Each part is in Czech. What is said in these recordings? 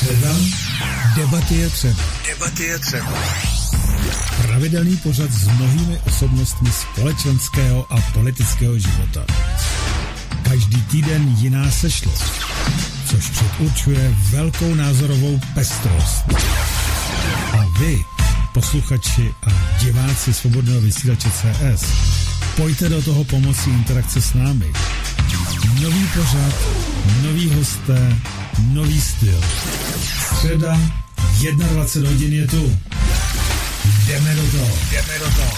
Středa, debaty je třeba. Debaty je třeba. Pravidelný pořad s mnohými osobnostmi společenského a politického života. Každý týden jiná sešlost, což předurčuje velkou názorovou pestrost. A vy, posluchači a diváci Svobodného vysílače CS, pojďte do toho pomocí interakce s námi. Nový pořad, nový hosté, nový styl. Středa, 21 hodin je tu. Jdeme do toho.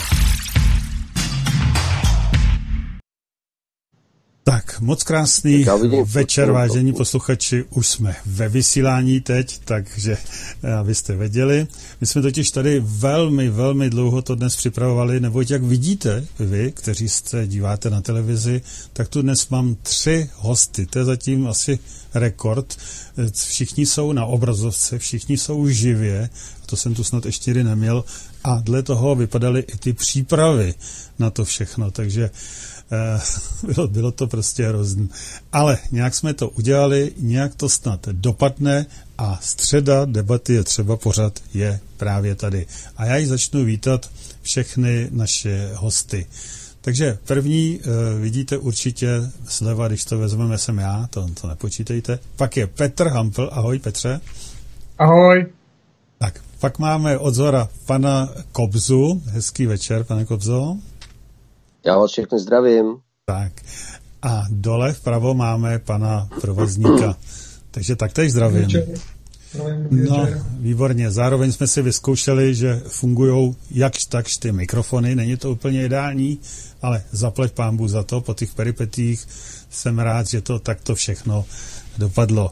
Tak, moc krásný večer, vážení posluchači, už jsme ve vysílání teď, takže abyste věděli. My jsme totiž tady velmi dlouho to dnes připravovali, neboť jak vidíte vy, kteří se díváte na televizi, tak tu dnes mám 3 hosty, to je zatím asi rekord. Všichni jsou na obrazovce, všichni jsou živě, a to jsem tu snad ještě neměl, a dle toho vypadaly i ty přípravy na to všechno, takže bylo to prostě hrozný. Ale nějak jsme to udělali, nějak to snad dopadne a středa debaty je třeba pořad je právě tady. A já ji začnu vítat všechny naše hosty. Takže první vidíte určitě zleva, když to vezmeme, jsem já, to nepočítejte. Pak je Petr Hampl. Ahoj, Petře. Ahoj. Tak, pak máme od zhora pana Kobzu. Hezký večer, pane Kobzo. Já vás všechny zdravím. Tak, a dole vpravo máme pana provozníka. Takže taktéž zdravím. No, výborně. Zároveň jsme si vyzkoušeli, že fungujou jakž takž ty mikrofony. Není to úplně ideální, ale zaplať pánbůh za to. Po těch peripetích jsem rád, že to takto všechno dopadlo.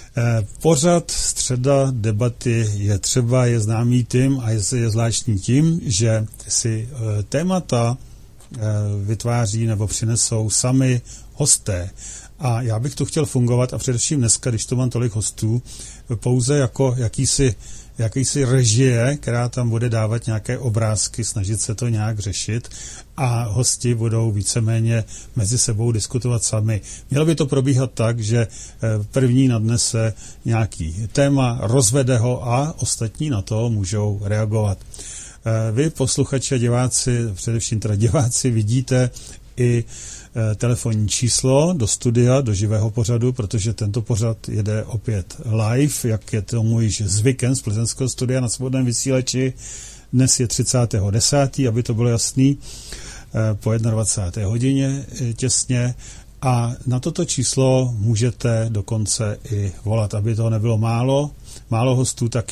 Pořad středa debaty je třeba, je známý tím a je zvláštní tím, že si témata vytváří nebo přinesou sami hosté. A já bych tu chtěl fungovat, a především dneska, když to mám tolik hostů, pouze jako jakýsi režie, která tam bude dávat nějaké obrázky, snažit se to nějak řešit, a hosti budou víceméně mezi sebou diskutovat sami. Mělo by to probíhat tak, že první nadnese nějaký téma, rozvede ho a ostatní na to můžou reagovat. Vy, posluchači a diváci, především teda diváci, vidíte i telefonní číslo do studia, do živého pořadu, protože tento pořad jede opět live, jak je tomu již zvykem z plzeňského studia na Svobodném vysílači. Dnes je 30.10., aby to bylo jasný, po 21. hodině těsně. A na toto číslo můžete dokonce i volat, aby toho nebylo málo hostů, tak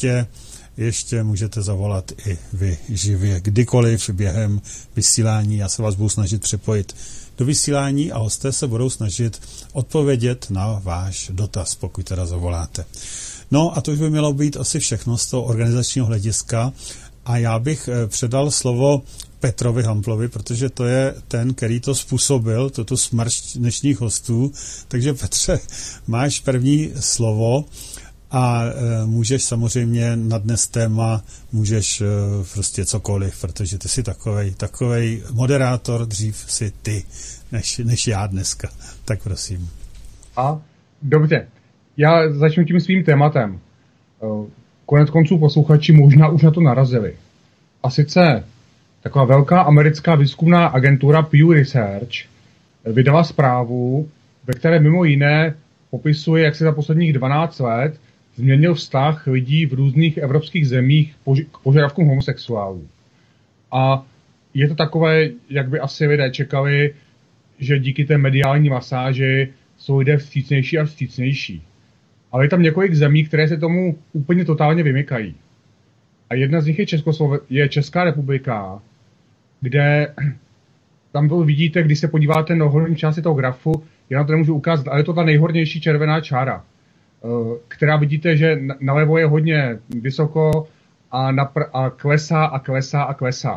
ještě můžete zavolat i vy živě, kdykoliv během vysílání. Já se vás budu snažit připojit do vysílání a hosté se budou snažit odpovědět na váš dotaz, pokud teda zavoláte. No a to už by mělo být asi všechno z toho organizačního hlediska a já bych předal slovo Petrovi Hamplovi, protože to je ten, který to způsobil, toto smršť dnešních hostů. Takže Petře, máš první slovo. A můžeš samozřejmě na dnes téma, můžeš prostě cokoliv, protože ty jsi takovej moderátor, dřív si ty, než já dneska. Tak prosím. A dobře, já začnu tím svým tématem. Konec konců posluchači možná už na to narazili. A sice taková velká americká výzkumná agentura Pew Research vydala zprávu, ve které mimo jiné popisuje, jak se za posledních 12 let změnil vztah lidí v různých evropských zemích k požadavkům homosexuálů. A je to takové, jak by asi lidé čekali, že díky té mediální masáži jsou lidé vstřícnější a vstřícnější. Ale je tam několik zemí, které se tomu úplně totálně vymykají. A jedna z nich je Česká republika, kde tam vidíte, když se podíváte na horní části toho grafu, já na to nemůžu ukázat, ale je to ta nejhornější červená čára, která vidíte, že nalevo je hodně vysoko a klesá.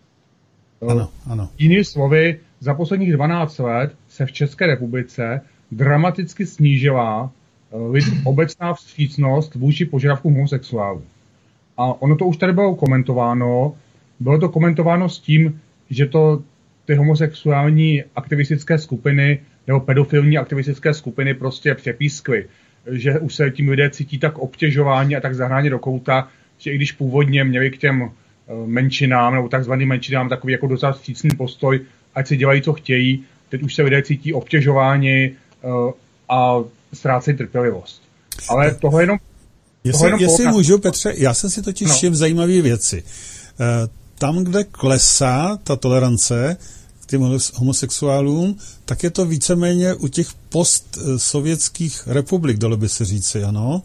Ano. Jinými slovy, za posledních 12 let se v České republice dramaticky snížila obecná vstřícnost vůči požadavkům homosexuálů. A ono to už tady bylo komentováno. Bylo to komentováno s tím, že to ty homosexuální aktivistické skupiny nebo pedofilní aktivistické skupiny prostě přepískly. že už se tím lidé cítí tak obtěžování a tak zahnáni do kouta, že i když původně měli k těm menšinám nebo takzvaným menšinám takový jako docela vstřícný postoj, ať si dělají, co chtějí, teď už se lidé cítí obtěžováni a ztrácejí trpělivost. Ale toho jenom... Jestli můžu, Petře, já jsem si totiž všiml zajímavé věci. Tam, kde klesá ta tolerance k těm homosexuálům, tak je to víceméně u těch postsovětských republik, dalo by se říci, ano.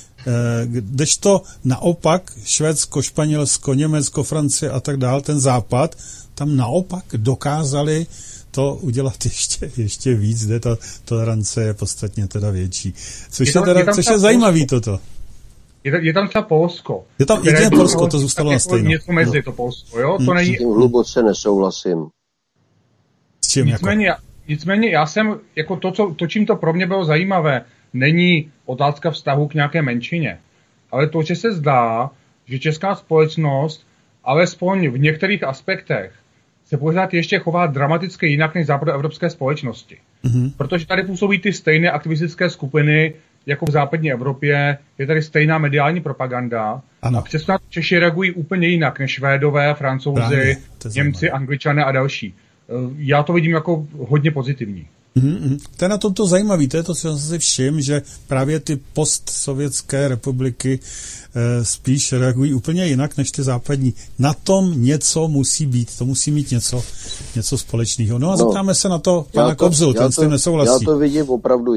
Kdežto naopak Švédsko, Španělsko, Německo, Francie a tak dál, ten západ, tam naopak dokázali to udělat ještě víc, kde ta tolerance je podstatně teda větší. Což je zajímavý toto. Je tam třeba Polsko. Je tam jediné Polsko, to zůstalo na stejno. Něco mezi to Polsko, jo? To není... S tím hluboce nesouhlasím. S čím Nicméně já jsem, jako to, čím to pro mě bylo zajímavé, není otázka vztahu k nějaké menšině, ale to, že se zdá, že česká společnost, alespoň v některých aspektech, se pořád ještě chová dramaticky jinak než západoevropské společnosti. Mm-hmm. Protože tady působí ty stejné aktivistické skupiny, jako v západní Evropě, je tady stejná mediální propaganda. Ano. A přesto Češi reagují úplně jinak než Švédové, Francouzi, Němci, Angličané a další. Já to vidím jako hodně pozitivní. To je na tomto zajímavý, to je to, co jsem si všiml, že právě ty postsovětské republiky spíš reagují úplně jinak než ty západní. Na tom něco musí být, to musí mít něco společného. No a zeptáme se na to pana Kobzu, ten s tím nesouhlasí. Já to vidím opravdu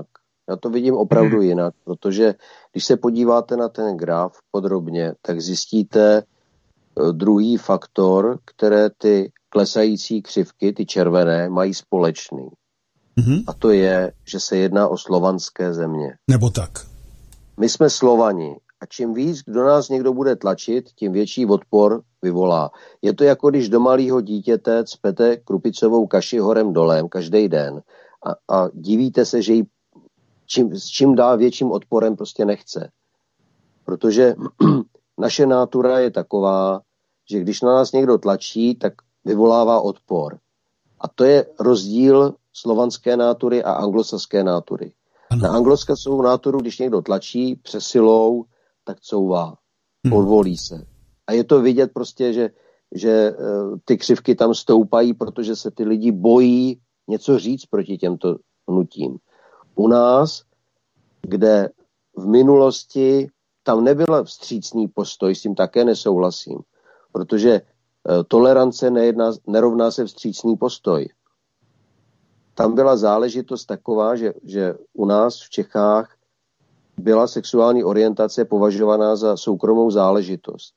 jinak. Protože když se podíváte na ten graf podrobně, tak zjistíte druhý faktor, které ty klesající křivky, ty červené, mají společný. Mm-hmm. A to je, že se jedná o slovanské země. Nebo tak. My jsme Slovani a čím víc, kdo nás někdo bude tlačit, tím větší odpor vyvolá. Je to jako když do malého dítěte cpete krupicovou kaši horem dolem každý den a divíte se, že ji s čím dál větším odporem prostě nechce. Protože naše nátura je taková, že když na nás někdo tlačí, tak vyvolává odpor. A to je rozdíl slovanské nátury a anglosaské nátury. Ano. Na anglosaskou náturu, když někdo tlačí přesilou, tak couvá. Podvolí se. A je to vidět prostě, že ty křivky tam stoupají, protože se ty lidi bojí něco říct proti těmto hnutím. U nás, kde v minulosti tam nebyl vstřícný postoj, s tím také nesouhlasím, protože tolerance nerovná se vstřícný postoj. Tam byla záležitost taková, že u nás v Čechách byla sexuální orientace považovaná za soukromou záležitost.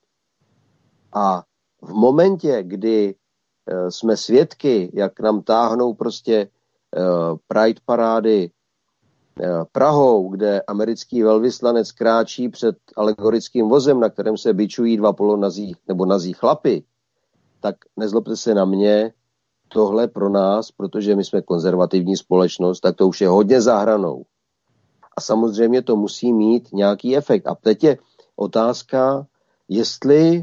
A v momentě, kdy jsme svědky, jak nám táhnou prostě Pride parády Prahou, kde americký velvyslanec kráčí před alegorickým vozem, na kterém se bičují dva polonazí nebo nazí chlapy, tak nezlobte se na mě, tohle pro nás, protože my jsme konzervativní společnost, tak to už je hodně za hranou. A samozřejmě to musí mít nějaký efekt. A teď je otázka, jestli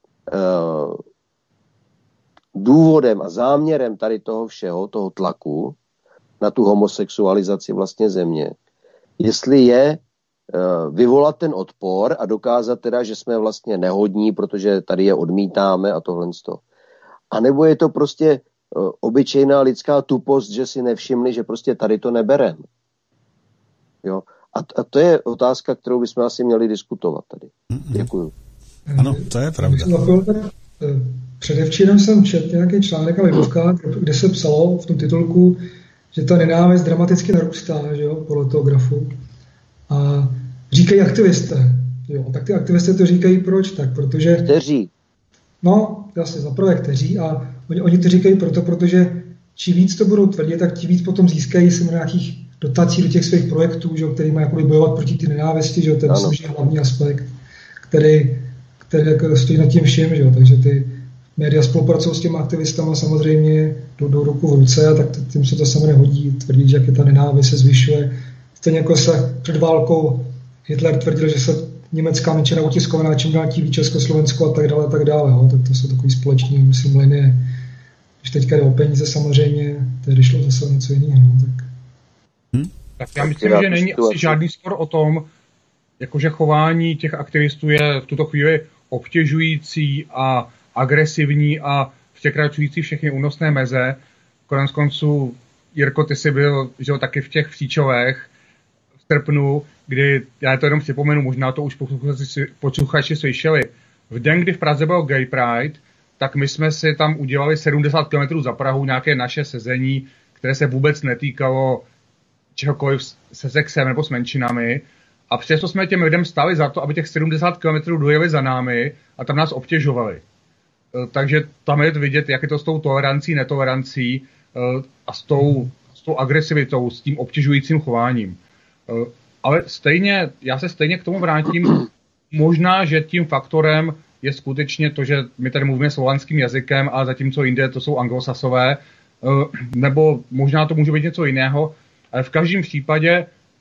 důvodem a záměrem tady toho všeho, toho tlaku na tu homosexualizaci vlastně země, jestli je vyvolat ten odpor a dokázat teda, že jsme vlastně nehodní, protože tady je odmítáme a tohle. A nebo je to prostě obyčejná lidská tupost, že si nevšimli, že prostě tady to neberem. Jo? A to je otázka, kterou bychom asi měli diskutovat tady. Děkuju. Ano, to je pravda. Předevčírem jsem četl nějaký článek a webovka, kde se psalo v tom titulku, že ta nenávist dramaticky narůstá, že jo, podle toho grafu. A říkají aktivisté. Jo, tak ty aktivisté to říkají proč? Tak protože... Kteří? No, jasně, zaprvé kteří. A oni to říkají protože čím víc to budou tvrdit, tak tím víc potom získají se nějakých dotací do těch svých projektů, že, který mají jakoby bojovat proti ty nenávisti, že, to je myslím, že hlavní aspekt, který jako stojí nad tím vším, že, takže ty média spolupracují s těmi aktivistama samozřejmě do ruku v ruce, tak tím se to samozřejmě hodí tvrdit, že jak je ta nenávist se zvyšuje. Stejně jako se před válkou Hitler tvrdil, že se německá menšina utiskovaná čím dál tím Československo a tak dále. Jo. Tak to jsou takový společný, myslím, linie. Když teďka jde o peníze samozřejmě, tady šlo zase něco jiného. Tak. Tak já myslím, že není asi žádný spor o tom, jakože chování těch aktivistů je v tuto chvíli obtěžující a agresivní a překračující všechny únosné meze. Konec konců, Jirko, ty jsi byl, že jo, taky v těch Příčovech v srpnu, kdy, já to jenom připomenu, možná to už posluchači slyšeli, v den, kdy v Praze byl Gay Pride, tak my jsme si tam udělali 70 km za Prahu nějaké naše sezení, které se vůbec netýkalo čehokoliv se sexem nebo s menšinami. A přesto jsme těm lidem stáli za to, aby těch 70 km dojeli za námi a tam nás obtěžovali. Takže tam je vidět, jak je to s tou tolerancí, netolerancí a s tou agresivitou, s tím obtěžujícím chováním. Ale stejně, já se stejně k tomu vrátím. Možná, že tím faktorem je skutečně to, že my tady mluvíme slovanským jazykem a zatímco jinde to jsou anglosasové, nebo možná to může být něco jiného, ale v každém případě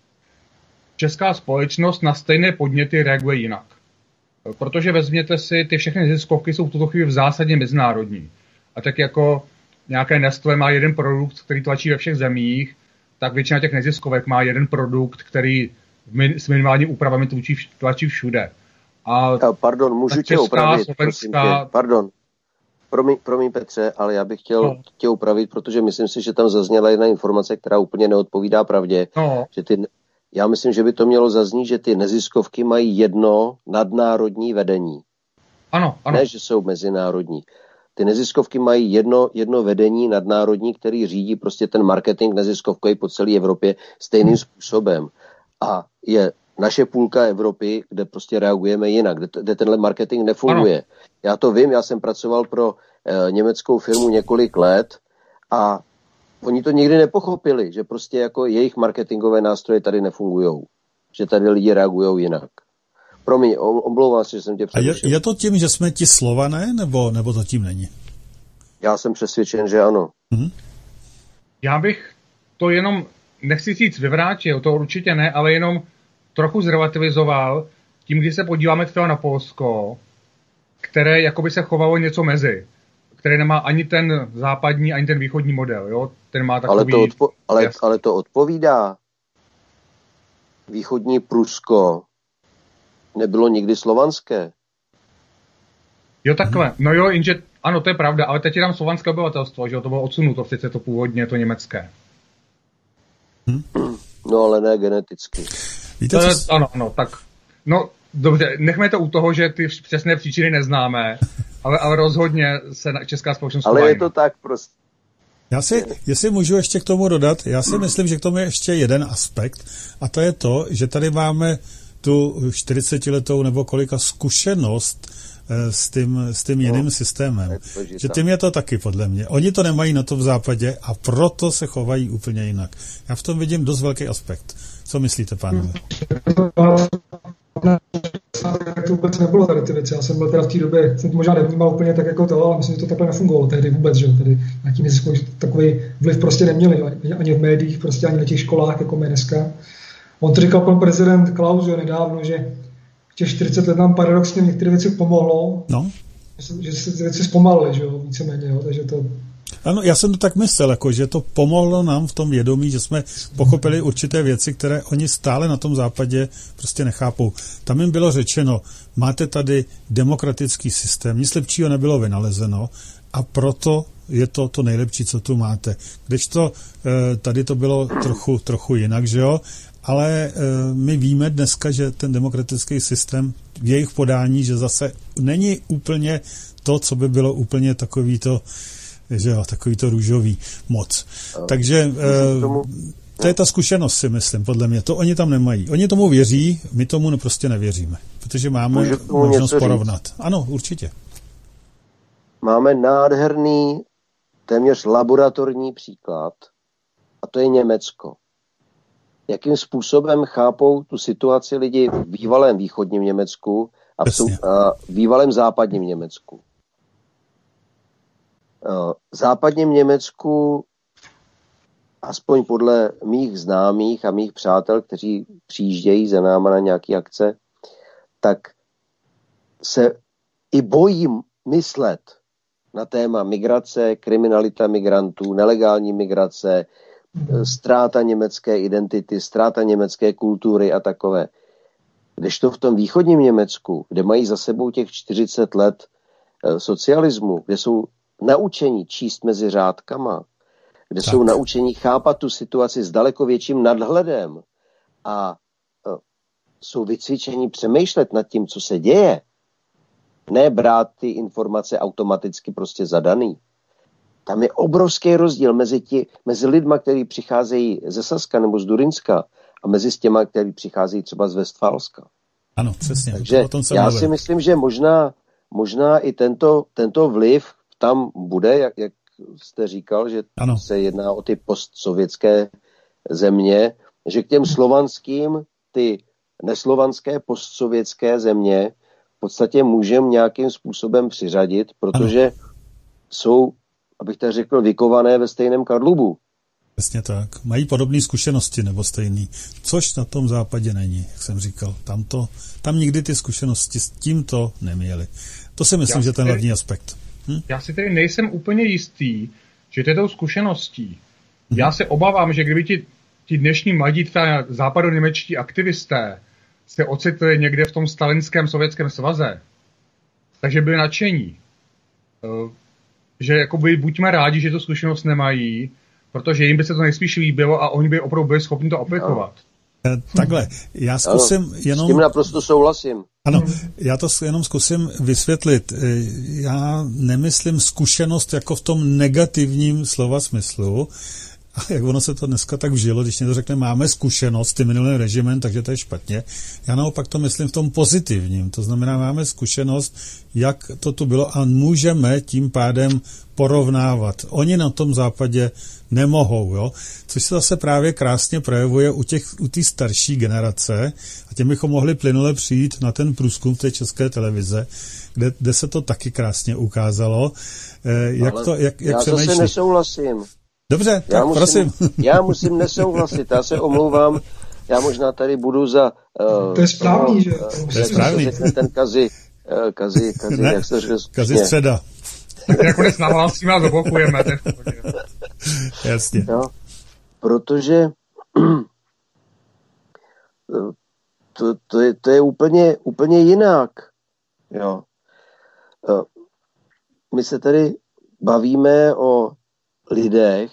česká společnost na stejné podněty reaguje jinak. Protože vezměte si, ty všechny neziskovky jsou v tuto chvíli v zásadě mezinárodní. A tak jako nějaké Nestlé má jeden produkt, který tlačí ve všech zemích, tak většina těch neziskovek má jeden produkt, který s minimálními úpravami tlačí všude. Pardon, můžu tě opravit, prosím tě. Pardon. Promiň Petře, ale já bych chtěl tě opravit, protože myslím si, že tam zazněla jedna informace, která úplně neodpovídá pravdě. Že já myslím, že by to mělo zaznít, že ty neziskovky mají jedno nadnárodní vedení. Ano. Ne, že jsou mezinárodní. Ty neziskovky mají jedno vedení nadnárodní, který řídí prostě ten marketing neziskovkový po celé Evropě stejným způsobem. A je naše půlka Evropy, kde prostě reagujeme jinak, kde tenhle marketing nefunguje. Ano. Já to vím, já jsem pracoval pro německou firmu několik let a oni to nikdy nepochopili, že prostě jako jejich marketingové nástroje tady nefungujou. Že tady lidi reagují jinak. Promiň, omlouvám se, že jsem tě přerušil. A je to tím, že jsme ti Slované, nebo to tím není? Já jsem přesvědčen, že ano. Já bych to jenom, nechci říct vyvrátil, to určitě ne, ale jenom trochu zrelativizoval tím, když se podíváme třeba na Polsko, které jakoby se chovalo něco mezi, které nemá ani ten západní, ani ten východní model. Jo? Ten má takový... Ale to odpovídá. Východní Prusko nebylo nikdy slovanské. Jo, takhle. No jo, jenže, ano, to je pravda, ale teď je tam slovanské obyvatelstvo, že jo, to bylo odsunuto, přece to původně, to německé. No, ale ne geneticky. Víte, ano, tak. No, dobře, nechme to u toho, že ty přesné příčiny neznáme, ale rozhodně se česká společnost ale je to tak prostě. Jestli můžu ještě k tomu dodat, já si myslím, že k tomu je ještě jeden aspekt a to je to, že tady máme tu 40letou nebo kolika zkušenost s tím jiným systémem. Že tím je to taky podle mě. Oni to nemají na to v západě a proto se chovají úplně jinak. Já v tom vidím dost velký aspekt. Co myslíte, pánové? To vůbec nebylo tady ty věci. Já jsem byl teda v té době, jsem to možná nevnímal úplně tak jako to, ale myslím, že to takhle nefungovalo tehdy vůbec, že tady nějaký neziskový takový vliv prostě neměli, ani v médiích, prostě ani na těch školách, jako my dneska. On to říkal pan prezident Klaus nedávno, že těch 40 let nám paradoxně některé věci pomohlo, že se věci zpomalily, že jo, víceméně, jo, takže to... Ano, já jsem to tak myslel, jako, že to pomohlo nám v tom vědomí, že jsme pochopili určité věci, které oni stále na tom západě prostě nechápou. Tam jim bylo řečeno, máte tady demokratický systém, nic lepšího nebylo vynalezeno a proto je to to nejlepší, co tu máte. Kdežto tady to bylo trochu jinak, že jo? Ale my víme dneska, že ten demokratický systém v jejich podání, že zase není úplně to, co by bylo úplně takovýto růžový moc. Takže to je ta zkušenost, si myslím, podle mě. To oni tam nemají. Oni tomu věří, my tomu prostě nevěříme. Protože máme možnost porovnat. Ano, určitě. Máme nádherný, téměř laboratorní příklad a to je Německo. Jakým způsobem chápou tu situaci lidi v bývalém východním Německu a v bývalém západním Německu. V západním Německu, aspoň podle mých známých a mých přátel, kteří přijíždějí za náma na nějaké akce, tak se i bojím myslet na téma migrace, kriminalita migrantů, nelegální migrace, ztráta německé identity, ztráta německé kultury a takové. Kdežto v tom východním Německu, kde mají za sebou těch 40 let socialismu, kde jsou naučení číst mezi řádkama, kde jsou naučení chápat tu situaci s daleko větším nadhledem a jsou vycvičení přemýšlet nad tím, co se děje, ne brát ty informace automaticky prostě zadaný. Tam je obrovský rozdíl mezi lidma, kteří přicházejí ze Saska nebo z Durinska a mezi těma, kteří přicházejí třeba z Westfálska. Ano, přesně. Takže já si myslím, že možná i tento vliv tam bude, jak jste říkal, že se jedná o ty postsovětské země, že k těm slovanským, ty neslovanské postsovětské země v podstatě můžeme nějakým způsobem přiřadit, protože jsou, abych tak řekl, vykované ve stejném kadlubu. Přesně tak. Mají podobné zkušenosti nebo stejný, což na tom západě není, jak jsem říkal. Tam nikdy ty zkušenosti s tímto neměli. To si myslím, že ten hlavní aspekt. Já si tedy nejsem úplně jistý, že to je tou zkušeností. Já se obávám, že kdyby ti dnešní mladí západoněmečtí aktivisté se ocitli někde v tom stalinském sovětském svaze, takže byli nadšení. Že jakoby buďme rádi, že tu zkušenost nemají, protože jim by se to nejspíš líbilo a oni by opravdu byli schopni to aplikovat. Takhle, já zkusím jenom... S tím naprosto souhlasím. Ano, já to jenom zkusím vysvětlit. Já nemyslím zkušenost jako v tom negativním slova smyslu, a jak ono se to dneska tak vžilo, když někdo řekne, máme zkušenost s tím minulým režimem, takže to je špatně. Já naopak to myslím v tom pozitivním. To znamená, máme zkušenost, jak to tu bylo a můžeme tím pádem porovnávat. Oni na tom západě nemohou, jo? Což se zase právě krásně projevuje u té starší generace a těm bychom mohli plynule přijít na ten průzkum v té České televize, kde se to taky krásně ukázalo. Jak já přemýšlí. Zase nesouhlasím. Dobře, tak prosím. Já musím nesouhlasit, já se omlouvám, já možná tady budu za... to je správný, že? To je správný. Řekne ten Kazi, jak se řekl? Kazi středa. Tak nakonec nahlásíme a zablokujeme. Jasně. Jo, protože to je úplně jinak. Jo. My se tady bavíme o lidech,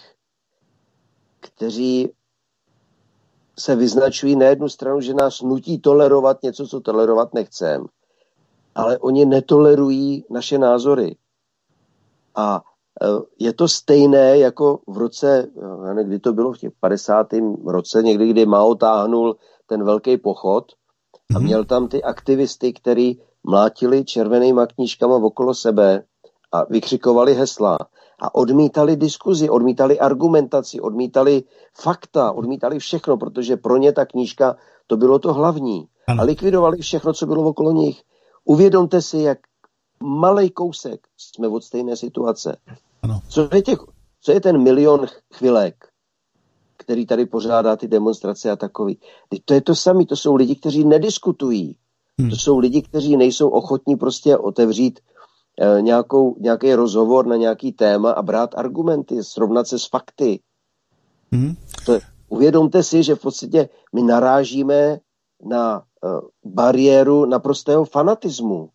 kteří se vyznačují na jednu stranu, že nás nutí tolerovat něco, co tolerovat nechceme, ale oni netolerují naše názory. A je to stejné jako v roce, kdy to bylo v těch 50. roce, někdy, kdy Mao táhnul ten velký pochod a měl tam ty aktivisty, který mlátili červenýma knížkama okolo sebe a vykřikovali hesla a odmítali diskuzi, odmítali argumentaci, odmítali fakta, odmítali všechno, protože pro ně ta knížka to bylo to hlavní. Ano. A likvidovali všechno, co bylo okolo nich. Uvědomte si, jak malej kousek jsme od stejné situace. Ano. Co je ten milion chvilek, který tady pořádá ty demonstrace a takový? To je to samé, to jsou lidi, kteří nediskutují. To jsou lidi, kteří nejsou ochotní prostě otevřít nějaký rozhovor na nějaký téma a brát argumenty, srovnat se s fakty. Uvědomte si, že v podstatě my narážíme na bariéru naprostého fanatismu.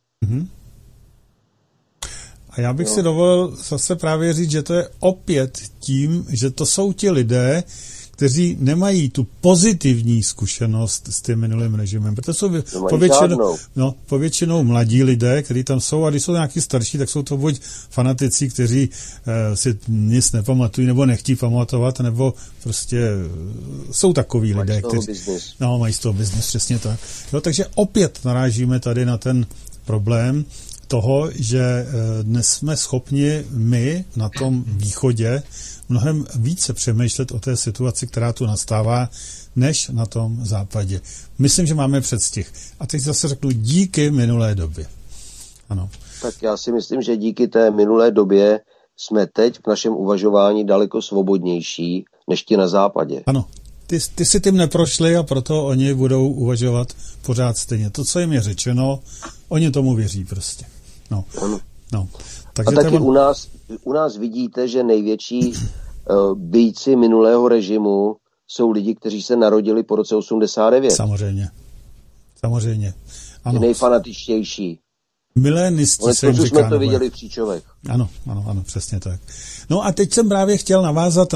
A já bych si dovolil zase právě říct, že to je opět tím, že to jsou ti lidé, kteří nemají tu pozitivní zkušenost s tím minulým režimem. Protože jsou povětšinou mladí lidé, kteří tam jsou, a když jsou nějaký starší, tak jsou to buď fanatici, kteří si nic nepamatují, nebo nechtí pamatovat, nebo prostě jsou takový lidé, kteří mají z toho biznis, přesně tak. Jo, takže opět narážíme tady na ten problém toho, že dnes jsme schopni my na tom východě mnohem více přemýšlet o té situaci, která tu nastává, než na tom západě. Myslím, že máme předstih. A teď zase řeknu díky minulé době. Ano. Tak já si myslím, že díky té minulé době jsme teď v našem uvažování daleko svobodnější, než ti na západě. Ano. Ty si tím neprošli a proto oni budou uvažovat pořád stejně. To, co jim je řečeno, oni tomu věří prostě. No. Takže a taky u nás vidíte, že největší býci minulého režimu jsou lidi, kteří se narodili po roce 89. Samozřejmě. Ano. Nejfanatičtější. Milénisti se jim říká. Jsme to viděli v Příčovech. Ano, přesně tak. No a teď jsem právě chtěl navázat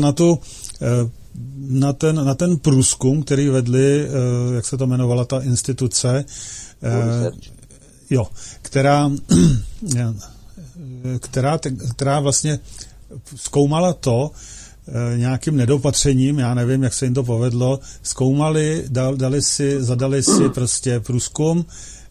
na ten průzkum, který vedli, jak se to jmenovala ta instituce, která vlastně zkoumala to nějakým nedopatřením, já nevím, jak se jim to povedlo, zkoumali, zadali si prostě průzkum,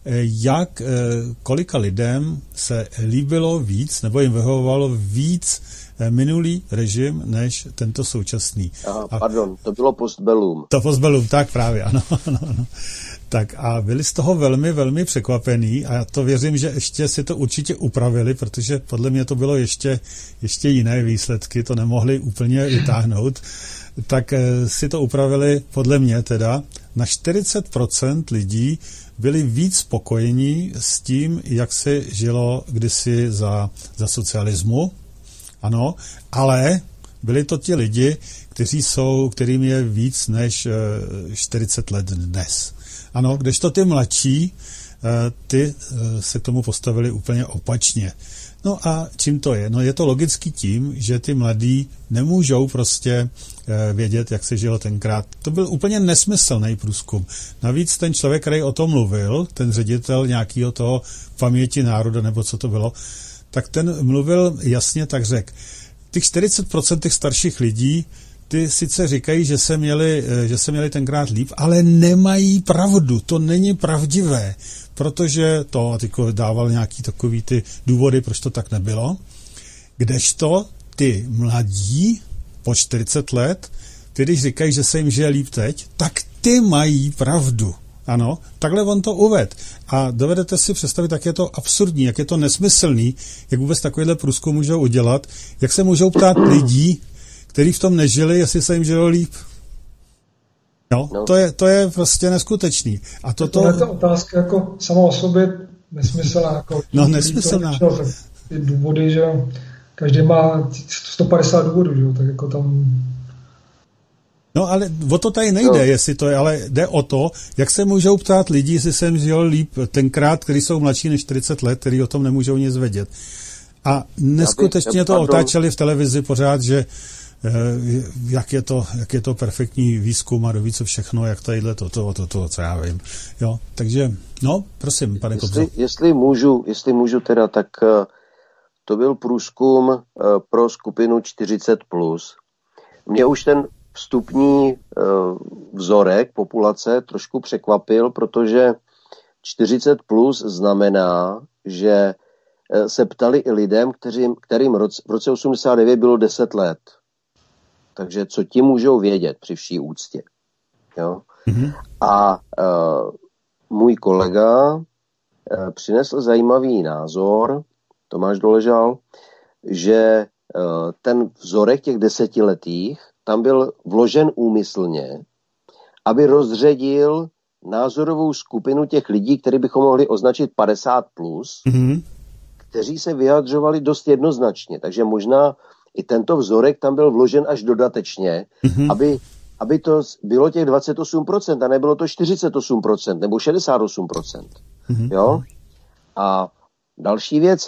kolika lidem se líbilo víc, nebo jim vyhovovalo víc minulý režim, než tento současný. Pardon, to bylo postbellum. To postbellum, tak právě, ano. Tak a byli z toho velmi, velmi překvapení a já to věřím, že ještě si to určitě upravili, protože podle mě to bylo ještě jiné výsledky, to nemohli úplně vytáhnout, tak si to upravili podle mě teda na 40% lidí byli víc spokojení s tím, jak se žilo kdysi za socialismu, ano, ale byli to ti lidi, kterým je víc než 40 let dnes. Ano, kdežto ty mladší, ty se k tomu postavili úplně opačně. No a čím to je? No je to logicky tím, že ty mladí nemůžou prostě vědět, jak se žilo tenkrát. To byl úplně nesmyslný průzkum. Navíc ten člověk, který o tom mluvil, ten ředitel nějakého toho paměti národa, nebo co to bylo, tak ten mluvil jasně, tak řekl, těch 40% těch starších lidí, ty sice říkají, že se měli tenkrát líp, ale nemají pravdu, to není pravdivé, protože to dával nějaký takový ty důvody, proč to tak nebylo. Kdežto ty mladí po 40 let, ty když říkají, že se jim žije líp teď, tak ty mají pravdu. Ano, takhle on to uved. A dovedete si představit, jak je to absurdní, jak je to nesmyslný, jak vůbec takovýhle průzkum můžou udělat, jak se můžou ptát lidí, kteří v tom nežili, jestli se jim žilo líp. No. To je prostě neskutečný. A to je ta otázka jako sama o sobě nesmyslná. Jako nesmyslná. Ty důvody, že každý má 150 důvodů, že? Tak jako tam... No ale o to tady nejde, jestli to je, ale jde o to, jak se můžou ptát lidi, jestli se jim žilo líp tenkrát, kteří jsou mladší než 40 let, kteří o tom nemůžou nic vědět. A neskutečně to otáčeli v televizi pořád, že jak je to perfektní výzkum a doví co všechno, jak tadyhle to, co já vím. Jo, takže, no, prosím, pane Kobzo. Jestli můžu teda, tak to byl průzkum pro skupinu 40+. Mě už ten vstupní vzorek populace trošku překvapil, protože 40+ znamená, že se ptali i lidem, kterým v roce 89 bylo 10 let. Takže co ti můžou vědět při vší úctě. Jo? Mm-hmm. A můj kolega přinesl zajímavý názor, Tomáš Doležal, že ten vzorek těch 10letých tam byl vložen úmyslně, aby rozředil názorovou skupinu těch lidí, který bychom mohli označit 50+, mm-hmm. kteří se vyjadřovali dost jednoznačně. Takže možná i tento vzorek tam byl vložen až dodatečně, mm-hmm. aby to bylo těch 28% a nebylo to 48% nebo 68%. Mm-hmm. Jo? A další věc,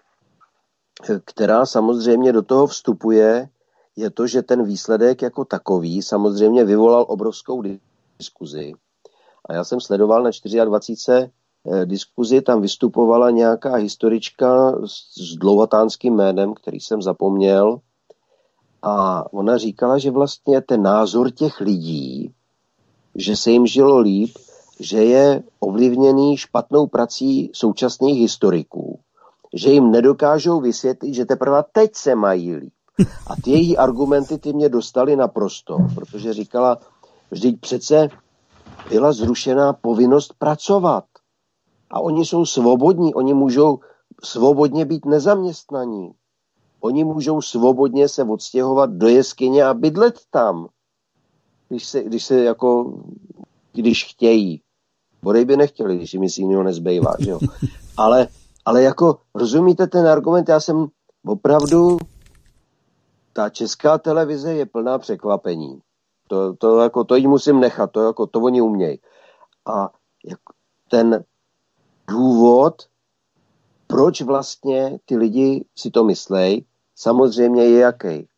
která samozřejmě do toho vstupuje, je to, že ten výsledek jako takový samozřejmě vyvolal obrovskou diskuzi. A já jsem sledoval na 24 diskuzi, tam vystupovala nějaká historička s dlouhatánským jménem, který jsem zapomněl. A ona říkala, že vlastně ten názor těch lidí, že se jim žilo líp, že je ovlivněný špatnou prací současných historiků. Že jim nedokážou vysvětlit, že teprve teď se mají líp. A ty její argumenty ty mě dostaly naprosto, protože říkala, vždyť přece byla zrušená povinnost pracovat. A oni jsou svobodní, oni můžou svobodně být nezaměstnaní. Oni můžou svobodně se odstěhovat do jeskyně a bydlet tam, když chtějí. Bodej by nechtěli, když jim nic jiného nezbývá, že jo. Ale jako, rozumíte ten argument, já jsem opravdu ta česká televize je plná překvapení. To jí musím nechat, to oni umějí. A ten důvod, proč vlastně ty lidi si to myslejí, samozřejmě je jaký.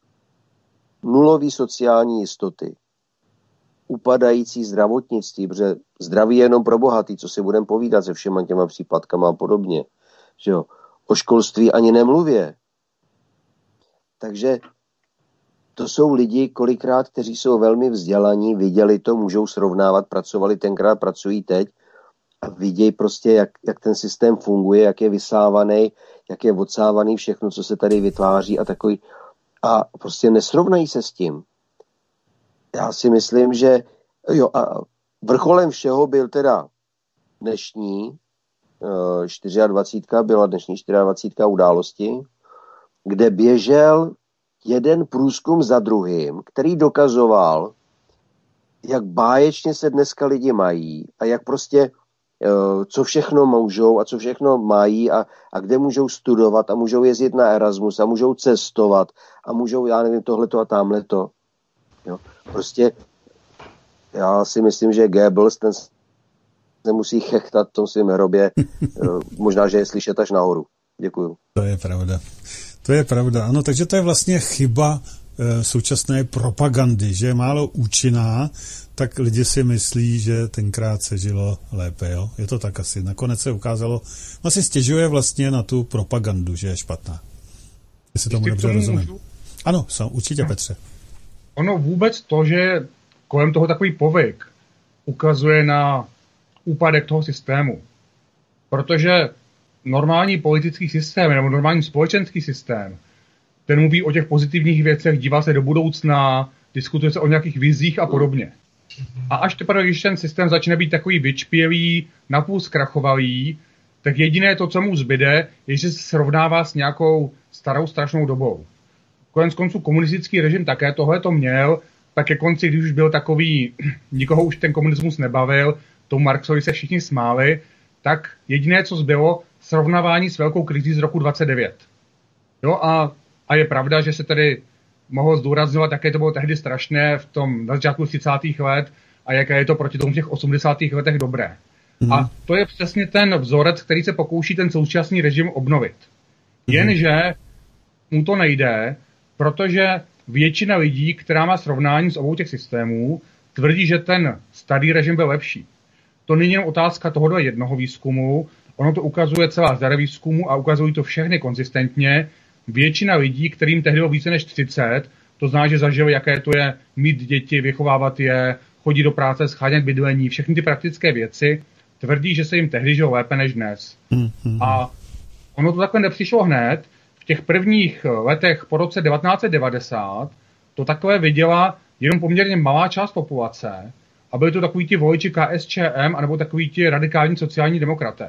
Nulový sociální jistoty, upadající zdravotnictví, protože zdraví je jenom pro bohatý, co si budeme povídat se všema těma případkama a podobně. Že jo? O školství ani nemluvě. Takže to jsou lidi kolikrát, kteří jsou velmi vzdělaní, viděli to, můžou srovnávat, pracovali tenkrát, pracují teď a vidějí prostě, jak ten systém funguje, jak je vysávaný, jak je odsávaný všechno, co se tady vytváří a takový. A prostě nesrovnají se s tím. Já si myslím, že jo, a vrcholem všeho byl teda dnešní 24. byla dnešní 24. Události, kde běžel jeden průzkum za druhým, který dokazoval, jak báječně se dneska lidi mají a jak prostě co všechno můžou a co všechno mají a kde můžou studovat a můžou jezdit na Erasmus a můžou cestovat a můžou, já nevím, tohleto a tamhleto. Jo. Prostě já si myslím, že Goebbels, ten se musí chechtat v tom svém hrobě, možná, že je slyšet až nahoru. Děkuju. To je pravda. To je pravda, ano, takže to je vlastně chyba současné propagandy, že je málo účinná, tak lidi si myslí, že tenkrát se žilo lépe, jo? Je to tak asi. Nakonec se ukázalo, si stěžuje vlastně na tu propagandu, že je špatná. Jestli tomu dobře rozumím. Ano, určitě, Petře. Ono vůbec to, že kolem toho takový povyk ukazuje na úpadek toho systému. Protože normální politický systém nebo normální společenský systém, ten mluví o těch pozitivních věcech, dívá se do budoucna, diskutuje se o nějakých vizích a podobně. A až teprve, když ten systém začne být takový vyčpělý, napůl zkrachovalý, tak jediné to, co mu zbyde, je, že se srovnává s nějakou starou strašnou dobou. Konec konců komunistický režim také tohle to měl, tak ke konci, když už byl takový, nikoho už ten komunismus nebavil, tomu Marxovi se všichni smáli, tak jediné, co zbylo, srovnávání s velkou krizí z roku 29. Jo, a je pravda, že se tedy mohlo zdůrazňovat, jaké to bylo tehdy strašné na začátku 30. let a jaké je to proti tomu v těch 80. letech dobré. A to je přesně ten vzorec, který se pokouší ten současný režim obnovit. Jenže mu to nejde, protože většina lidí, která má srovnání s obou těch systémů, tvrdí, že ten starý režim byl lepší. To není jen otázka tohoto jednoho výzkumu, ono to ukazuje celá řada výzkumu a ukazují to všechny konzistentně. Většina lidí, kterým tehdy bylo více než 30, to znamená, že zažili, jaké to je mít děti, vychovávat je, chodit do práce, schánět bydlení, všechny ty praktické věci, tvrdí, že se jim tehdy žilo lépe než dnes. A ono to takhle nepřišlo hned. V těch prvních letech po roce 1990 to takové viděla jenom poměrně malá část populace a byli to takový ti voliči KSČM anebo takový ti radikální sociální demokraté.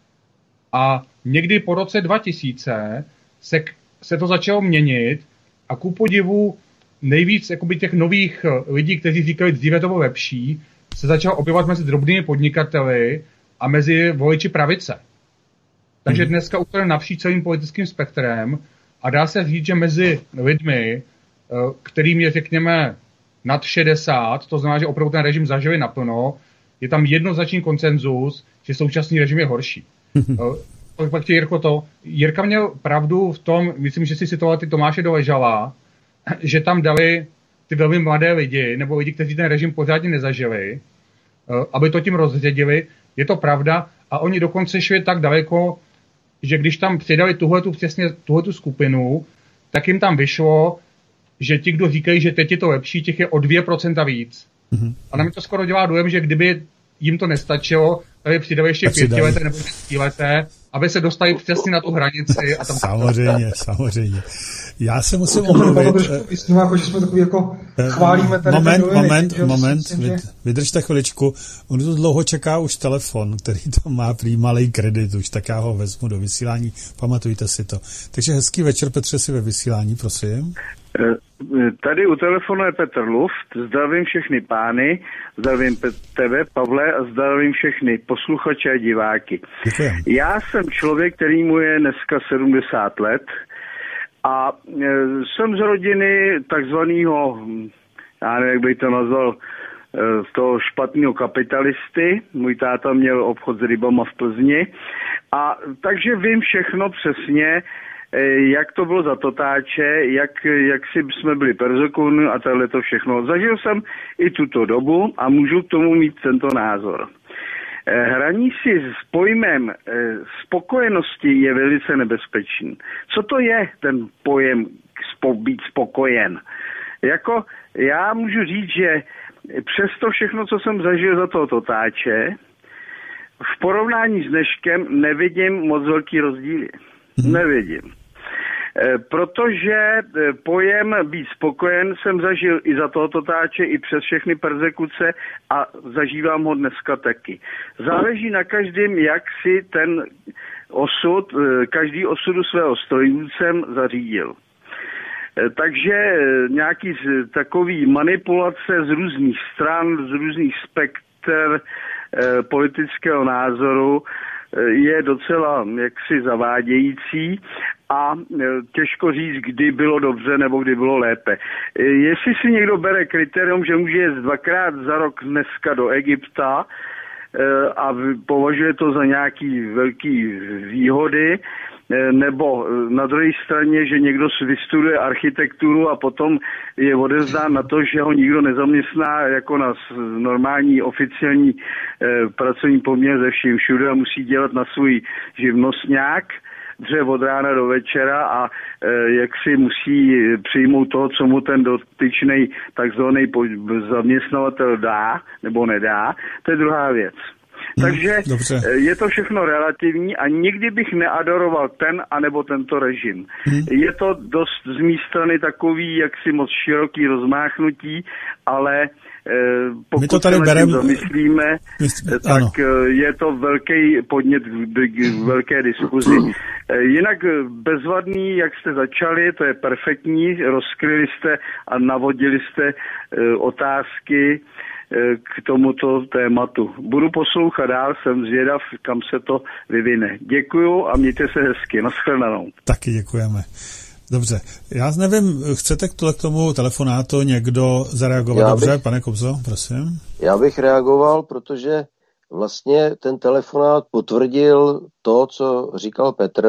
A někdy po roce 2000 se to začalo měnit a ku podivu nejvíc jakoby těch nových lidí, kteří říkali, dříve to bylo lepší, se začalo objevovat mezi drobnými podnikateli a mezi voliči pravice. Takže dneska úplně napříč celým politickým spektrem a dá se říct, že mezi lidmi, kterým je, řekněme, nad 60, to znamená, že opravdu ten režim zažili naplno, je tam jednoznačný konsenzus, že současný režim je horší. Pak tě, Jirko, Jirka měl pravdu v tom, myslím, že si citoval ty Tomáše Doležala, že tam dali ty velmi mladé lidi, nebo lidi, kteří ten režim pořádně nezažili, aby to tím rozředili. Je to pravda a oni dokonce šli tak daleko, že když tam přidali tuhletu skupinu, tak jim tam vyšlo, že ti, kdo říkají, že teď je to lepší, těch je o 2% víc. A na mě to skoro dělá dojem, že kdyby jim to nestačilo, aby přidali ještě 5leté nebo 6leté, aby se dostali přesně na tu hranici. A tam samozřejmě. Já se musím omluvit. Že jsme takový jako chválíme tady. Moment, vydržte chviličku. On tu dlouho čeká už telefon, který tam má prý malej kredit už, tak já ho vezmu do vysílání. Pamatujte si to. Takže hezký večer, Petře, si ve vysílání, prosím. Tady u telefonu je Petr Luft, zdravím všechny pány, zdravím tebe, Pavle, a zdravím všechny posluchače a diváky. Děkujem. Já jsem člověk, který mu je dneska 70 let A jsem z rodiny takzvaného, já nevím, jak bych to nazval, z toho špatného kapitalisty. Můj táta měl obchod s rybama v Plzni. A takže vím všechno přesně, jak to bylo za totáče, jak si jsme byli perzekuny a tohle to všechno. Zažil jsem i tuto dobu a můžu k tomu mít tento názor. Hraní si s pojmem spokojenosti je velice nebezpečný. Co to je ten pojem být spokojen? Jako já můžu říct, že přes to všechno, co jsem zažil za toho totáče, v porovnání s dneškem nevidím moc velký rozdíly. Nevidím. Protože pojem být spokojen jsem zažil i za toho totáče, i přes všechny perzekuce a zažívám ho dneska taky. Záleží na každém, jak si ten osud, každý osudu svého strojvůdcem zařídil. Takže nějaký takový manipulace z různých stran, z různých spektr politického názoru je docela jaksi zavádějící a těžko říct, kdy bylo dobře nebo kdy bylo lépe. Jestli si někdo bere kritérium, že může jít 2krát za rok dneska do Egypta a považuje to za nějaký velký výhody, nebo na druhé straně, že někdo vystuduje architekturu a potom je odevzdán na to, že ho nikdo nezaměstná jako na normální oficiální pracovní poměr ze vším všude a musí dělat na svůj živnostňák, dře od rána do večera a jak si musí přijmout toho, co mu ten dotyčnej takzvaný zaměstnavatel dá nebo nedá, to je druhá věc. Takže je to všechno relativní a nikdy bych neadoroval ten anebo tento režim. Je to dost z mé strany takový jaksi moc široký rozmáchnutí, ale pokud to tady se nad tím zamyslíme, tak je to velký podnět k velké diskuzi. Jinak bezvadný, jak jste začali, to je perfektní, rozkryli jste a navodili jste otázky k tomuto tématu. Budu poslouchat dál, jsem zvědav, kam se to vyvine. Děkuju a mějte se hezky. Nashledanou. Taky děkujeme. Dobře, já nevím, chcete k tomu telefonátu někdo zareagovat? Dobře, pane Kobzo, prosím. Já bych reagoval, protože vlastně ten telefonát potvrdil to, co říkal Petr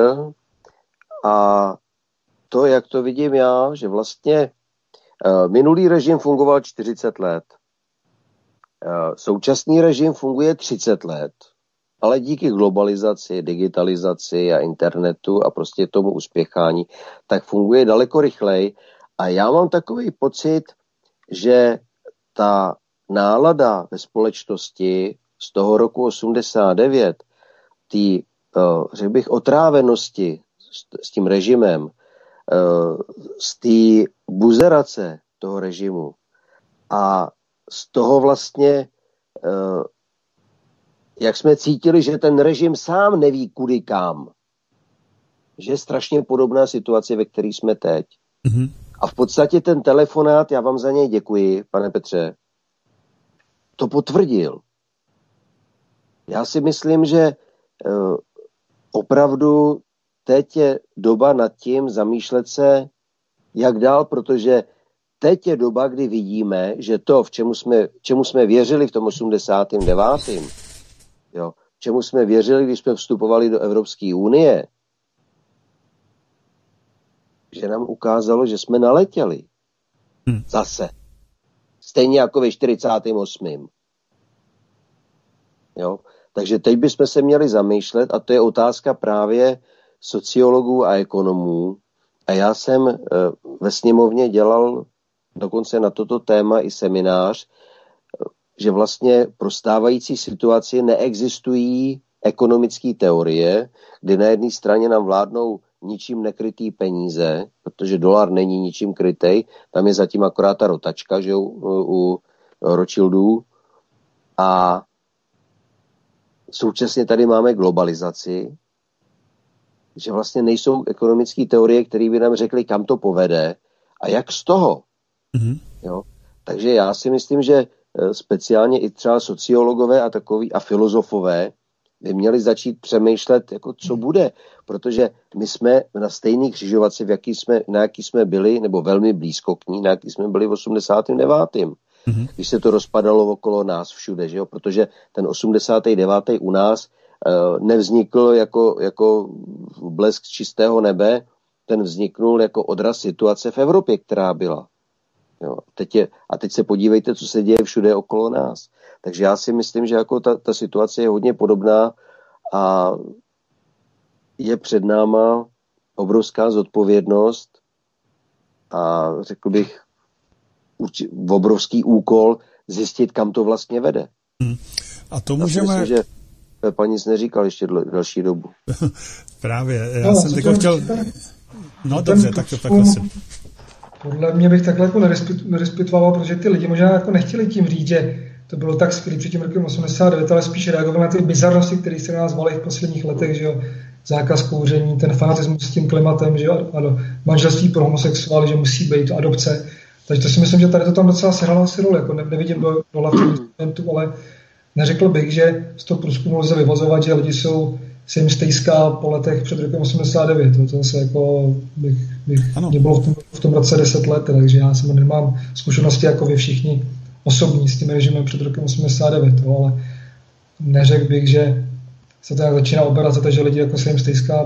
a to, jak to vidím já, že vlastně minulý režim fungoval 40 let. Současný režim funguje 30 let, ale díky globalizaci, digitalizaci a internetu a prostě tomu uspěchání, tak funguje daleko rychleji. A já mám takový pocit, že ta nálada ve společnosti z toho roku 89, řekl bych, otrávenosti s tím režimem, z té buzerace toho režimu a z toho vlastně, jak jsme cítili, že ten režim sám neví kudy kam. Že je strašně podobná situace, ve které jsme teď. Mm-hmm. A v podstatě ten telefonát, já vám za něj děkuji, pane Petře, to potvrdil. Já si myslím, že opravdu teď je doba nad tím zamýšlet se, jak dál, protože teď je doba, kdy vidíme, že to, čemu jsme věřili v tom 89. Jo, čemu jsme věřili, když jsme vstupovali do Evropské unie, že nám ukázalo, že jsme naletěli. Zase. Stejně jako ve 48. Jo? Takže teď bychom se měli zamýšlet, a to je otázka právě sociologů a ekonomů. A já jsem ve sněmovně dělal dokonce na toto téma i seminář, že vlastně pro stávající situaci neexistují ekonomické teorie, kdy na jedné straně nám vládnou ničím nekrytý peníze, protože dolar není ničím krytej, tam je zatím akorát ta rotačka, že u Rothschildů. A současně tady máme globalizaci, že vlastně nejsou ekonomické teorie, které by nám řekly, kam to povede a jak z toho. Mm-hmm. Jo? Takže já si myslím, že speciálně i třeba sociologové a takový a filozofové by měli začít přemýšlet, jako co bude, protože my jsme na stejný křižovatce, na jaký jsme byli, nebo velmi blízko k ní, na jaký jsme byli v 89. Když se to rozpadalo okolo nás všude, že jo? Protože ten 89. u nás nevznikl jako blesk z čistého nebe, ten vzniknul jako odraz situace v Evropě, která byla. Jo? Teď se podívejte, co se děje všude okolo nás. Takže já si myslím, že jako ta situace je hodně podobná a je před náma obrovská zodpovědnost a řekl bych obrovský úkol zjistit, kam to vlastně vede. A to můžeme... Myslím, že Pepa nic neříkal ještě další dobu. Právě, já jsem teď chtěl... No dobře, tak prosím. Podle mě bych takhle jako nerespektoval, protože ty lidi možná jako nechtěli tím říct, že to bylo tak skvělý před tím rokem 89, ale spíš reagovali na ty bizarnosti, které se na nás valí v posledních letech, že jo, zákaz kouření, ten fanatismus s tím klimatem, že jo, a manželství pro homosexuály, že musí být to adopce. Takže to si myslím, že tady to tam docela sehrálo asi roli, jako nevidím do hlavních instrumentů, ale neřekl bych, že z toho průzkumu lze vyvozovat, že lidi se jim stejská po letech před rokem 89. To zase jako mě bylo v tom roce 10 let, takže já jsem nemám zkušenosti jako vy všichni osobní s tím režimem před rokem 89, ale neřekl bych, že se to začíná oberat za to, že lidi jako se jim stejská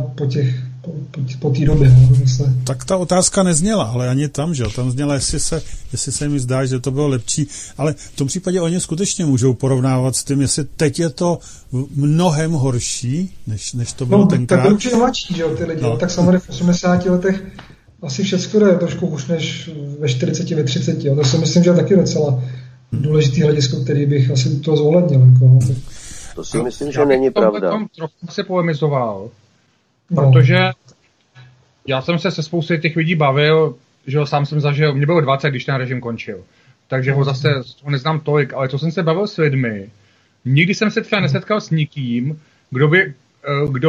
po té době. Tak ta otázka nezněla, ale ani tam, že jo? Tam zněla, jestli se mi zdá, že to bylo lepší, ale v tom případě oni skutečně můžou porovnávat s tím, jestli teď je to mnohem horší, než to bylo tenkrát. Tak určitě mladší, že jo, ty lidi. No. Tak samozřejmě v 80 letech asi všechno je trošku už než ve 40, ve 30. Jo. To si myslím, že je taky docela důležitý hledisko, který bych asi to zohlednil. Jako. To si myslím, že není pravda. Já bych trochu se polemizoval. Protože já jsem se spousty těch lidí bavil, že ho sám jsem zažil, mě bylo 20, když ten režim končil. Takže ho zase neznám tolik, ale co jsem se bavil s lidmi, nikdy jsem se třeba nesetkal s nikým, kdo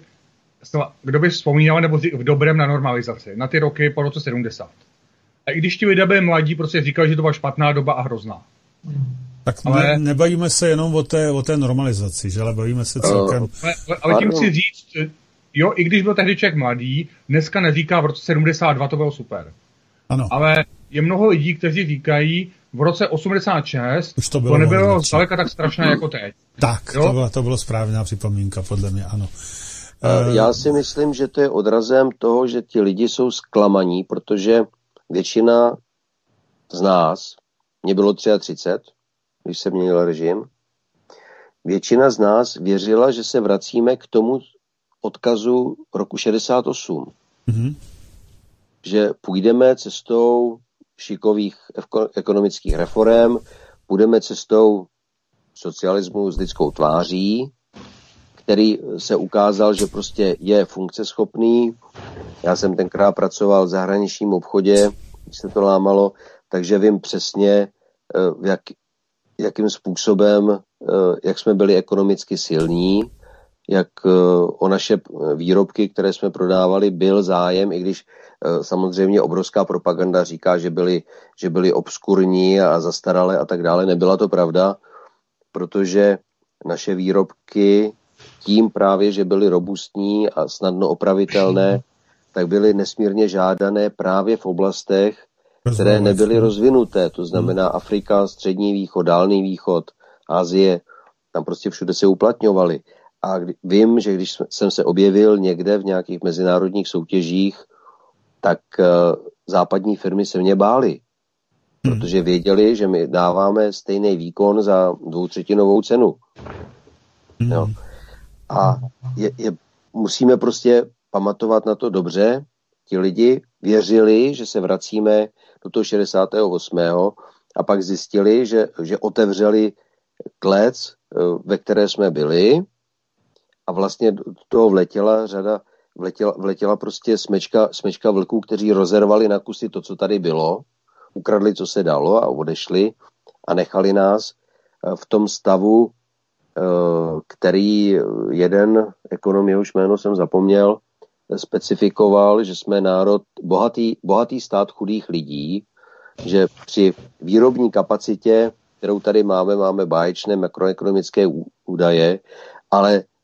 by vzpomínal nebo v dobrém na normalizaci, na ty roky po roce 70. A i když ti lidé byli mladí, prostě říkali, že to byla špatná doba a hrozná. Tak nebavíme se jenom o té normalizaci, že? Ale bavíme se celkem... Ale tím chci říct, jo, i když byl tehdy člověk mladý, dneska neříká v roce 72 to bylo super. Ano. Ale je mnoho lidí, kteří říkají, v roce 86 to nebylo zdaleka tak strašné jako teď. Tak, to bylo správná připomínka, podle mě, ano. Já si myslím, že to je odrazem toho, že ti lidi jsou zklamaní, protože většina z nás, mě bylo 33, když se měnil režim, většina z nás věřila, že se vracíme k tomu odkazu roku 68. Mm-hmm. Že půjdeme cestou šikových ekonomických reforem, půjdeme cestou socialismu s lidskou tváří, který se ukázal, že prostě je funkceschopný. Já jsem tenkrát pracoval v zahraničním obchodě, když se to lámalo, takže vím přesně, jakým způsobem, jak jsme byli ekonomicky silní, jak o naše výrobky, které jsme prodávali, byl zájem, i když samozřejmě obrovská propaganda říká, že byly obskurní a zastaralé a tak dále. Nebyla to pravda, protože naše výrobky tím právě, že byly robustní a snadno opravitelné, tak byly nesmírně žádané právě v oblastech, které nebyly rozvinuté. To znamená Afrika, Střední východ, Dálný východ, Asie, tam prostě všude se uplatňovaly. A vím, že když jsem se objevil někde v nějakých mezinárodních soutěžích, tak západní firmy se mě bály, protože věděli, že my dáváme stejný výkon za 2/3 cenu. Jo. A musíme prostě pamatovat na to dobře. Ti lidi věřili, že se vracíme do toho 68. a pak zjistili, že otevřeli klec, ve které jsme byli, a vlastně do toho vletěla prostě smečka vlků, kteří rozervali na kusy to, co tady bylo, ukradli, co se dalo a odešli a nechali nás v tom stavu, který jeden ekonom, jehož jméno jsem zapomněl, specifikoval, že jsme národ, bohatý stát chudých lidí, že při výrobní kapacitě, kterou tady máme báječné makroekonomické údaje, ale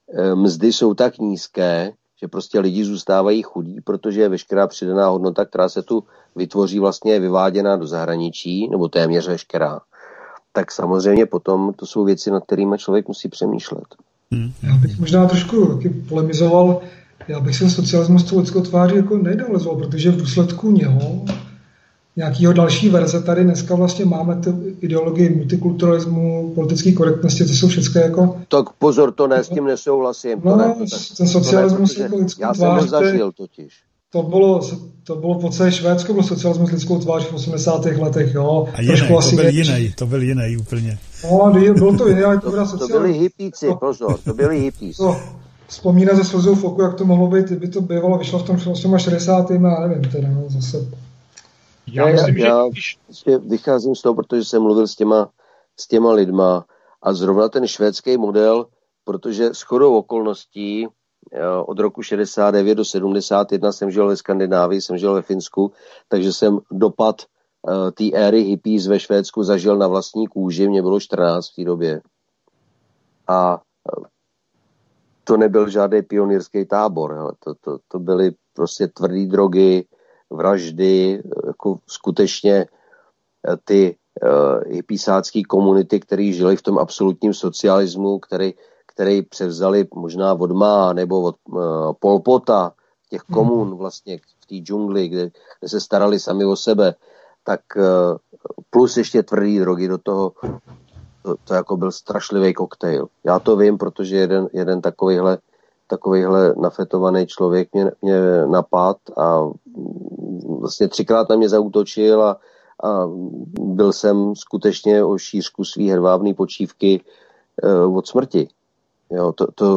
mzdy jsou tak nízké, že prostě lidi zůstávají chudí, protože veškerá přidaná hodnota, která se tu vytvoří, vlastně je vyváděna do zahraničí, nebo téměř veškerá. Tak samozřejmě potom to jsou věci, nad kterými člověk musí přemýšlet. Já bych možná trošku taky polemizoval, já bych se socialismus tou lidskou tváří jako neidolizoval, protože v důsledku něho nějakého další verze tady dneska vlastně máme ty ideologii multikulturalismu, politické korektnosti, to jsou všechno jako... Tak pozor, to ne, s tím nesouhlasím. No, ten socialismus jako lidskou já tváří... Já jsem ho zažil totiž. To bylo po celé Švédsko, byl socialismus lidskou tváří v 80. letech, jo. A to byl jiný úplně. No, bylo to jiný, ale to byla socialismus. To byli hippíci, pozor, to byli hippíci. Vzpomínat ze slzou v oku, jak to mohlo být, kdyby to bývalo, vyšlo v tom 60. já nevím teda, no, zase... Já vycházím z toho, protože jsem mluvil s těma lidma a zrovna ten švédský model, protože shodou okolností od roku 69 do 71 jsem žil ve Skandinávii, jsem žil ve Finsku, takže jsem dopad té éry hippies ve Švédsku zažil na vlastní kůži, mě bylo 14 v té době. A to nebyl žádný pionýrský tábor, hele. To byly prostě tvrdý drogy, vraždy, jako skutečně ty hippiesácký komunity, které žili v tom absolutním socialismu, který převzali možná od Má nebo od Pol Pota, těch komun vlastně v té džungli, kde se starali sami o sebe, tak plus ještě tvrdý drogy do toho, to jako byl strašlivý koktejl. Já to vím, protože jeden takovejhle nafetovaný člověk mě napad a vlastně 3krát na mě zaútočil a byl jsem skutečně o šířku svý hedvábný počívky od smrti. Jo,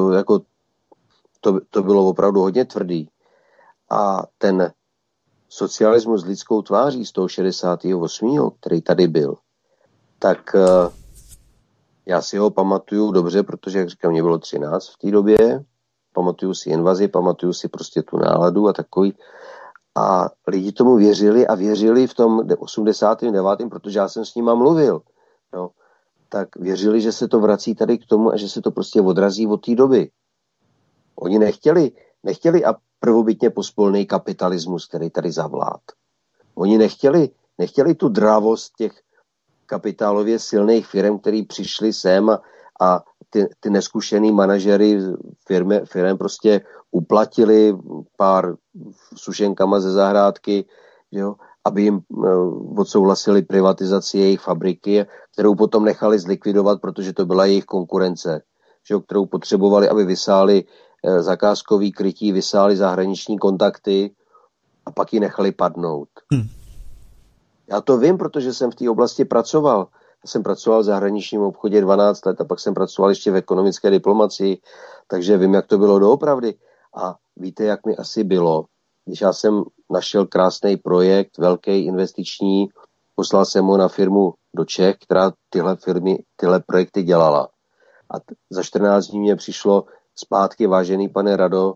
to bylo opravdu hodně tvrdý. A ten socialismus s lidskou tváří z toho 68., který tady byl, tak já si ho pamatuju dobře, protože, jak říkám, mě bylo 13 v té době, pamatuju si invazi, pamatuju si prostě tu náladu a takový. A lidi tomu věřili a věřili v tom 89., protože já jsem s nima mluvil. Jo. Tak věřili, že se to vrací tady k tomu a že se to prostě odrazí od té doby. Oni nechtěli a prvobytně pospolný kapitalismus, který tady zavlád. Oni nechtěli tu drávost těch kapitálově silných firm, který přišli sem a ty neskušený manažery firm prostě uplatili pár sušenkama ze zahrádky, jo, aby jim odsouhlasili privatizaci jejich fabriky, kterou potom nechali zlikvidovat, protože to byla jejich konkurence, že, kterou potřebovali, aby vysáli zakázkový krytí, vysáli zahraniční kontakty a pak ji nechali padnout. Já to vím, protože jsem v té oblasti pracoval. Já jsem pracoval v zahraničním obchodě 12 let a pak jsem pracoval ještě v ekonomické diplomacii, takže vím, jak to bylo doopravdy. A víte, jak mi asi bylo, když já jsem našel krásný projekt, velký investiční, poslal jsem ho na firmu do Čech, která tyhle projekty dělala. A za 14 dní mě přišlo zpátky: vážený pane Rado,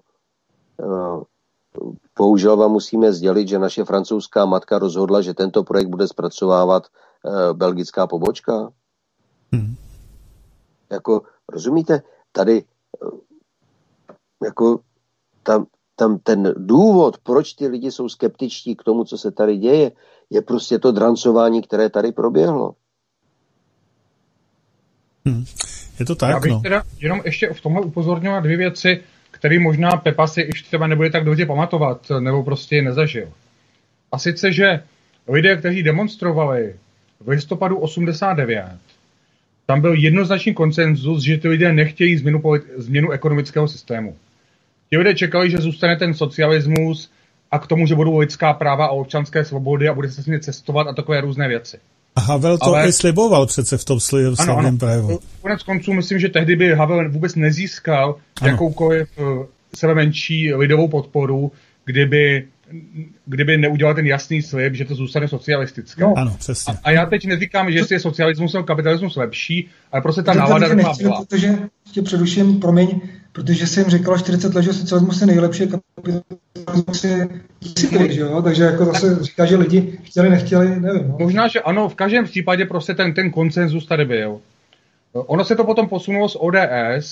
bohužel vám musíme sdělit, že naše francouzská matka rozhodla, že tento projekt bude zpracovávat belgická pobočka. Jako, rozumíte, tady jako tam ten důvod, proč ty lidi jsou skeptičtí k tomu, co se tady děje, je prostě to drancování, které tady proběhlo. Je to tak, já bych teda jenom ještě v tomhle upozornil na 2 věci, které možná Pepa si už třeba nebude tak dobře pamatovat, nebo prostě nezažil. A sice, že lidé, kteří demonstrovali v listopadu 89, tam byl jednoznačný konsenzus, že ty lidé nechtějí změnu ekonomického systému. Ti lidé čekali, že zůstane ten socialismus a k tomu, že budou lidská práva a občanské svobody a bude se smět cestovat a takové různé věci. A Havel to i sliboval přece v tom slavném projevu. Konec konců myslím, že tehdy by Havel vůbec nezískal jakoukoliv sebe menší lidovou podporu, kdyby neudělal ten jasný slib, že to zůstane socialistické. No. Ano, přesně. A já teď neříkám, že jestli je socialismus nebo kapitalismus lepší, ale prostě ta nálada taková byla. Protože tě předuším, promiň, protože jsem říkal 40 let, že socialismus je nejlepší, kapitalismus je že jo? Takže jako zase říká, že lidi chtěli, nechtěli, nevím. No. Možná, že ano, v každém případě prostě ten konsenzus tady byl. Ono se to potom posunulo z ODS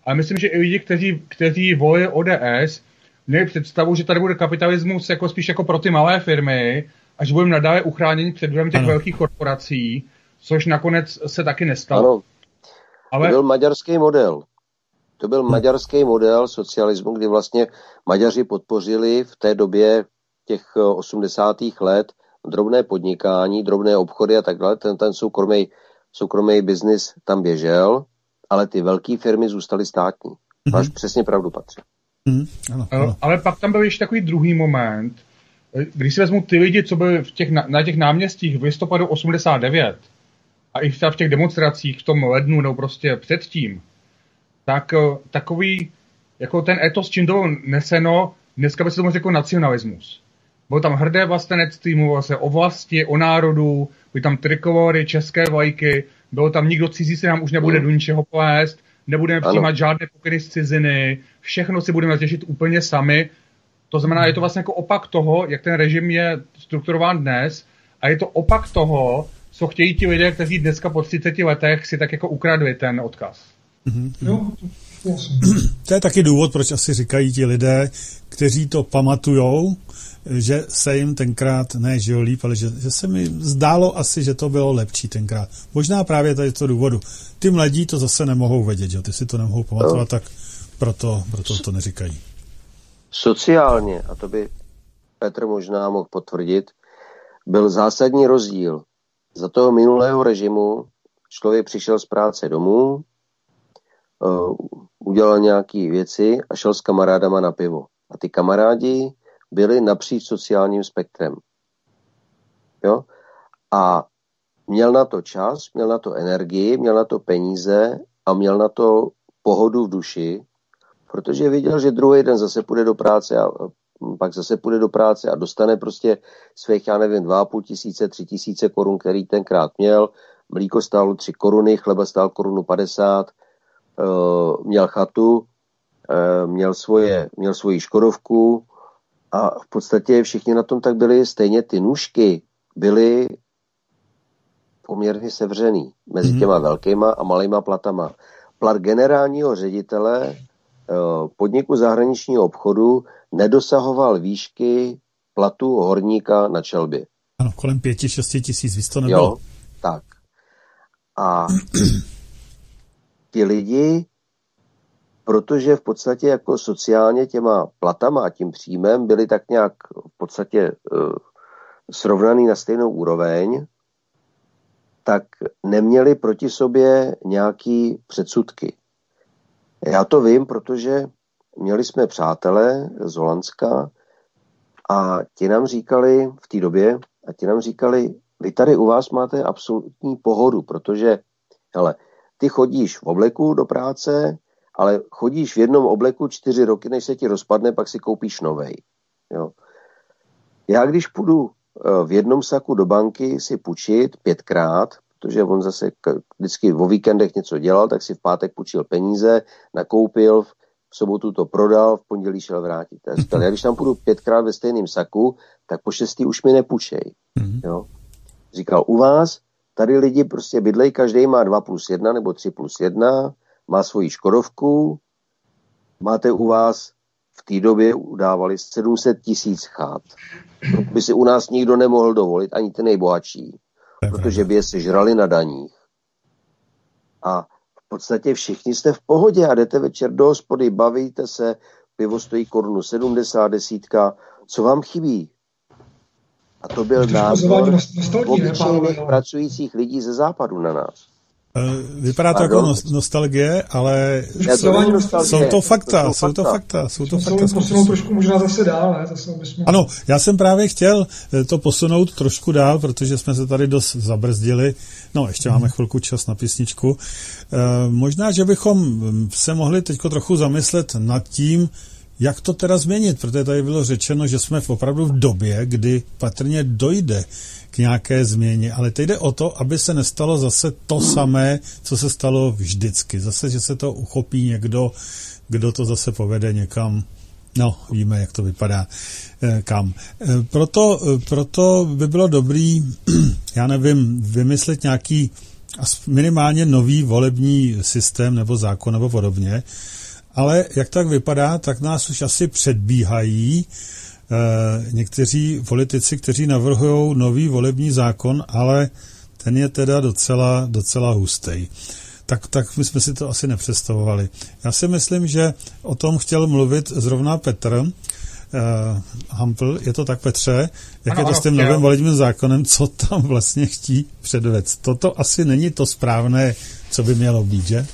ale myslím, že i lidi, kteří volili ODS, měli představu, že tady bude kapitalismus jako spíš jako pro ty malé firmy a že budeme nadále uchráněni před vlivem těch velkých korporací, což nakonec se taky nestalo. Ano. Ale... To byl maďarský model. To byl maďarský model socialismu, kdy vlastně Maďaři podpořili v té době těch 80. let drobné podnikání, drobné obchody a tak dále. Ten soukromý biznis tam běžel, ale ty velké firmy zůstaly státní. Máš přesně pravdu, Patří. Ano. Ale pak tam byl ještě takový druhý moment, když si vezmu ty lidi, co byli na těch náměstích v listopadu 89 a i v těch demonstracích v tom lednu nebo prostě předtím, tak takový, jako ten etos, čím to bylo neseno, dneska by se tomu řekl nacionalismus. Bylo tam hrdé vlastenectví, mluvilo se o vlasti, o národu, byly tam trikolory, české vlajky, bylo tam nikdo cizí se nám už nebude do ničeho plést, nebudeme přijímat žádné pokyny z ciziny, všechno si budeme řešit úplně sami. To znamená, je to vlastně jako opak toho, jak ten režim je strukturován dnes, a je to opak toho, co chtějí ti lidé, kteří dneska po 30 letech si tak jako ukradli ten odkaz. No, to je taky důvod, proč asi říkají ti lidé, kteří to pamatujou, že se jim tenkrát nežilo líp, ale že se mi zdálo asi, že to bylo lepší tenkrát. Možná právě tady z toho důvodu. Ty mladí to zase nemohou vědět, že? Ty si to nemohou pamatovat, tak proto to neříkají. Sociálně, a to by Petr možná mohl potvrdit, byl zásadní rozdíl. Za toho minulého režimu člověk přišel z práce domů, udělal nějaké věci a šel s kamarádama na pivo. A ty kamarádi byli napříč sociálním spektrem. Jo? A měl na to čas, měl na to energii, měl na to peníze a měl na to pohodu v duši, protože viděl, že druhý den zase půjde do práce a pak zase půjde do práce a dostane prostě svých, 2,5 tisíce, 3 tisíce korun, který tenkrát měl. Mlíko stálo 3 koruny, chleba stál 1,50 Kč, měl chatu, měl svoji škodovku a v podstatě všichni na tom tak byli, stejně ty nůžky byly poměrně sevřený mezi těma velkýma a malýma platama. Plat generálního ředitele podniku zahraničního obchodu nedosahoval výšky platu horníka na čelbě. Ano, kolem 5-6 tisíc, víc to nebylo. Jo, tak. A ti lidi, protože v podstatě jako sociálně těma platama a tím příjmem byli tak nějak v podstatě srovnaný na stejnou úroveň, tak neměli proti sobě nějaký předsudky. Já to vím, protože měli jsme přátelé z Holandska a ti nám říkali v té době, vy tady u vás máte absolutní pohodu, protože hele, ty chodíš v obleku do práce, ale chodíš v jednom obleku 4 roky, než se ti rozpadne, pak si koupíš novej. Jo. Já když půjdu v jednom saku do banky si půjčit 5krát, protože on zase vždycky o víkendech něco dělal, tak si v pátek půjčil peníze, nakoupil, v sobotu to prodal, v pondělí šel vrátit. Já když tam půjdu 5krát ve stejném saku, tak po 6. už mi nepůjčej. Jo. Říkal, u vás tady lidi prostě bydlejí, každý má 2+1 nebo 3+1, má svoji škodovku, máte u vás v té době udávali 700 000 chat. To by si u nás nikdo nemohl dovolit, ani ty nejbohatší, protože by je sežrali na daních. A v podstatě všichni jste v pohodě a jdete večer do hospody, bavíte se, pivo stojí 1,70 Kč, desítka. Co vám chybí? A to byl názor obyčejných pracujících lidí ze západu na nás. Vypadá to jako nostalgie, ale jsou to fakta. Posunout trošku možná zase dál, ne? Ano, já jsem právě chtěl to posunout trošku dál, protože jsme se tady dost zabrzdili. No, ještě máme chvilku čas na písničku. Možná, že bychom se mohli teďko trochu zamyslet nad tím, jak to teda změnit, protože tady bylo řečeno, že jsme opravdu v době, kdy patrně dojde k nějaké změně, ale teď jde o to, aby se nestalo zase to samé, co se stalo vždycky. Zase, že se to uchopí někdo, kdo to zase povede někam, no, víme, jak to vypadá, kam. Proto by bylo dobrý, já nevím, vymyslet nějaký minimálně nový volební systém nebo zákon nebo podobně. Ale jak tak vypadá, tak nás už asi předbíhají někteří politici, kteří navrhují nový volební zákon, ale ten je teda docela hustý. Tak my jsme si to asi nepředstavovali. Já si myslím, že o tom chtěl mluvit zrovna Petr Hampl. Je to tak, Petře? Jak je to s tím novým volebním zákonem? Co tam vlastně chtí předvést? Toto asi není to správné, co by mělo být, že?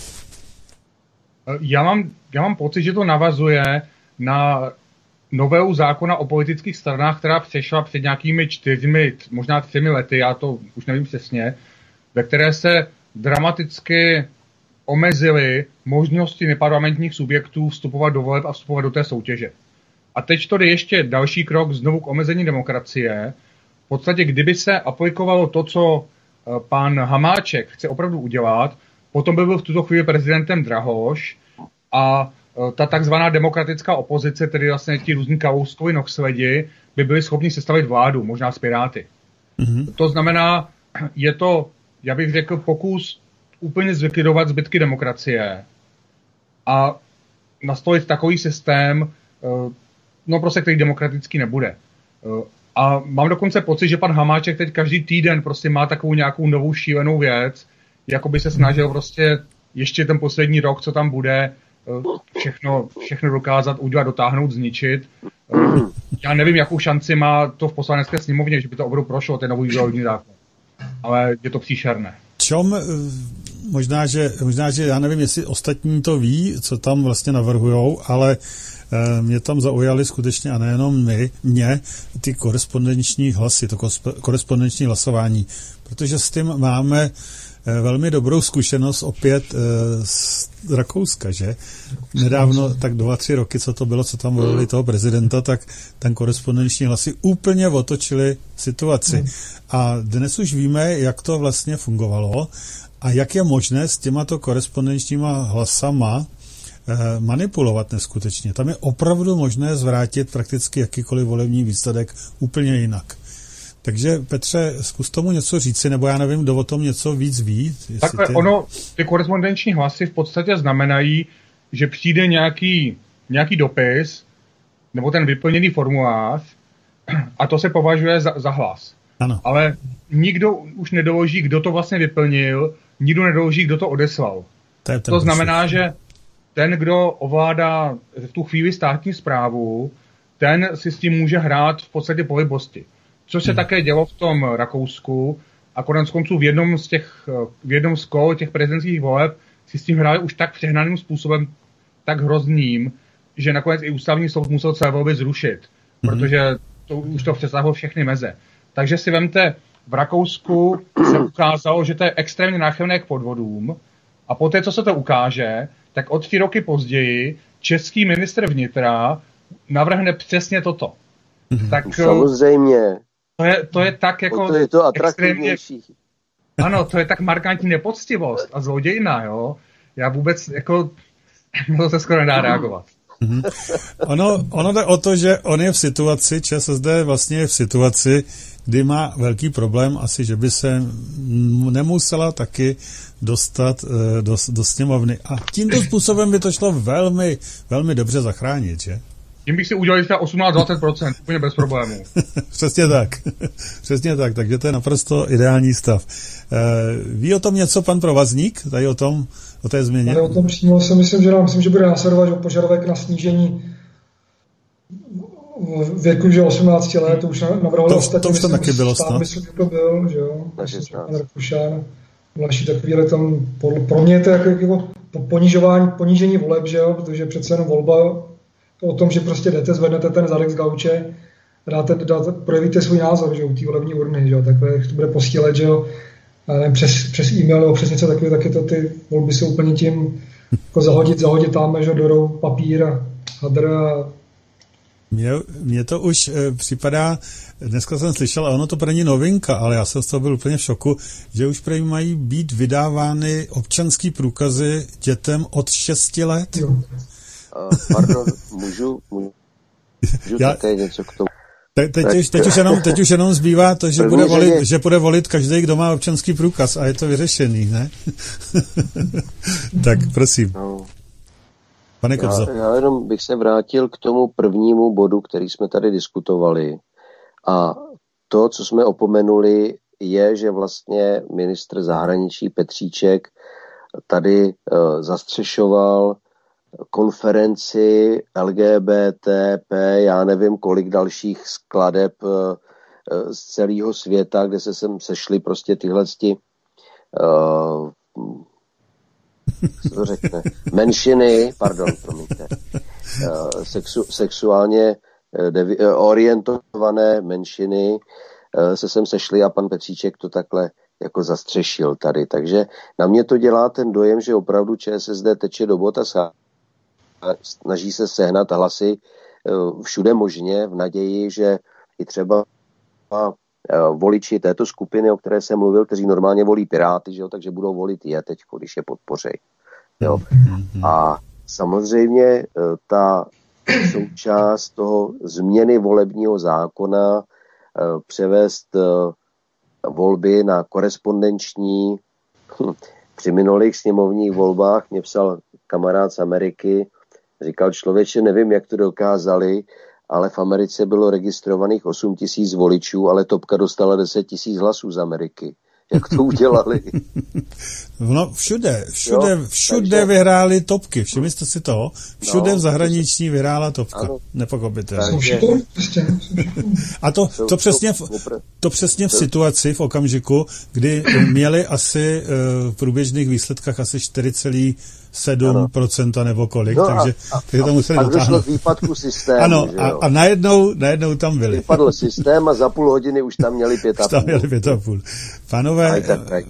Já mám pocit, že to navazuje na novelu zákona o politických stranách, která přešla před nějakými 4, možná 3 lety, já to už nevím přesně, ve které se dramaticky omezily možnosti neparlamentních subjektů vstupovat do voleb a vstupovat do té soutěže. A teď to jde ještě další krok znovu k omezení demokracie. V podstatě, kdyby se aplikovalo to, co pan Hamáček chce opravdu udělat, potom by byl v tuto chvíli prezidentem Drahoš a ta takzvaná demokratická opozice, tedy vlastně ti různí Kalouskovi nohsledi, by byli schopni sestavit vládu, možná s Piráty. Mm-hmm. To znamená, je to, já bych řekl, pokus úplně zlikvidovat zbytky demokracie a nastolit takový systém, prostě který demokratický nebude. A mám dokonce pocit, že pan Hamáček teď každý týden prostě má takovou nějakou novou šílenou věc, jako by se snažil prostě ještě ten poslední rok, co tam bude, všechno dokázat udělat, dotáhnout, zničit. Já nevím, jakou šanci má to v poslanecké sněmovně, že by to opravdu prošlo, ten nový volební zákon. Ale je to příšerné. Možná, že já nevím, jestli ostatní to ví, co tam vlastně navrhujou, ale mě tam zaujaly skutečně, a nejenom mě, ty korespondenční hlasy, to korespondenční hlasování, protože s tím máme velmi dobrou zkušenost opět z Rakouska, že? Nedávno, tak 2-3 roky, co to bylo, co tam volili toho prezidenta, tak ten korespondenční hlasy úplně otočili situaci. A dnes už víme, jak to vlastně fungovalo a jak je možné s těmato korespondenčníma hlasama manipulovat neskutečně. Tam je opravdu možné zvrátit prakticky jakýkoliv volební výsledek úplně jinak. Takže Petře, zkus tomu něco říci, nebo já nevím, kdo o tom něco víc ví. Takhle ty korespondenční hlasy v podstatě znamenají, že přijde nějaký dopis, nebo ten vyplněný formulář, a to se považuje za hlas. Ano. Ale nikdo už nedoloží, kdo to vlastně vyplnil, nikdo nedoloží, kdo to odeslal. To znamená, že ten, kdo ovládá v tu chvíli státní správu, ten si s tím může hrát v podstatě po libosti. Což se také dělo v tom Rakousku a konec konců v jednom z kol těch prezidentských voleb si s tím hráli už tak přehnaným způsobem, tak hrozným, že nakonec i ústavní soud musel celé volby zrušit, protože už to přesáhlo všechny meze. Takže si vemte, v Rakousku se ukázalo, že to je extrémně náchylné k podvodům a poté, co se to ukáže, tak o 3 roky později český ministr vnitra navrhne přesně toto. Tak, samozřejmě. To je tak jako... Je to atraktivnější. Ano, to je tak markantní nepoctivost a zlodějina, jo. Já vůbec jako... to se skoro nedá reagovat. Ono jde o to, že on je v situaci, ČSSD vlastně je v situaci, kdy má velký problém asi, že by se nemusela taky dostat do sněmovny. A tímto způsobem by to šlo velmi, velmi dobře zachránit, že? Tím bych si udělal 18-20%, úplně bez problémů. Přesně tak, takže to je naprosto ideální stav. Ví o tom něco pan Provazník, tady o té změně? Ale o tom přímo si myslím, že bude následovat požadavek na snížení věku, že 18 let, to už navrhovali ostatní. To už tam taky bylo snad. Myslím, že to byl, že jo. Pan Rakušan, další takovýhle tam, pro mě je to jako ponížení voleb, že jo, protože přece jenom volba o tom, že prostě jdete, zvednete ten zadek z gauče, projevíte svůj názor, že u té volební urny, že jo, takhle to bude posílet, že jo, přes e-mail nebo přes něco takového, tak je to ty volby jsou úplně tím, jako zahodit tam, že do papír a hadr a Mně to už připadá, dneska jsem slyšel, a ono to není novinka, ale já jsem z toho byl úplně v šoku, že už prý mají být vydávány občanský průkazy dětem od 6 let. Pardon, můžu také něco k tomu. Teď už jenom zbývá to, že bude volit každý, kdo má občanský průkaz a je to vyřešený, ne? Tak prosím. No. Pane Kobzo. Já jenom bych se vrátil k tomu prvnímu bodu, který jsme tady diskutovali. A to, co jsme opomenuli, je, že vlastně ministr zahraničí Petříček tady zastřešoval konferenci LGBTP, já nevím kolik dalších skladeb z celého světa, kde se sem sešly prostě tyhleti co to řekne, menšiny, promiňte, sexuálně orientované menšiny se sem sešly a pan Petříček to takhle jako zastřešil tady. Takže na mě to dělá ten dojem, že opravdu ČSSD teče do bot a snaží se sehnat hlasy všude možně v naději, že i třeba voliči této skupiny, o které jsem mluvil, kteří normálně volí Piráty, že jo, takže budou volit je teď, když je podpořej. Jo. A samozřejmě ta součást toho změny volebního zákona převést volby na korespondenční. Při minulých sněmovních volbách mě psal kamarád z Ameriky, říkal, člověče, nevím, jak to dokázali, ale v Americe bylo registrovaných 8 000 voličů, ale Topka dostala 10 000 hlasů z Ameriky. Jak to udělali? No všude vyhráli Topky. Všimli jste si toho? Všude v zahraničí vyhrála Topka. Nepochopitelně. A to přesně v situaci, v okamžiku, kdy měli asi v průběžných výsledkách asi 4,7% nebo kolik, takže to museli dotáhnout. Výpadku systému. Ano, a najednou tam byli. Vypadl systém a za půl hodiny už tam měli 5,5. Pánové,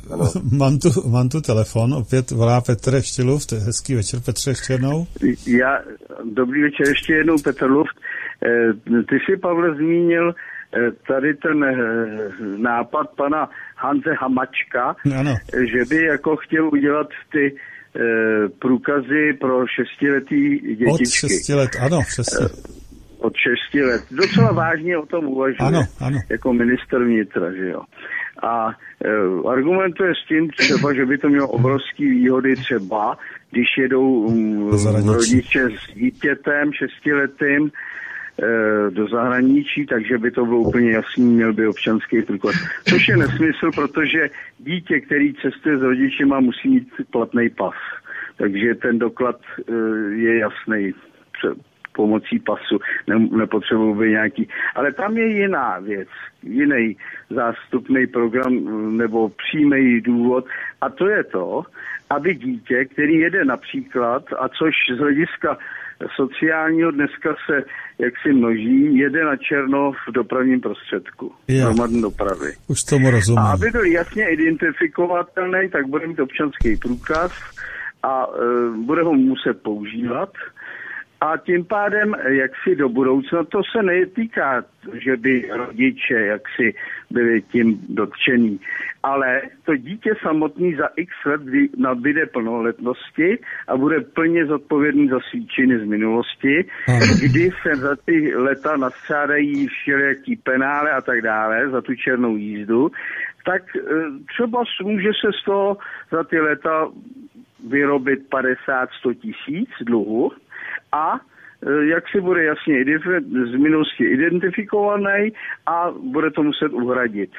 mám tu telefon, opět volá Petr ještě Luft. Hezký večer, Petře, ještě jednou. Dobrý večer, ještě jednou, Petr Luft. Ty jsi, Pavle, zmínil tady ten nápad pana Hanze Hamačka, ano. Že by jako chtěl udělat ty průkazy pro 6letý dětičky. Od 6 let, ano, přesně. Od 6 let. Docela vážně o tom uvažuje. Ano. Jako ministr vnitra, že jo. A argumentuje s tím třeba, že by to mělo obrovské výhody třeba, když jedou rodiče s dítětem 6letým do zahraničí, takže by to bylo úplně jasný, měl by občanský průkaz. Což je nesmysl, protože dítě, který cestuje s rodičema, musí mít platný pas. Takže ten doklad je jasný pomocí pasu, nepotřebuji by nějaký. Ale tam je jiná věc, jiný zástupný program nebo přímý důvod, a to je to, aby dítě, který jede například, a což z hlediska sociálního dneska se jaksi množí, jede na černo v dopravním prostředku, hromadné dopravy. Už tomu rozumím. A aby byl jasně identifikovatelný, tak bude mít občanský průkaz a bude ho muset používat. A tím pádem, jaksi do budoucna, to se netýká, že by rodiče jaksi byli tím dotčení, ale to dítě samotný za x let nabyde plnoletnosti a bude plně zodpovědný za svý činy z minulosti, kdy se za ty leta nastřádají všelijaký penále a tak dále, za tu černou jízdu, tak třeba může se z toho za ty leta vyrobit 50-100 tisíc dluhu, a jak si bude jasně z minulosti identifikovaný a bude to muset uhradit.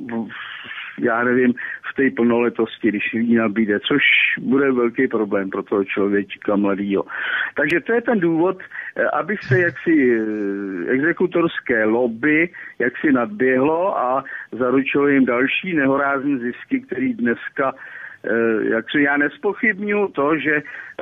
Já nevím, v té plnoletosti, když jí nabíde, což bude velký problém pro toho člověka mladýho. Takže to je ten důvod, aby se jaksi exekutorské lobby jaksi nadběhlo a zaručilo jim další nehorázné zisky, který dneska já nespochybnuju to, že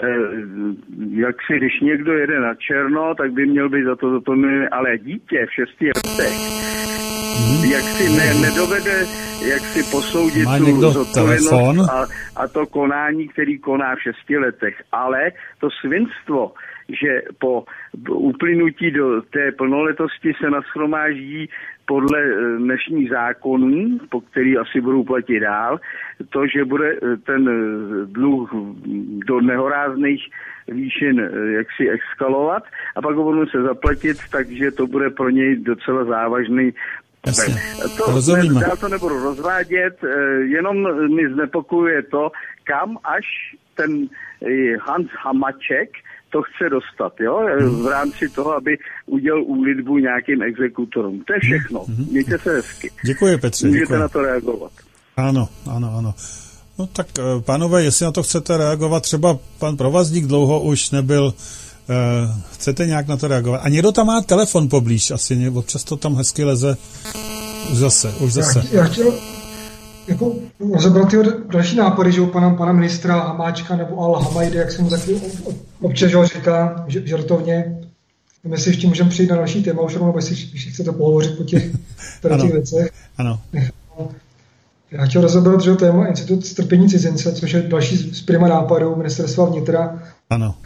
když někdo jede na černo, tak by měl být za to, ale dítě v 6 letech jak si nedovede, jak si posoudit tu zodpovědnost a to konání, který koná v 6 letech. Ale to svinstvo, že po uplynutí do té plnoletosti se nashromáždí podle dnešních zákonů, po který asi budou platit dál, to, že bude ten dluh do nehorázných výšin jaksi eskalovat a pak ho budou se zaplatit, takže to bude pro něj docela závažný. Jasně, Já to nebudu rozvádět, jenom mi znepokojuje to, kam až ten Hans Hamaček to chce dostat, jo? V rámci toho, aby udělal úlitbu nějakým exekutorům. To je všechno. Mějte se hezky. Děkuji, Petře. Můžete na to reagovat. Ano. No tak, pánové, jestli na to chcete reagovat, třeba pan Provazník dlouho už nebyl, chcete nějak na to reagovat? A někdo tam má telefon poblíž, asi občas to tam hezky leze. Už zase. Já chtěl jako rozebrat ty další nápady, že u pana ministra Hamáčka nebo Al-Hamajdy, jak jsem mu taky občas říká, žertovně. My si ještě můžeme přijít na další téma, už nebo jestli chcete pohovořit po těch věcech. Ano. Já chtěl rozebrat, že téma Institut strpění cizince, což je další z prima nápadů ministerstva vnitra. Ano.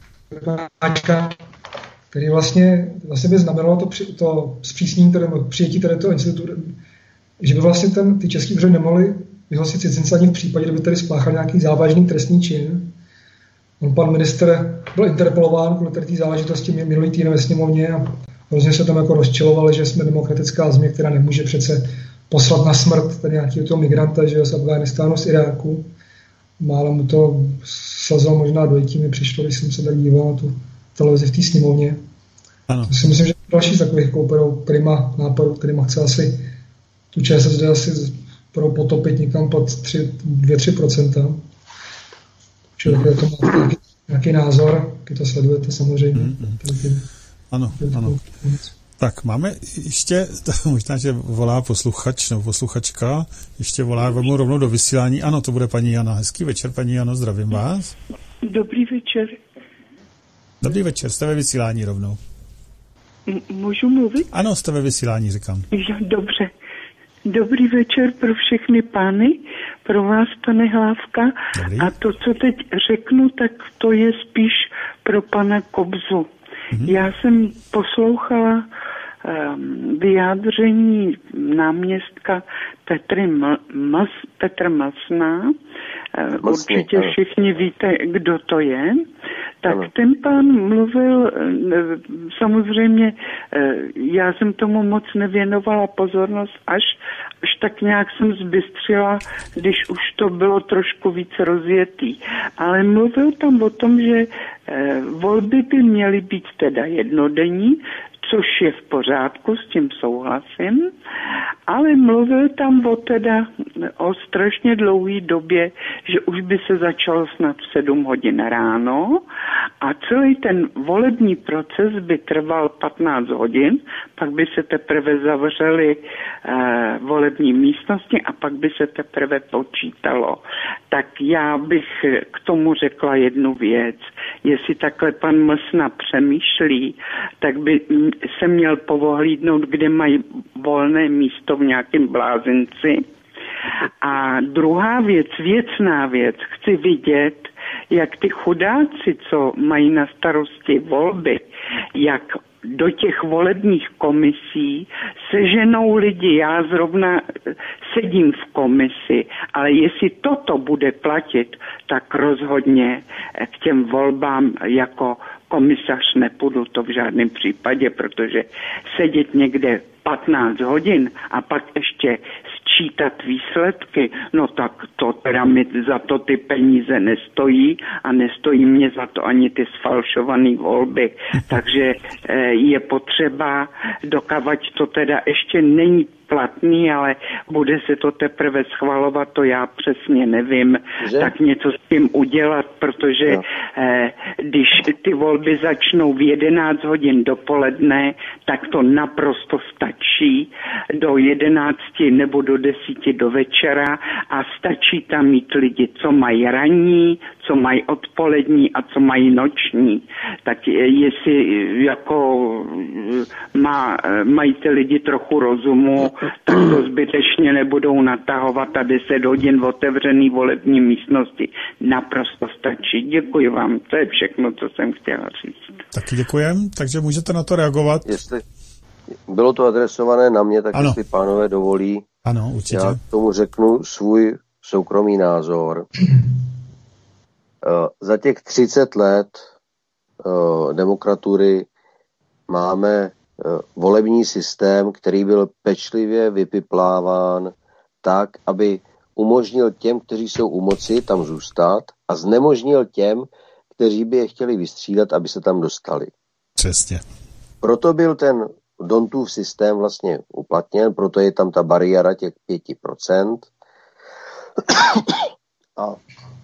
Který vlastně by znamenalo to zpřísnění, přijetí toho institutu, že by vlastně ty český úřady nemohli vyhlásit cizince ani v případě, kdyby tady spáchal nějaký závažný trestný čin. Pan ministr byl interpelován kvůli té záležitosti minulý týden ve sněmovně a hrozně se tam jako rozčilovali, že jsme demokratická země, která nemůže přece poslat na smrt tady nějakého toho migranta, že z Afghánistánu, z Iráku. Málo mu to slezlo možná dojití, mi přišlo, když jsem se tak díval na tu televizi v té sněmovně. Ano. To si myslím, že další z takových prima nápadů, kterýma chce asi tu ČSSD asi potopit někam pod 2-3%. Čili to má nějaký názor, když to sledujete samozřejmě. Ano. Tak máme ještě, možná, že volá posluchač nebo posluchačka, ještě volá rovnou do vysílání. Ano, to bude paní Jana. Hezký večer, paní Jano, zdravím vás. Dobrý večer. Dobrý večer, jste ve vysílání rovnou. Můžu mluvit? Ano, jste ve vysílání, říkám. Dobře. Dobrý večer pro všechny pány, pro vás, pane Hlávka. Dobrý. A to, co teď řeknu, tak to je spíš pro pana Kobzu. Já jsem poslouchala vyjádření náměstka Petra Masna. Určitě všichni víte, kdo to je. Tak ten pán mluvil, samozřejmě já jsem tomu moc nevěnovala pozornost, až tak nějak jsem zbystřila, když už to bylo trošku víc rozjetý. Ale mluvil tam o tom, že volby by měly být teda jednodenní, což je v pořádku, s tím souhlasím, ale mluvil tam o strašně dlouhé době, že už by se začalo snad v 7 hodin ráno a celý ten volební proces by trval 15 hodin, pak by se teprve zavřely volební místnosti a pak by se teprve počítalo. Tak já bych k tomu řekla jednu věc. Jestli takhle pan Mlsna přemýšlí, tak by se měl povohlídnout, kde mají volné místo v nějakém blázinci. A druhá věc, věcná věc, chci vidět, jak ty chudáci, co mají na starosti volby, jak do těch volebních komisí seženou lidi. Já zrovna sedím v komisi, ale jestli toto bude platit, tak rozhodně k těm volbám jako komisař nepůjdu, to v žádném případě, protože sedět někde 15 hodin a pak ještě sčítat výsledky, no tak to teda mi za to ty peníze nestojí a nestojí mě za to ani ty sfalšované volby. Takže je potřeba, dokavať to teda ještě není platný, ale bude se to teprve schvalovat, to já přesně nevím, tak něco s tím udělat, protože když ty volby začnou v 11 hodin dopoledne, tak to naprosto stačí do 11 nebo do 10 do večera a stačí tam mít lidi, co mají ranní, co co mají odpolední a co mají noční, tak jestli jako mají ty lidi trochu rozumu, tak to zbytečně nebudou natahovat a 10 hodin v otevřený volební místnosti. Naprosto stačí. Děkuji vám. To je všechno, co jsem chtěla říct. Taky děkujem, takže můžete na to reagovat. Jestli bylo to adresované na mě, tak jestli pánové dovolí, ano, určitě. Já tomu řeknu svůj soukromý názor. Za těch 30 let demokratury máme volební systém, který byl pečlivě vypipláván tak, aby umožnil těm, kteří jsou u moci, tam zůstat a znemožnil těm, kteří by je chtěli vystřídat, aby se tam dostali. Přesně. Proto byl ten Dontův systém vlastně uplatněn, proto je tam ta bariéra těch 5%. A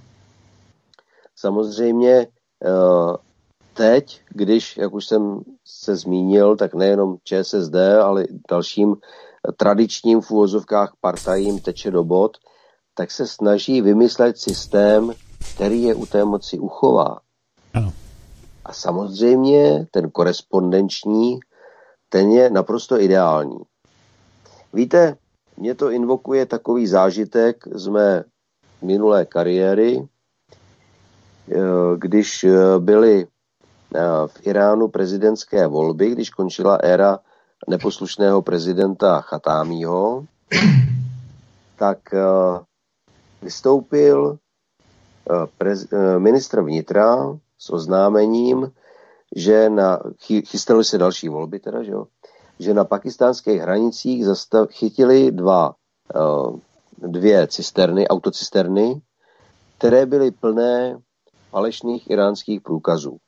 samozřejmě teď, když, jak už jsem se zmínil, tak nejenom ČSSD, ale i dalším tradičním v uvozovkách partajím teče do bod, tak se snaží vymyslet systém, který je u té moci uchová. Ano. A samozřejmě ten korespondenční, ten je naprosto ideální. Víte, mě to invokuje takový zážitek z mé minulé kariéry, když byly v Iránu prezidentské volby, když končila éra neposlušného prezidenta Chatámího, tak vystoupil ministr vnitra s oznámením, že chystaly se další volby, teda, že na pakistánských hranicích chytili dvě cisterny, autocisterny, které byly plné falešných iránských průkazů.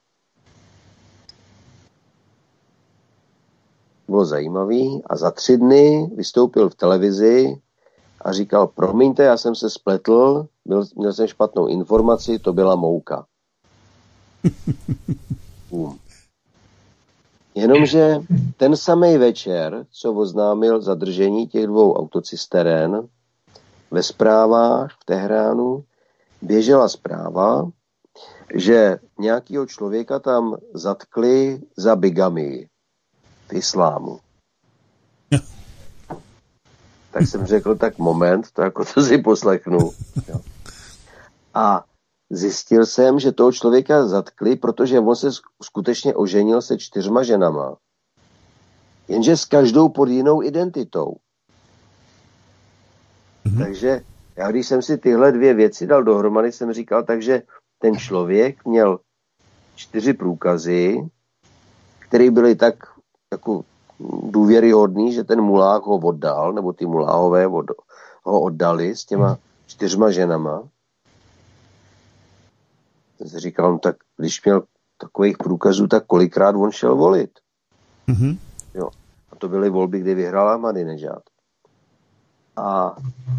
Bylo zajímavý a za 3 dny vystoupil v televizi a říkal, promiňte, já jsem se spletl, měl jsem špatnou informaci, to byla mouka. Jenomže ten samý večer, co oznámil zadržení těch 2 autocisteren, ve zprávách v Tehránu běžela zpráva, že nějakého člověka tam zatkli za bigamii v islámu. Tak jsem řekl, tak moment, to si poslechnu. A zjistil jsem, že toho člověka zatkli, protože on se skutečně oženil se 4 ženama. Jenže s každou pod jinou identitou. Takže já když jsem si tyhle 2 věci dal dohromady, jsem říkal, takže ten člověk měl 4 průkazy, které byly tak jako důvěryhodný, že ten mulák ho oddal, nebo ty muláhové ho oddali s těma 4 ženama. Jsem říkal, no tak když měl takových průkazů, tak kolikrát on šel volit. Jo. A to byly volby, kdy vyhrál Ahmadinejad. A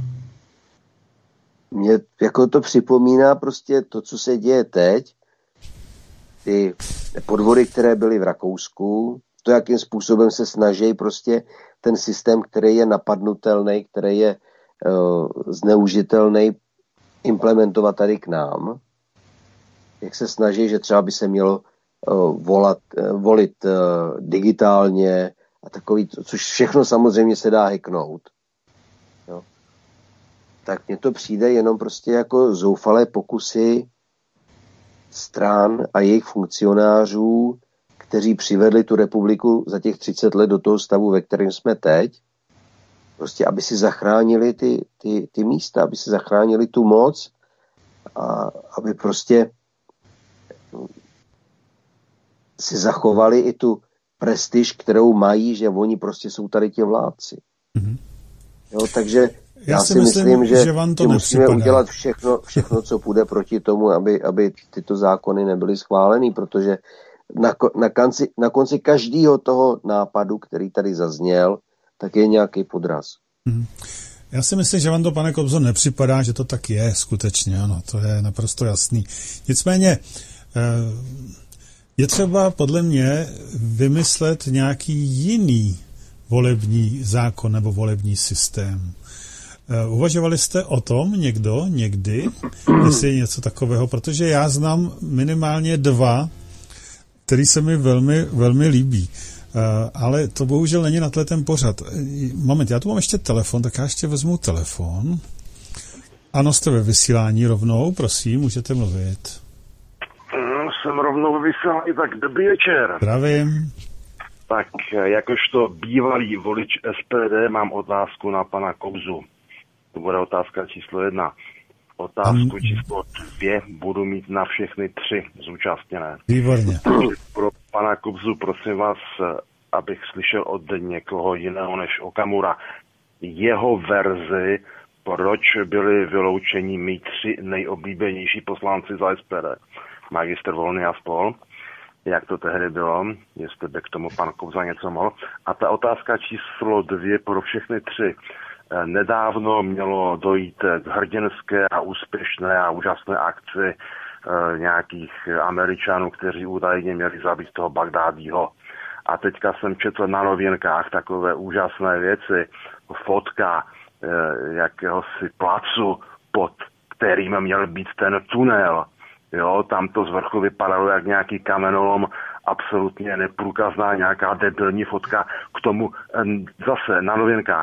mě jako to připomíná prostě to, co se děje teď, ty podvody, které byly v Rakousku, to, jakým způsobem se snaží prostě ten systém, který je napadnutelný, který je zneužitelný, implementovat tady k nám. Jak se snaží, že třeba by se mělo volit digitálně a takový, což všechno samozřejmě se dá hacknout. Jo. Tak mně to přijde jenom prostě jako zoufalé pokusy stran a jejich funkcionářů, kteří přivedli tu republiku za těch 30 let do toho stavu, ve kterém jsme teď, prostě aby si zachránili ty místa, aby si zachránili tu moc a aby prostě si zachovali i tu prestiž, kterou mají, že oni prostě jsou tady ti vládci. Jo, takže já si myslím, že musíme udělat všechno, co půjde proti tomu, aby tyto zákony nebyly schváleny, protože na konci každého toho nápadu, který tady zazněl, tak je nějaký podraz. Já si myslím, že vám to, pane Kobzo, nepřipadá, že to tak je skutečně, ano, to je naprosto jasný. Nicméně je třeba podle mě vymyslet nějaký jiný volební zákon nebo volební systém. Uvažovali jste o tom někdy, jestli je něco takového, protože já znám minimálně 2, který se mi velmi, velmi líbí. Ale to bohužel není na ten pořad. Moment, já tu mám ještě telefon, tak já ještě vezmu telefon. Ano, jste ve vysílání rovnou, prosím, můžete mluvit. Jsem rovnou ve vysílání, tak dobrý večer. Zdravím. Tak jakožto bývalý volič SPD mám otázku na pana Kobzu. To bude otázka číslo 1. Otázku číslo 2 budu mít na všechny 3 zúčastněné. Výborně. Pro pana Kobzu, prosím vás, abych slyšel od někoho jiného než Okamura jeho verzi, proč byli vyloučeni mý 3 nejoblíbenější poslanci za SPD. Magistr Volný a spol. Jak to tehdy bylo, jestli by k tomu pan Kobza něco mohl. A ta otázka číslo 2 pro všechny 3. Nedávno mělo dojít k hrdinské a úspěšné a úžasné akci nějakých Američanů, kteří údajně měli zabít toho Bagdádího. A teďka jsem četl na novinkách takové úžasné věci. Fotka jakéhosi placu, pod kterým měl být ten tunel. Jo, tam to z vrchu vypadalo jak nějaký kamenolom, absolutně neprůkazná nějaká debilní fotka. K tomu zase na novinkách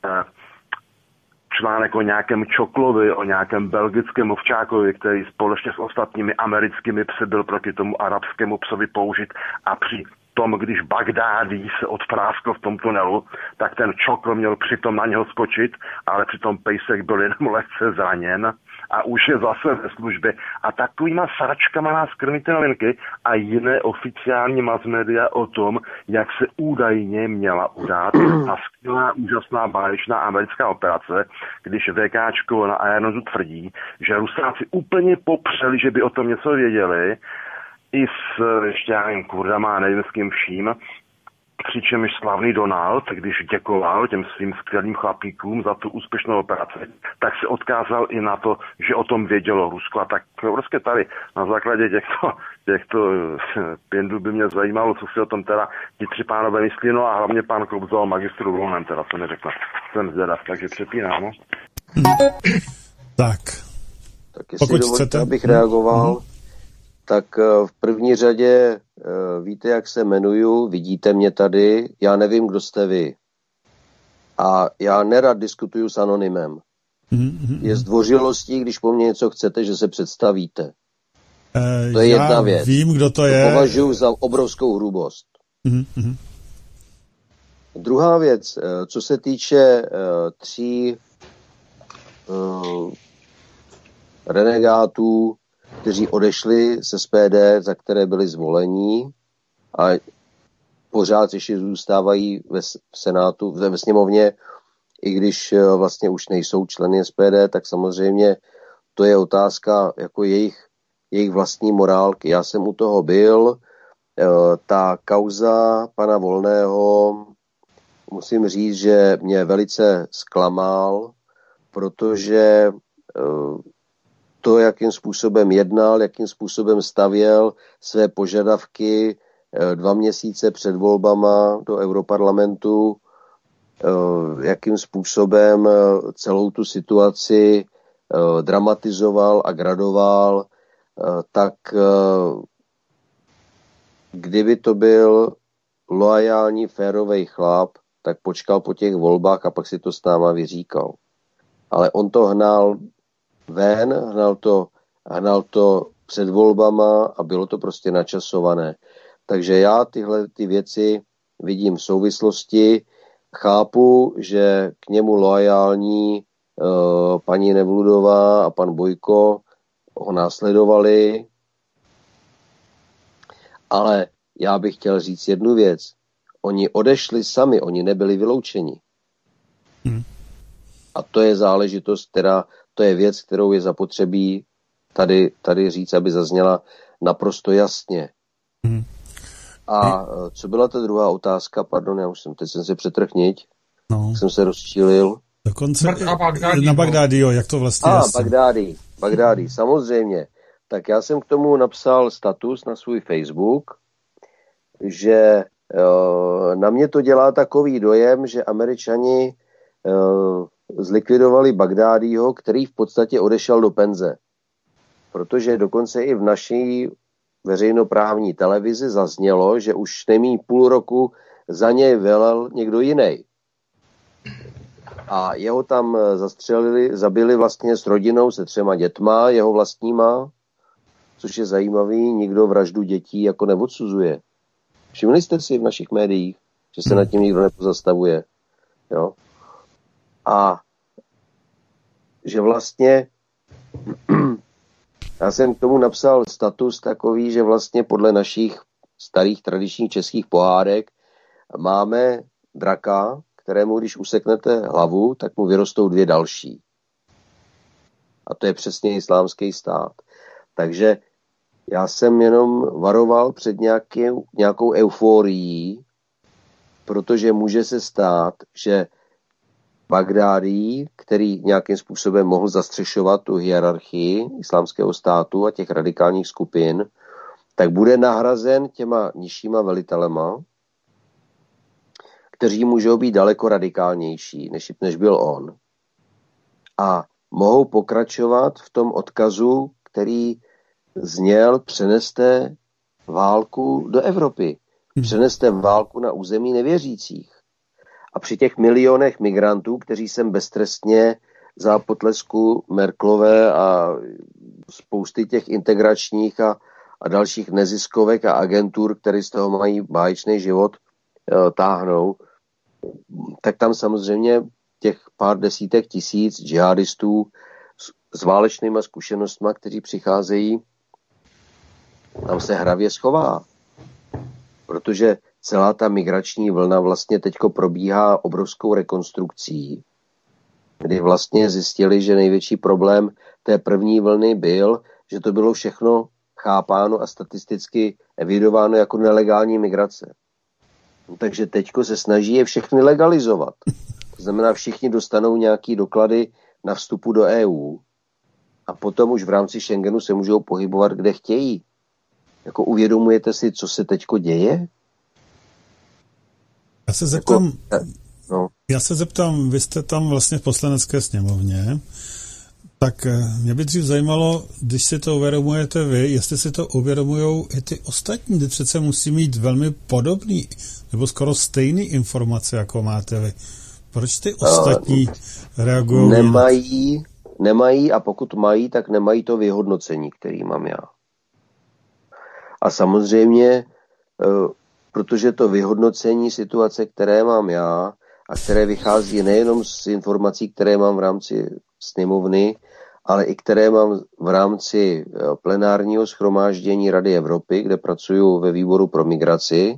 článek o nějakém Čoklovi, o nějakém belgickém ovčákovi, který společně s ostatními americkými psy byl proti tomu arabskému psovi použit a při tom, když Bagdádí se odpráskl v tom tunelu, tak ten Čokl měl přitom na něho skočit, ale přitom pejsek byl jenom lehce zraněn a už je zase ve službě. A takovýma sračkama nás krmí ty novinky a jiné oficiální mass media o tom, jak se údajně měla udát ta skvělá, úžasná, báječná americká operace, když VKčko na Aeronetu tvrdí, že Rusáci úplně popřeli, že by o tom něco věděli, i s, ještě já nevím, Kurdama a nevím s kým vším, přičemž slavný Donald, když děkoval těm svým skvělým chlapíkům za tu úspěšnou operaci, tak se odkázal i na to, že o tom vědělo Rusko. A tak prostě tady na základě těchto pěndů by mě zajímalo, co si o tom teda ti 3 pánové myslí, no a hlavně pán Kobza o magistru Volném, teda co mi řekla. Jsem zvědav, takže přepínám, no. Tak pokud chcete, abych reagoval, tak v první řadě víte, jak se jmenuju, vidíte mě tady, já nevím, kdo jste vy. A já nerad diskutuju s anonymem. Je zdvořilostí, když po mně něco chcete, že se představíte. To je jedna věc. Vím, kdo to je. To považuji za obrovskou hrubost. Druhá věc, co se týče 3 renegátů, kteří odešli z SPD, za které byli zvolení a pořád ještě zůstávají v Senátu, ve sněmovně, i když vlastně už nejsou členy SPD, tak samozřejmě to je otázka jako jejich vlastní morálky. Já jsem u toho byl, ta kauza pana Volného, musím říct, že mě velice zklamal, protože to, jakým způsobem jednal, jakým způsobem stavěl své požadavky 2 měsíce před volbama do Europarlamentu, jakým způsobem celou tu situaci dramatizoval a gradoval, tak kdyby to byl loajální, férovej chlap, tak počkal po těch volbách a pak si to s náma vyříkal. Ale on to hnal ven, hnal to před volbama a bylo to prostě načasované. Takže já tyhle ty věci vidím v souvislosti. Chápu, že k němu loajální paní Nevludová a pan Bojko ho následovali, ale já bych chtěl říct jednu věc. Oni odešli sami, oni nebyli vyloučeni. A to je záležitost, to je věc, kterou je zapotřebí tady říct, aby zazněla naprosto jasně. A co byla ta druhá otázka? Pardon, teď jsem se přetrhnit. Jsem se rozčílil. Dokonce na Bagdádi, jak to vlastně je? Bagdádi, samozřejmě. Tak já jsem k tomu napsal status na svůj Facebook, že na mě to dělá takový dojem, že Američani zlikvidovali Bagdádího, který v podstatě odešel do penze. Protože dokonce i v naší veřejnoprávní televizi zaznělo, že už nemí půl roku za něj velel někdo jiný. A jeho tam zastřelili, zabili vlastně s rodinou, se 3 dětma, jeho vlastníma, což je zajímavý, nikdo vraždu dětí jako neodsuzuje. Všimli jste si v našich médiích, že se nad tím nikdo nepozastavuje. Jo? A že vlastně já jsem k tomu napsal status takový, že vlastně podle našich starých tradičních českých pohádek máme draka, kterému když useknete hlavu, tak mu vyrostou 2 další. A to je přesně islámský stát. Takže já jsem jenom varoval před nějakou euforií, protože může se stát, že Bagdádí, který nějakým způsobem mohl zastřešovat tu hierarchii islámského státu a těch radikálních skupin, tak bude nahrazen těma nižšíma velitelema, kteří můžou být daleko radikálnější, než byl on. A mohou pokračovat v tom odkazu, který zněl: přeneste válku do Evropy. Přeneste válku na území nevěřících. A při těch milionech migrantů, kteří sem beztrestně za potlesku Merkelové a spousty těch integračních a dalších neziskovek a agentur, které z toho mají báječný život, táhnou, tak tam samozřejmě těch pár desítek tisíc džihadistů s válečnýma zkušenostma, kteří přicházejí, tam se hravě schová. Protože celá ta migrační vlna vlastně teďko probíhá obrovskou rekonstrukcí, kdy vlastně zjistili, že největší problém té první vlny byl, že to bylo všechno chápáno a statisticky evidováno jako nelegální migrace. Takže teďko se snaží je všechny legalizovat. To znamená, všichni dostanou nějaký doklady na vstupu do EU a potom už v rámci Schengenu se můžou pohybovat, kde chtějí. Jako uvědomujete si, co se teďko děje? Já se zeptám, vy jste tam vlastně v poslanecké sněmovně, tak mě by dřív zajímalo, když si to uvědomujete vy, jestli si to uvědomujou i ty ostatní, kdy přece musí mít velmi podobný nebo skoro stejný informace, jako máte vy. Proč ty ostatní reagují? Nemají a pokud mají, tak nemají to vyhodnocení, který mám já. A samozřejmě, protože to vyhodnocení situace, které mám já a které vychází nejenom z informací, které mám v rámci sněmovny, ale i které mám v rámci plenárního shromáždění Rady Evropy, kde pracuju ve výboru pro migraci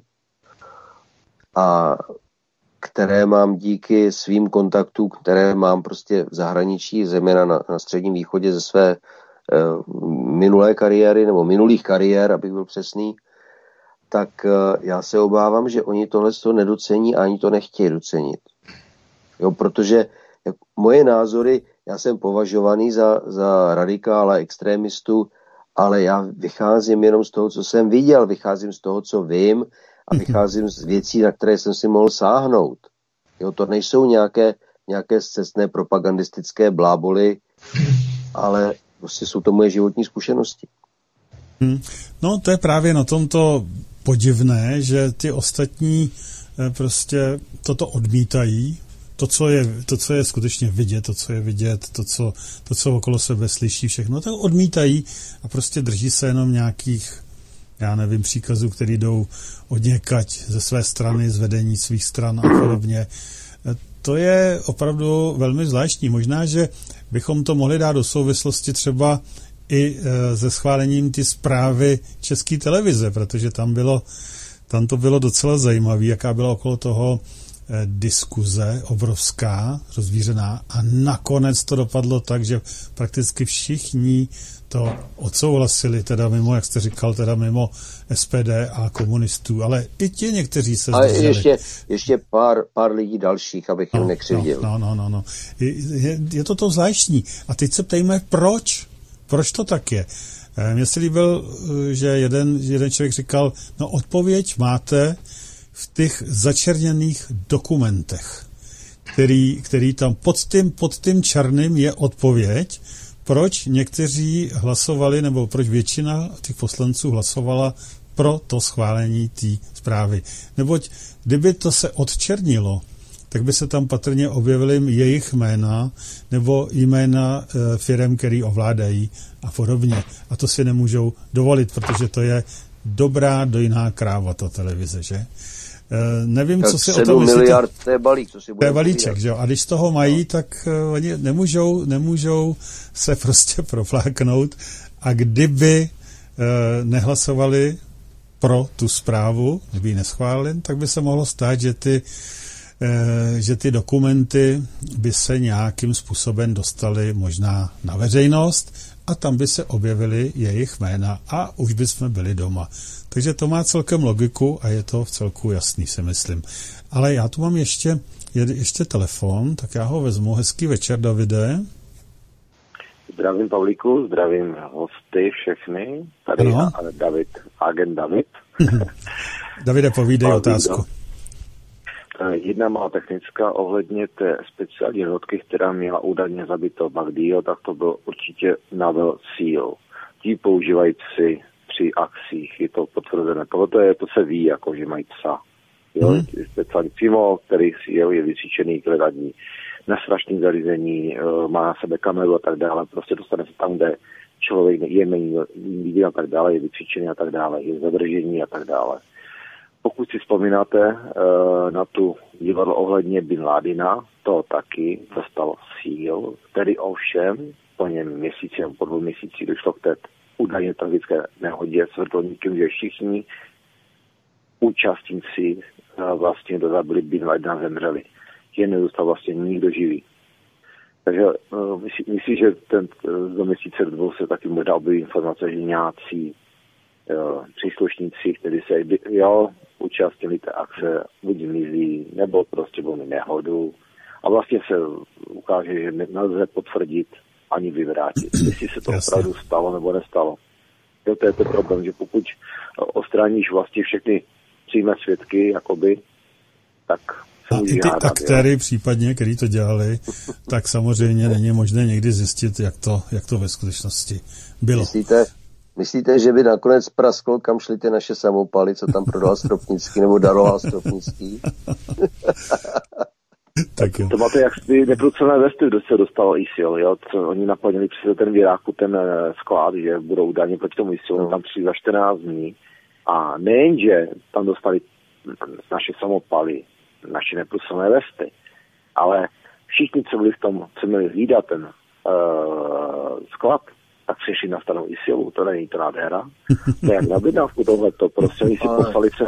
a které mám díky svým kontaktům, které mám prostě v zahraničí, zejména na Středním východě ze své minulé kariéry nebo minulých kariér, abych byl přesný, tak já se obávám, že oni tohle nedocení a ani to nechtějí docenit. Jo, protože moje názory, já jsem považovaný za radikála, extrémistu, ale já vycházím jenom z toho, co jsem viděl, vycházím z toho, co vím a vycházím z věcí, na které jsem si mohl sáhnout. Jo, to nejsou nějaké scestné propagandistické bláboly, ale prostě jsou to moje životní zkušenosti. No, to je právě na tomto podivné, že ty ostatní prostě toto odmítají, to, co je skutečně vidět, to, co okolo sebe slyší, všechno, to odmítají a prostě drží se jenom nějakých, já nevím, příkazů, které jdou odněkať ze své strany, z vedení svých stran a podobně. To je opravdu velmi zvláštní. Možná, že bychom to mohli dát do souvislosti třeba i se schválením ty zprávy České televize, protože tam to bylo docela zajímavé, jaká byla okolo toho diskuze obrovská, rozvířená a nakonec to dopadlo tak, že prakticky všichni to odsouhlasili, teda mimo, jak jste říkal, teda mimo SPD a komunistů, ale i ti někteří se zdrželi. Ale ještě pár lidí dalších, abych jim nekřivděl. No. Je to zvláštní. A teď se ptejme, proč? Proč to tak je? Mně se líbil, že jeden člověk říkal, odpověď máte v těch začerněných dokumentech. který tam pod tím černým je odpověď, proč někteří hlasovali, nebo proč většina těch poslanců hlasovala pro to schválení té zprávy. Neboť kdyby to se odčernilo, tak by se tam patrně objevily jejich jména nebo jména firem, který ovládají a podobně. A to si nemůžou dovolit, protože to je dobrá dojná kráva, ta televize, že? Nevím, tak co si o tom myslíte. 7 miliard, to je balík, co si bude. To je balíček, že jo? A když z toho mají, tak oni nemůžou se prostě profláknout. A kdyby nehlasovali pro tu zprávu, kdyby ji neschválili, tak by se mohlo stát, že ty dokumenty by se nějakým způsobem dostaly možná na veřejnost a tam by se objevily jejich jména a už bychom byli doma. Takže to má celkem logiku a je to v celku jasný, si myslím. Ale já tu mám ještě telefon, tak já ho vezmu. Hezký večer, Davide. Zdravím, Pavlíku, zdravím hosty všechny. Tady agent David. Davide, povídej otázku. Jedna má technická ohledně té speciální jednotky, která měla údajně zabít toho Bagdího, tak to byl určitě Naval SEAL. Ti používají psy při akcích, je to potvrzené. To se ví, jako že mají psa. Jo? Speciální přímo, který je vycvičený k hledání nestrašných zařízení, má na sebe kameru a tak dále. Prostě dostane se tam, kde člověk je méně viděl a tak dále, je vycvičený a tak dále, je zadržení a tak dále. Pokud si vzpomínáte na tu divadlo ohledně Bin Ládina, to taky dostal SEAL, který ovšem po 2 měsících došlo k té údajně tragické nehodě s vrtulníkem, že všichni účastníci vlastně dozabili Bin Ládina, zemřeli. Že nedostal vlastně nikdo živý. Takže myslím, že do měsíce 2 se taky možná objeví informace, že nějací příslušníci, kteří se účastnili té akce, buď mizí, nebo prostě byli nehodu. A vlastně se ukáže, že nelze potvrdit ani vyvrátit, jestli se to opravdu stalo nebo nestalo. To je ten problém, že pokud odstráníš vlastně všechny přímé svědky, jakoby, tak a i ty aktéry případně, který to dělali, tak samozřejmě není možné někdy zjistit, jak to ve skutečnosti bylo. Myslíte, že by nakonec prasklo, kam šly ty naše samopaly, co tam prodal Stropnický nebo daroval Stropnický? Tak jo. To máte jak ty neprucené vesty, kdo se dostalo ISIL, jo? Co oni naplnili přes ten v Iráku ten sklad, že budou údajně proti tomu ISIL, tam přišli za 14 dní. A nejenže tam dostali naše samopaly, naše neprucené vesty, ale všichni, co byli v tom, co měli hlídat ten sklad, tak přišli na stranu ISILu, to není to nádhera. To je jak na objednávku tohleto, prostě oni si poslali přes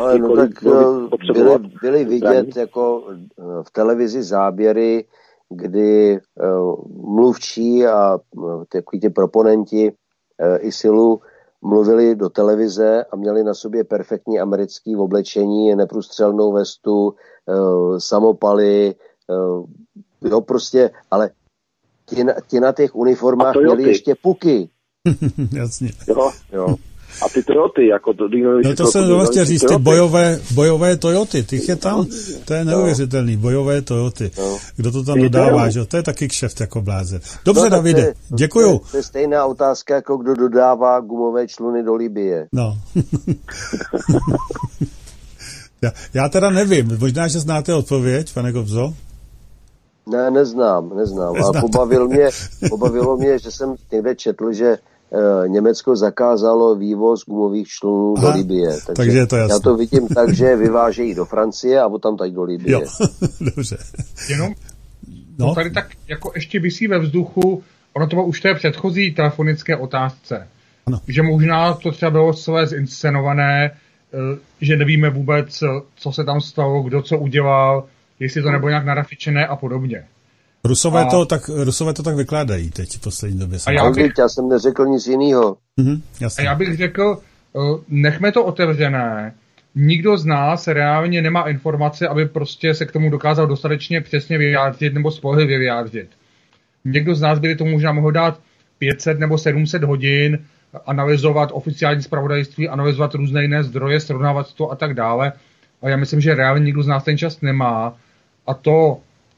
byly vidět jako v televizi záběry, kdy mluvčí a takový ty proponenti ISILu mluvili do televize a měli na sobě perfektní americký oblečení, neprůstřelnou vestu, samopaly, jo prostě, ale ti na těch uniformách měli ještě puky. Jasně. Jo. A ty Toyoty, jako to jsem vlastně říct, ty bojové Toyoty, těch je tam, to je neuvěřitelný, bojové Toyoty. Kdo to tam dodává, že? To je taky kšeft jako blázen. Dobře, Davide, děkuju. To je stejná otázka, jako kdo dodává gumové čluny do Libye. No. Já teda nevím, možná, že znáte odpověď, pane Kobzo? Ne, neznám. Ale pobavilo mě, že jsem někde četl, že Německo zakázalo vývoz gumových člunů do Libye. Takže je to jasné. Já to vidím tak, že vyvážejí do Francie a potom tady do Libye. Jo, dobře. Jenom to tady tak jako ještě visí ve vzduchu, ono to bylo už té předchozí telefonické otázce. Ano. Že možná to třeba bylo celé zinscenované, že nevíme vůbec, co se tam stalo, kdo co udělal, jestli to nebylo nějak narafičené a podobně. Rusové to tak vykládají teď v poslední době. Já jsem neřekl nic jiného. A já bych řekl, nechme to otevřené. Nikdo z nás reálně nemá informace, aby prostě se k tomu dokázal dostatečně přesně vyjádřit nebo spolehlivě vyjádřit. Někdo z nás by to možná mohl dát 500 nebo 700 hodin, analyzovat oficiální zpravodajství, analyzovat různé jiné zdroje, srovnávat to a tak dále. A já myslím, že reálně nikdo z nás ten čas nemá. A to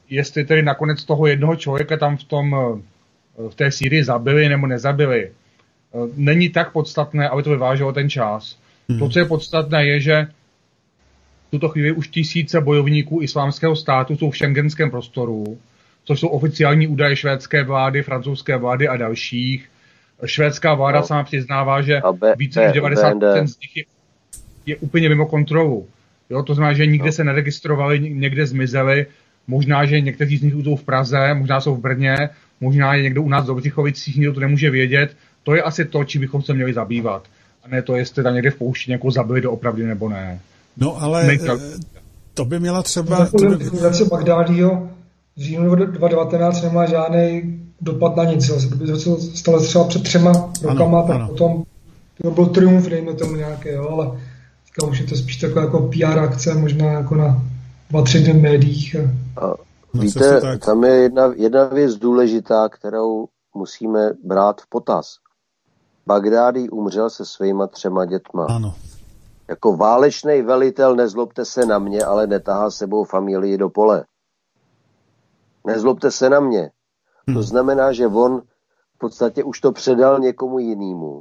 jestli tedy nakonec toho jednoho člověka tam v té Sýrii zabili nebo nezabili, není tak podstatné, aby to vyváželo ten čas. To, co je podstatné, je, že v tuto chvíli už tisíce bojovníků islámského státu jsou v schengenském prostoru, což jsou oficiální údaje švédské vlády, francouzské vlády a dalších. Švédská vláda sama přiznává, že více než 90% z nich je úplně mimo kontrolu. Jo, to znamená, že nikde se neregistrovali, někde zmizeli, možná, že někteří z nich jsou v Praze, možná jsou v Brně, možná je někdo u nás v Dobřichovicích, nikdo to nemůže vědět. To je asi to, čím bychom se měli zabývat. A ne to, jestli tam někde v poušti někoho zabili doopravdy nebo ne. No ale to by měla třeba... Likvidace Bagdádiho v říjnu 2019 nemá žádný dopad na nic. Kdyby to stalo třeba před 3 rokama, tak potom to byl triumf, dejme tomu nějaké, jo, ale už je to spíš taková jako PR akce, možná jako na 2-3 dny v médiích. Víte, tam je jedna věc důležitá, kterou musíme brát v potaz. Bagdádi umřel se svýma 3 dětma. Ano. Jako válečný velitel, nezlobte se na mě, ale netahá sebou familii do pole. Nezlobte se na mě. To znamená, že on v podstatě už to předal někomu jinému.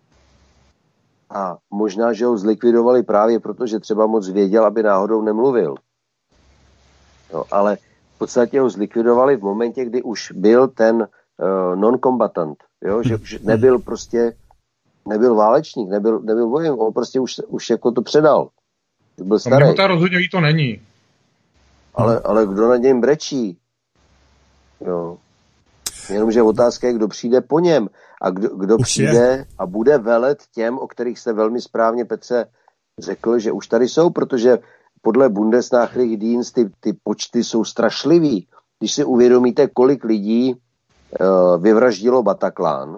A možná, že ho zlikvidovali právě proto, že třeba moc věděl, aby náhodou nemluvil. No, ale v podstatě ho zlikvidovali v momentě, kdy už byl ten non-combatant. Jo? Že už nebyl válečník, nebyl vojen, on prostě už jako to předal. Byl starý. Ta rozhodně to není. Ale kdo na něm brečí? Jo. Jenomže otázka je, kdo přijde po něm a kdo přijde a bude velet těm, o kterých jste velmi správně, Petře, řekl, že už tady jsou, protože podle Bundesnachrichtendienst ty počty jsou strašlivý. Když si uvědomíte, kolik lidí vyvraždilo Bataclan,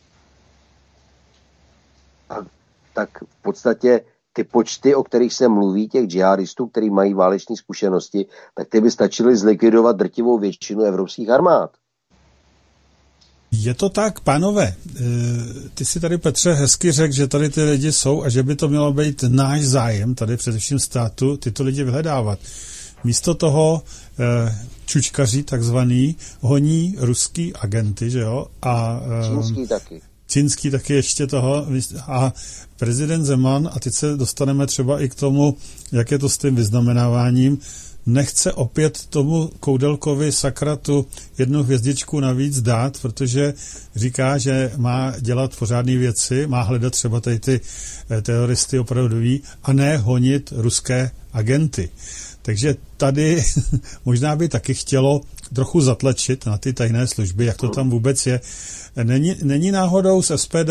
tak v podstatě ty počty, o kterých se mluví, těch džihadistů, kteří mají váleční zkušenosti, tak ty by stačily zlikvidovat drtivou většinu evropských armád. Je to tak, pánové, ty si tady, Petře, hezky řekl, že tady ty lidi jsou a že by to mělo být náš zájem, tady především státu, tyto lidi vyhledávat. Místo toho čučkaři takzvaný honí ruský agenty, že jo? A čínský taky. Čínský taky ještě toho. A prezident Zeman, a teď se dostaneme třeba i k tomu, jak je to s tím vyznamenáváním, nechce opět tomu Koudelkovi sakra tu 1 hvězdičku navíc dát, protože říká, že má dělat pořádné věci, má hledat třeba tady ty teroristy opravdový a ne honit ruské agenty. Takže tady možná by taky chtělo trochu zatlačit na ty tajné služby, jak to tam vůbec je. Není náhodou z SPD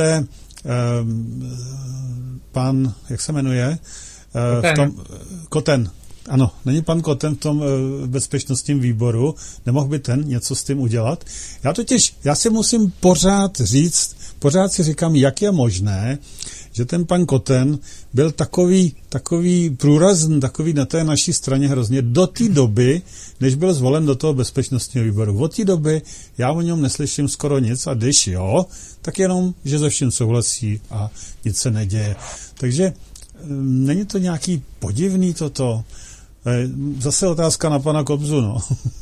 pan, jak se jmenuje? Koten. Ano, není pan Koten v tom bezpečnostním výboru, nemohl by ten něco s tím udělat? Já si musím pořád si říkám, jak je možné, že ten pan Koten byl takový průrazný, takový na té naší straně hrozně do té doby, než byl zvolen do toho bezpečnostního výboru. Od té doby já o něm neslyším skoro nic a když jo, tak jenom, že ze vším souhlasí a nic se neděje. Takže není to nějaký podivný toto? Zase otázka na pana Kobzu, no.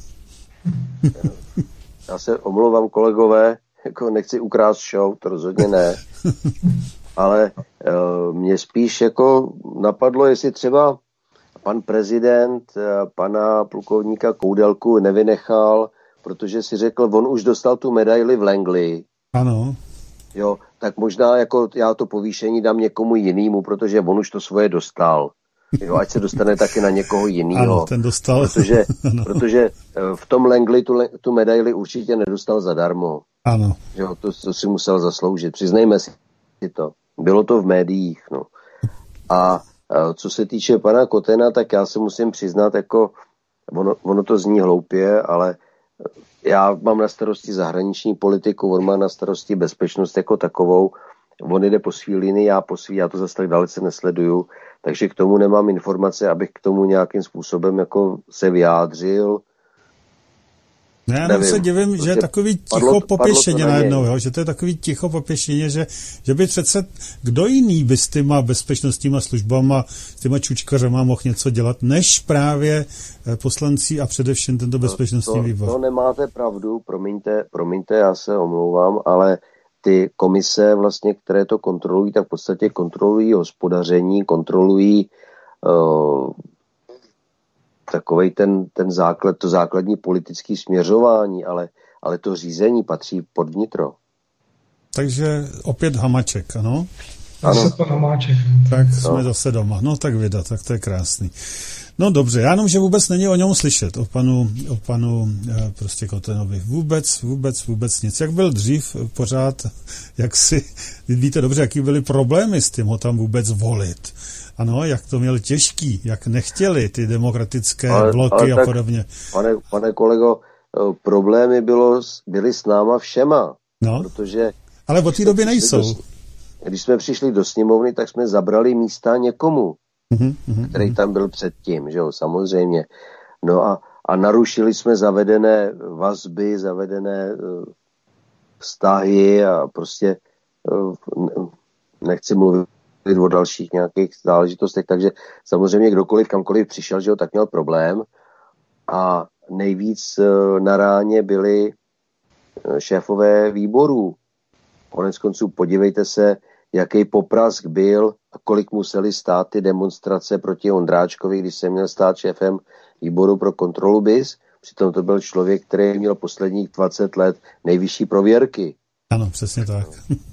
Já se omlouvám, kolegové, jako nechci ukrást show, to rozhodně ne. Ale mě spíš jako napadlo, jestli třeba pan prezident pana plukovníka Koudelku nevynechal, protože si řekl, on už dostal tu medaili v Langley. Ano. Jo, tak možná jako já to povýšení dám někomu jinému, protože on už to svoje dostal. Jo, ať se dostane taky na někoho jiného. Ano, ten dostal. Protože v tom Langley tu medaili určitě nedostal zadarmo. Ano. Jo, to si musel zasloužit. Přiznejme si to. Bylo to v médiích, no. A co se týče pana Kotena, tak já se musím přiznat, jako ono to zní hloupě, ale já mám na starosti zahraniční politiku, on má na starosti bezpečnost jako takovou, on jde po svý linii, já po svý, já to zase tak dalece nesleduju, takže k tomu nemám informace, abych k tomu nějakým způsobem jako se vyjádřil. Já nevím, se divím, že je takový ticho popěšeně najednou, jo? Že to je takový ticho popěšeně, že by přece kdo jiný by s těma bezpečnostníma službama, s těma čučkařema mohl něco dělat, než právě poslanci a především tento bezpečnostní výbor. To nemáte pravdu, promiňte, já se omlouvám, ale ty komise vlastně, které to kontrolují, tak v podstatě kontrolují hospodaření, kontrolují takovej ten základ, to základní politické směřování, ale to řízení patří pod vnitro. Takže opět Hamáček, ano? Ano. Hamáček. Tak jsme zase doma. No tak vida, tak to je krásný. No dobře, já jenom, že vůbec není o něm slyšet, o panu prostě Kotenovi. Vůbec nic. Jak byl dřív pořád, jak si, víte dobře, jaký byly problémy s tím ho tam vůbec volit. Ano, jak to měl těžký, jak nechtěli ty demokratické bloky a podobně. Pane kolego, problémy byly s náma všema. No, protože ale od té doby nejsou. Když jsme přišli do sněmovny, tak jsme zabrali místa někomu, který tam byl předtím, že jo, samozřejmě. No a narušili jsme zavedené vazby, zavedené vztahy a prostě nechci mluvit o dalších nějakých záležitostech, takže samozřejmě kdokoliv kamkoliv přišel, že jo, tak měl problém a nejvíc na ráně byli šéfové výborů. Konec konců podívejte se, jaký poprask byl a kolik museli stát ty demonstrace proti Ondráčkovi, když se měl stát šéfem výboru pro kontrolu BIS. Přitom to byl člověk, který měl posledních 20 let nejvyšší prověrky. Ano, přesně tak.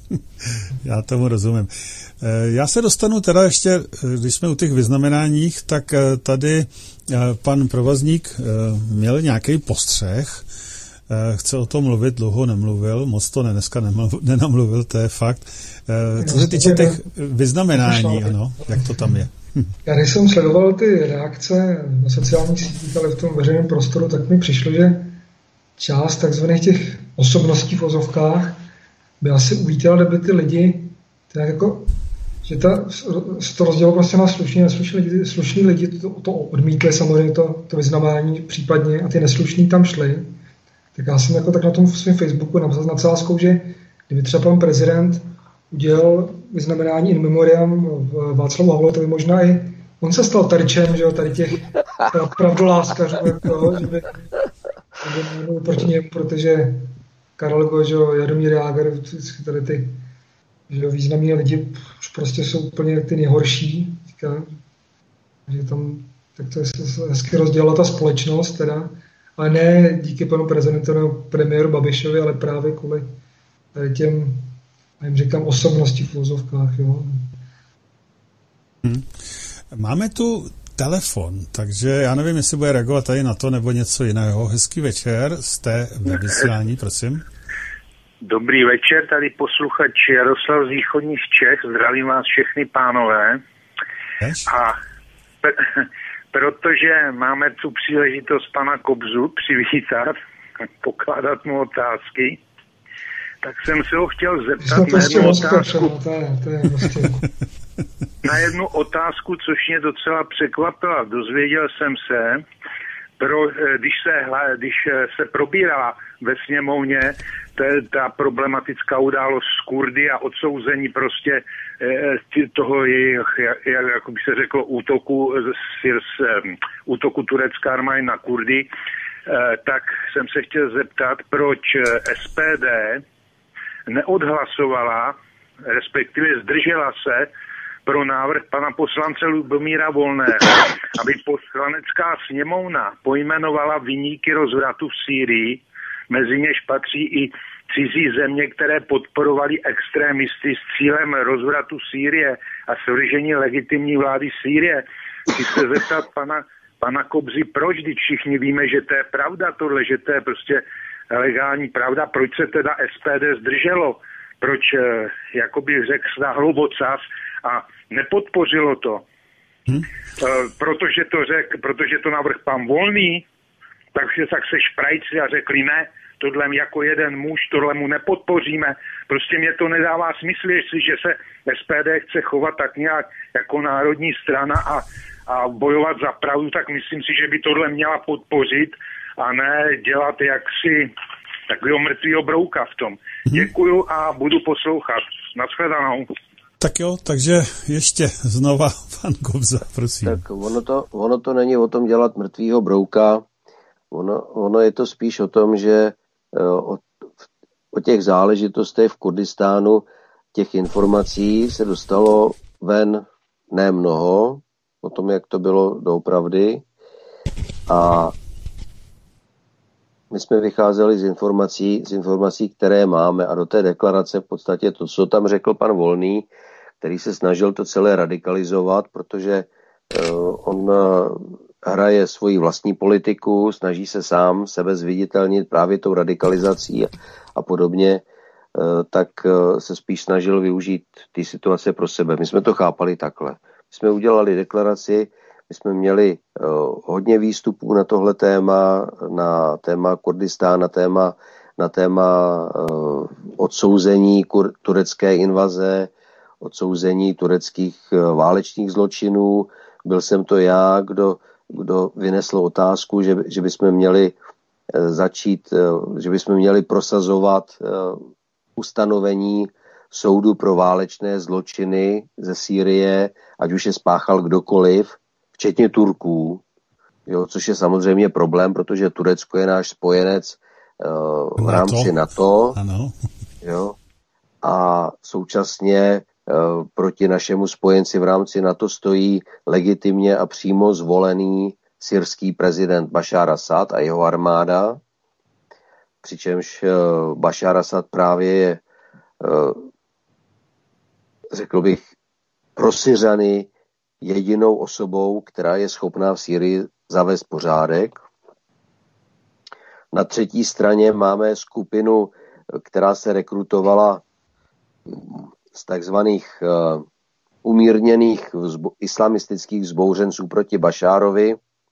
Já tomu rozumím. Já se dostanu teda ještě, když jsme u těch vyznamenáních, tak tady pan Provazník měl nějaký postřeh, chce o tom mluvit, dlouho nemluvil, moc to dneska nenamluvil, to je fakt. Co se týče těch vyznamenání, ano, jak to tam je? Já když jsem sledoval ty reakce na sociálních sítích, ale v tom veřejném prostoru, tak mi přišlo, že část takzvaných těch osobností v ozovkách by asi uvítala, kdyby ty lidi, tak jako, že to rozdělilo prostě na slušní a neslušní lidi. Slušní lidi to odmítli samozřejmě to vyznamenání případně a ty neslušní tam šli. Tak já jsem jako tak na tom svém Facebooku napsal s nadsázkou, že kdyby třeba pan prezident udělal vyznamenání in memoriam Václavu Havlovi, možná i on se stal terčem, že jo, tady těch pravdoláskařů, jako, že by mluvil proti němu, protože Karel Gott, Jaromír Jágr, tady ty významní lidi už prostě jsou úplně ty nejhorší, říká, že tam tak to je hezky rozdělila ta společnost teda, ale ne díky panu prezidentu nebo premiéru Babišovi, ale právě kvůli těm, já jim říkám, osobnosti v úzovkách. Jo. Máme tu telefon, takže já nevím, jestli bude reagovat tady na to nebo něco jiného. Hezký večer, jste ve vysílání, prosím. Dobrý večer, tady posluchač Jaroslav z východních Čech, zdravím vás všechny pánové. A protože máme tu příležitost pana Kobzu přivítat, pokládat mu otázky, tak jsem se ho chtěl zeptat na jednu otázku. Na jednu otázku, což mě docela překvapila. Dozvěděl jsem se, když se probírala ve sněmovně ta problematická událost z Kurdy a odsouzení prostě toho jejich, jak by se řeklo, útoku turecké armády na Kurdy, tak jsem se chtěl zeptat, proč SPD neodhlasovala, respektive zdržela se pro návrh pana poslance Lubomíra Volného, aby poslanecká sněmovna pojmenovala viníky rozvratu v Sýrii, mezi něž patří i cizí země, které podporovali extrémisty s cílem rozvratu Sýrie a svržení legitimní vlády Sýrie. Chci se zeptat pana Kobzy, proč, když všichni víme, že to je pravda tohle, že to je prostě legální pravda, proč se teda SPD zdrželo, proč, jako bych řekl, stáhlo ocas a nepodpořilo to. Protože to navrhl pan Volný, takže tak se šprajci a řekli ne, tohle jako jeden muž, tohle mu nepodpoříme. Prostě mě to nedává smysl, jestliže se SPD chce chovat tak nějak jako národní strana a bojovat za pravdu, tak myslím si, že by tohle měla podpořit a ne dělat jaksi takového mrtvýho brouka v tom. Děkuju a budu poslouchat. Nashledanou. Tak jo, takže ještě znova pan Kobza, prosím. Tak ono to není o tom dělat mrtvýho brouka, ono je to spíš o tom, že o těch záležitostech v Kurdistánu těch informací se dostalo ven ne mnoho, o tom, jak to bylo doopravdy, a my jsme vycházeli z informací, které máme, a do té deklarace v podstatě to, co tam řekl pan Volný, který se snažil to celé radikalizovat, protože on hraje svoji vlastní politiku, snaží se sám sebe zviditelnit právě tou radikalizací a podobně, tak se spíš snažil využít ty situace pro sebe. My jsme to chápali takhle. My jsme udělali deklaraci, my jsme měli hodně výstupů na tohle téma, na téma Kurdistán, na téma odsouzení turecké invaze, odsouzení tureckých válečných zločinů. Byl jsem to já, kdo vynesl otázku, že bychom měli že bychom měli prosazovat ustanovení soudu pro válečné zločiny ze Sýrie, ať už je spáchal kdokoliv, včetně Turků, jo, což je samozřejmě problém, protože Turecko je náš spojenec v rámci NATO. Ano. Jo, a současně proti našemu spojenci v rámci NATO stojí legitimně a přímo zvolený syrský prezident Bašár Asad a jeho armáda, přičemž Bašár Asad právě je, řekl bych, pro Syřany jedinou osobou, která je schopná v Sýrii zavést pořádek. Na třetí straně máme skupinu, která se rekrutovala z takzvaných umírněných islamistických vzbouřenců proti Bašárovi,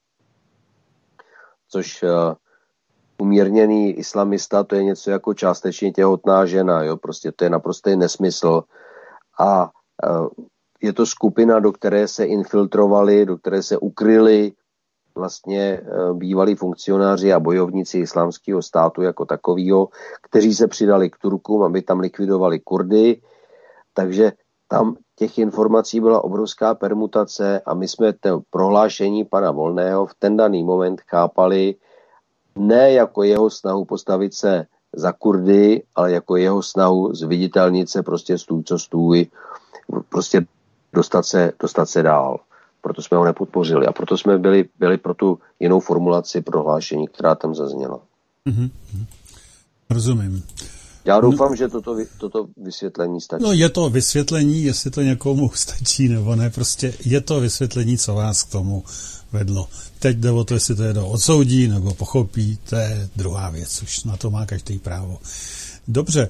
což umírněný islamista, to je něco jako částečně těhotná žena, jo? Prostě to je naprostý nesmysl. A je to skupina, do které se infiltrovali, do které se ukryli vlastně bývalí funkcionáři a bojovníci islámského státu jako takového, kteří se přidali k Turkům, aby tam likvidovali Kurdy. Takže tam těch informací byla obrovská permutace a my jsme to prohlášení pana Volného v ten daný moment chápali ne jako jeho snahu postavit se za Kurdy, ale jako jeho snahu zviditelnit se prostě stůj co stůj, prostě dostat se dál. Proto jsme ho nepodpořili a proto jsme byli pro tu jinou formulaci prohlášení, která tam zazněla. Mm-hmm. Rozumím. Já doufám, že toto vysvětlení stačí. No je to vysvětlení, jestli to někomu stačí nebo ne, prostě je to vysvětlení, co vás k tomu vedlo. Teď jde o to, jestli to jedno odsoudí nebo pochopí, to je druhá věc, už na to má každý právo. Dobře,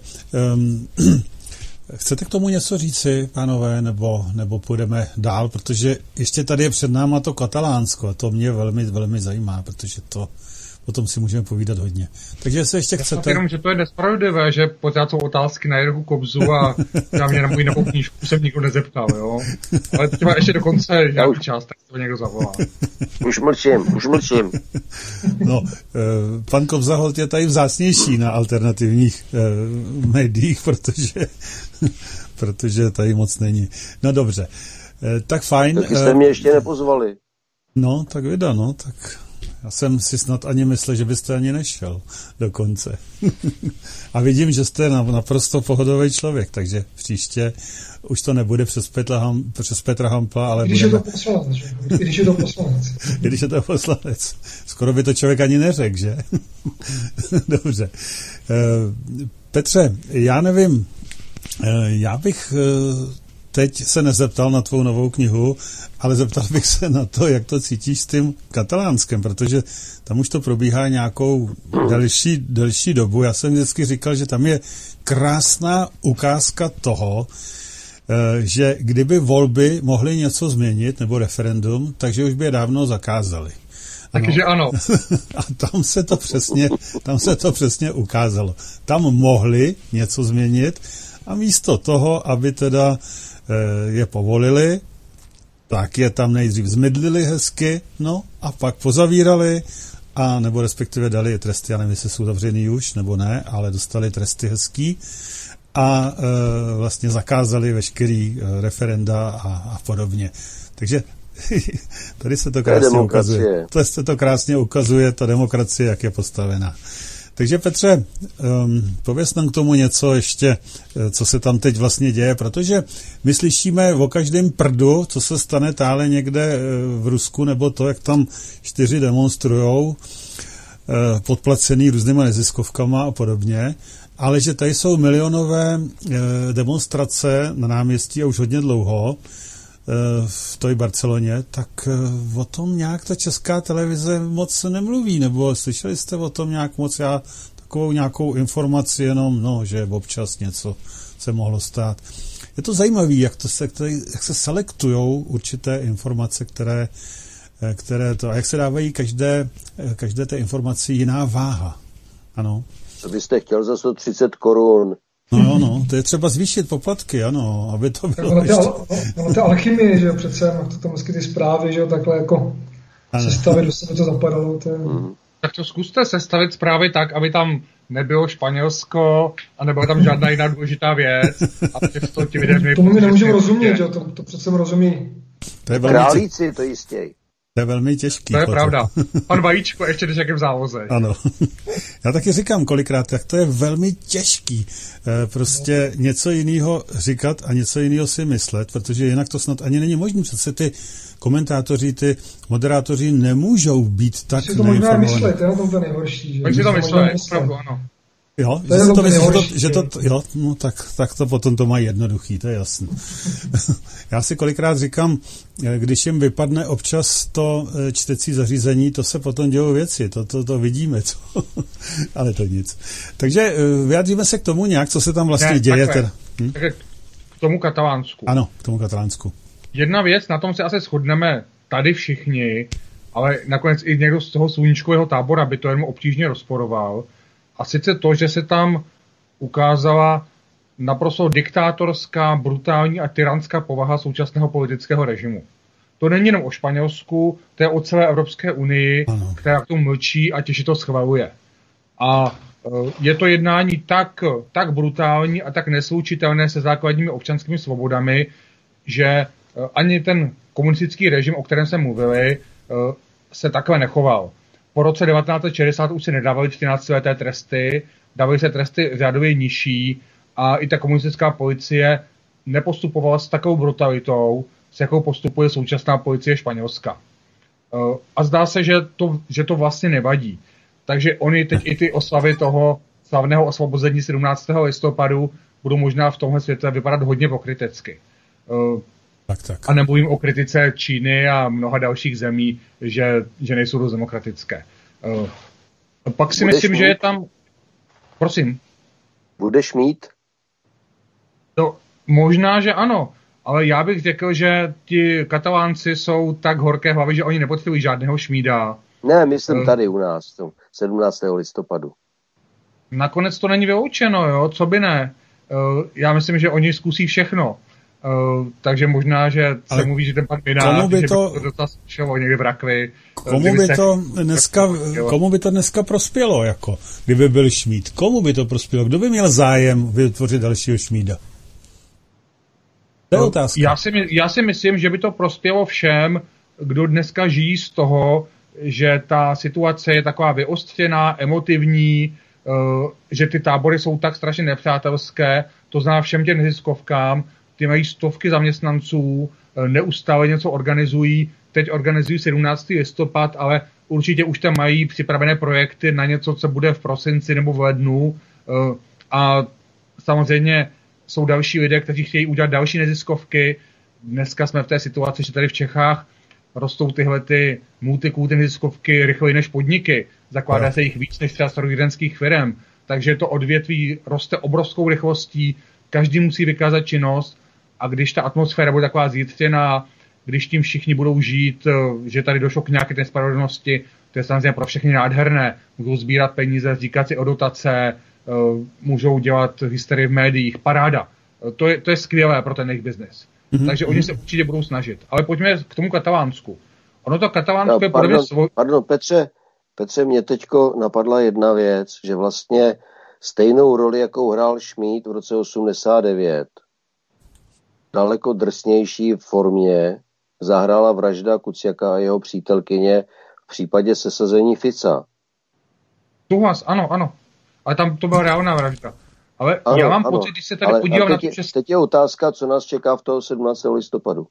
chcete k tomu něco říci, pánové, nebo půjdeme dál, protože ještě tady je před náma to Katalánsko a to mě velmi, velmi zajímá, protože to o tom si můžeme povídat hodně. Takže se ještě chcete... Jenom, že to je nespravedlivé, že pořád jsou otázky na Jirku Kobzu a já mě na můj novou knížku jsem nikdo nezeptal, jo. Ale třeba ještě do konce nějaký čas, tak to někdo zavolá. Už mlčím. No, pan Kobza Holt je tady vzácnější na alternativních médiích, protože tady moc není. No dobře, tak fajn. Taky jste mě ještě nepozvali. No, tak vida, no, tak... Já jsem si snad ani myslel, že byste ani nešel dokonce. A vidím, že jste naprosto pohodový člověk, takže příště už to nebude přes Petra Hampla, ale Když je to poslanec, že? Když je to poslanec. Skoro by to člověk ani neřekl, že? Dobře. Petře, já nevím, já bych... Teď se nezeptal na tvou novou knihu, ale zeptal bych se na to, jak to cítíš s tím Katalánskem, protože tam už to probíhá nějakou delší dobu. Já jsem vždycky říkal, že tam je krásná ukázka toho, že kdyby volby mohly něco změnit, nebo referendum, takže už by je dávno zakázali. Takže ano. A tam se to přesně ukázalo. Tam mohli něco změnit a místo toho, aby teda je povolili, tak je tam nejdřív zmydlili hezky, no a pak pozavírali a nebo respektive dali tresty, já nevím, jestli jsou zavřený už, nebo ne, ale dostali tresty hezký a vlastně zakázali veškerý referenda a podobně. Takže tady se to krásně ukazuje. To se to krásně ukazuje, ta demokracie, jak je postavená. Takže Petře, pověz nám k tomu něco ještě, co se tam teď vlastně děje, protože my slyšíme o každém prdu, co se stane tále někde v Rusku, nebo to, jak tam 4 demonstrujou, podplacený různýma neziskovkama a podobně, ale že tady jsou milionové demonstrace na náměstí a už hodně dlouho, v té Barceloně, tak o tom nějak ta česká televize moc nemluví, nebo slyšeli jste o tom nějak moc? Já takovou nějakou informaci jenom, že občas něco se mohlo stát. Je to zajímavé, jak se selektujou určité informace, které to, a jak se dávají každé té informaci jiná váha. Ano. Co byste chtěl za 130 korun? No, to je třeba zvýšit poplatky, ano, aby to bylo ta alchymie, že jo, přece, to tam vždycky ty zprávy, že jo, takhle jako sestavit, do sebe to zapadalo. Tak to zkuste sestavit zprávy tak, aby tam nebylo Španělsko a nebyla tam žádná jiná důležitá věc. A to ti lidé tomu mi nemůžu rozumět, že jo, to přece rozumí. Králíci to jistěj. To je velmi těžký. To je pravda. Pan Vajíčko, ještě když jak je v závoze. Ano. Já taky říkám kolikrát, tak to je velmi těžký. Prostě něco jiného říkat a něco jiného si myslet, protože jinak to snad ani není možné. Přece ty komentátoři, ty moderátoři nemůžou být tak neinformovaní. Si to možná myslet, je na tom to nejhorší. Takže to myslet, opravdu, ano. Jo, tak to potom to má jednoduchý, to je jasný. Já si kolikrát říkám, když jim vypadne občas to čtecí zařízení, to se potom dějou věci, to vidíme, ale to nic. Takže vyjádříme se k tomu nějak, co se tam vlastně děje. Takhle, k tomu Katalánsku. Ano, k tomu Katalánsku. Jedna věc, na tom se asi shodneme tady všichni, ale nakonec i někdo z toho sluníčkového tábora by to jenom obtížně rozporoval. A sice to, že se tam ukázala naprosto diktátorská, brutální a tyranská povaha současného politického režimu. To není jenom o Španělsku, to je o celé Evropské unii, která k tomu mlčí a těžko to schvaluje. A je to jednání tak brutální a tak neslučitelné se základními občanskými svobodami, že ani ten komunistický režim, o kterém jsme mluvili, se takhle nechoval. Po roce 1960 už se nedávaly 14leté tresty, dávaly se tresty řádově nižší a i ta komunistická policie nepostupovala s takovou brutalitou, s jakou postupuje současná policie Španělska. A zdá se, že to vlastně nevadí. Takže oni teď i ty oslavy toho slavného osvobození 17. listopadu budou možná v tomhle světle vypadat hodně pokrytecky. Tak. A nemluvím o kritice Číny a mnoha dalších zemí, že nejsou dost demokratické. Pak si myslím, že je tam... Prosím. Budeš mít? No, možná, že ano, ale já bych řekl, že ti Katalánci jsou tak horké hlavy, že oni nepotřebují žádného šmída. Ne, myslím tady u nás, 17. listopadu. Nakonec to není vyloučeno, jo? Co by ne? Já myslím, že oni zkusí všechno. Takže možná, že se mluví, že ten pan Minář, že by to šlo někde v rakvi. Komu by to dneska prospělo, jako, kdyby byl šmíd? Komu by to prospělo? Kdo by měl zájem vytvořit dalšího šmída? To je otázka. Já si myslím, že by to prospělo všem, kdo dneska žijí z toho, že ta situace je taková vyostřená, emotivní, že ty tábory jsou tak strašně nepřátelské, to znamená všem těm neziskovkám, ty mají stovky zaměstnanců, neustále něco organizují, teď organizují 17. listopad, ale určitě už tam mají připravené projekty na něco, co bude v prosinci nebo v lednu. A samozřejmě jsou další lidé, kteří chtějí udělat další neziskovky. Dneska jsme v té situaci, že tady v Čechách rostou tyhle ty multikulty neziskovky rychleji než podniky. Zakládá se jich víc než třeba strojírenských firem. Takže to odvětví roste obrovskou rychlostí, každý musí vykázat činnost a když ta atmosféra bude taková zjitřená, když tím všichni budou žít, že tady došlo k nějaké nespravedlnosti, to je samozřejmě pro všechny nádherné. Můžou sbírat peníze, říkat si o dotace, můžou dělat hysterii v médiích, paráda. To je skvělé pro ten jejich biznis. Takže oni se určitě budou snažit. Ale pojďme k tomu Katalánsku. Ono to Katalánsko je Pardon, Petře, Petře, mě teďko napadla jedna věc, že vlastně stejnou roli, jakou hrál Šmíd v roce 89, daleko drsnější formě zahrála vražda Kuciaka a jeho přítelkyně v případě sesazení Fica. Souhlas, ano. Ale tam to byla reálná vražda. Ale ano, já mám pocit, když se tady podívám na to české... Teď je otázka, co nás čeká v toho 17. listopadu.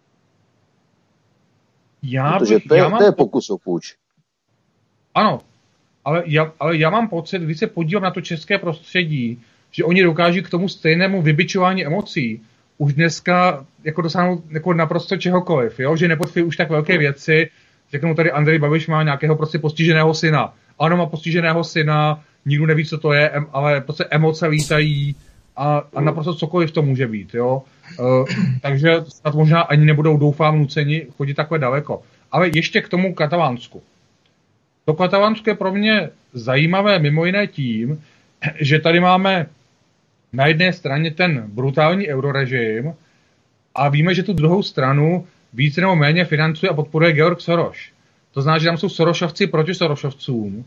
Protože to je pokus o půjč. Ano, ale já mám pocit, když se podívám na to české prostředí, že oni dokáží k tomu stejnému vybičování emocí už dneska jako dosáhnout jako naprosto čehokoliv, jo? Že nepotřebují už tak velké věci. Řeknou tady Andrej Babiš má nějakého prostě postiženého syna. Ano, má postiženého syna, nikdo neví, co to je, ale prostě emoce lítají a naprosto cokoliv to může být, jo. Takže snad možná ani nebudou, doufám, nuceni chodit takhle daleko. Ale ještě k tomu Katalánsku. To Katalánsko je pro mě zajímavé mimo jiné tím, že tady máme na jedné straně ten brutální eurorežim a víme, že tu druhou stranu více nebo méně financuje a podporuje Georg Soros. To znamená, že tam jsou Sorosovci proti Sorosovcům.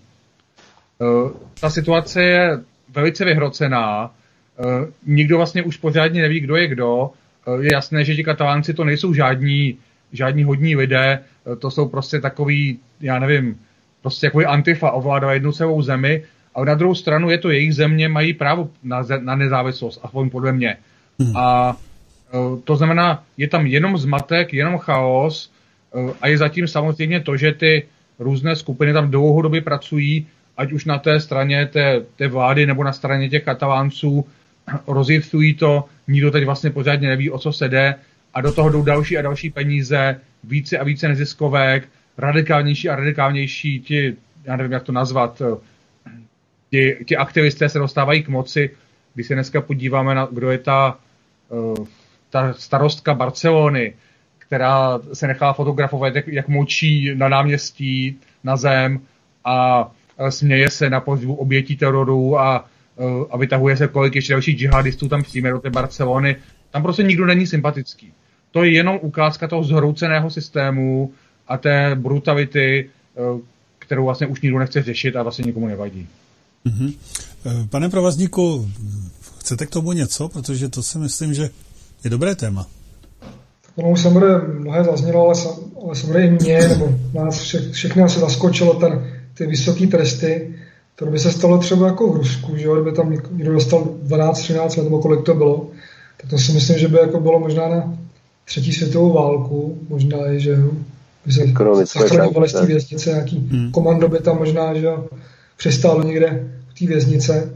Ta situace je velice vyhrocená. Nikdo vlastně už pořádně neví, kdo je kdo. Je jasné, že ti Katalánci to nejsou žádní hodní lidé. To jsou prostě takový, já nevím, prostě jako Antifa ovládá jednu celou zemi. Ale na druhou stranu je to jejich země, mají právo na nezávislost, aspoň podle mě. A to znamená, je tam jenom zmatek, jenom chaos a je zatím samozřejmě to, že ty různé skupiny tam dlouhodobě pracují, ať už na té straně té vlády nebo na straně těch Katalánců, rozjevcují to, nikdo teď vlastně pořádně neví, o co se jde a do toho jdou další a další peníze, více a více neziskovek, radikálnější a radikálnější ti, já nevím, jak to nazvat, ti aktivisté se dostávají k moci. Když se dneska podíváme na, kdo je ta starostka Barcelony, která se nechá fotografovat, jak močí na náměstí, na zem a směje se na pozvu obětí teroru a vytahuje se, kolik ještě dalších džihadistů tam přijme do té Barcelony. Tam prostě nikdo není sympatický. To je jenom ukázka toho zhrouceného systému a té brutality, kterou vlastně už nikdo nechce řešit a vlastně nikomu nevadí. Mm-hmm. Pane Provazníku, chcete k tomu něco? Protože to si myslím, že je dobré téma. Ono už samozřejmě mnohé zaznělo, ale samozřejmě i mě, nebo nás všechny asi zaskočilo ty vysoké tresty. To by se stalo třeba jako v Rusku, že kdyby tam někdo dostal 12-13 let, nebo kolik to bylo, tak to si myslím, že by jako bylo možná na 3. světovou válku, možná i, že jo, by se zachraňovali z té věznice, nějaký komando by tam možná, že jo, přistálo někde v té věznice.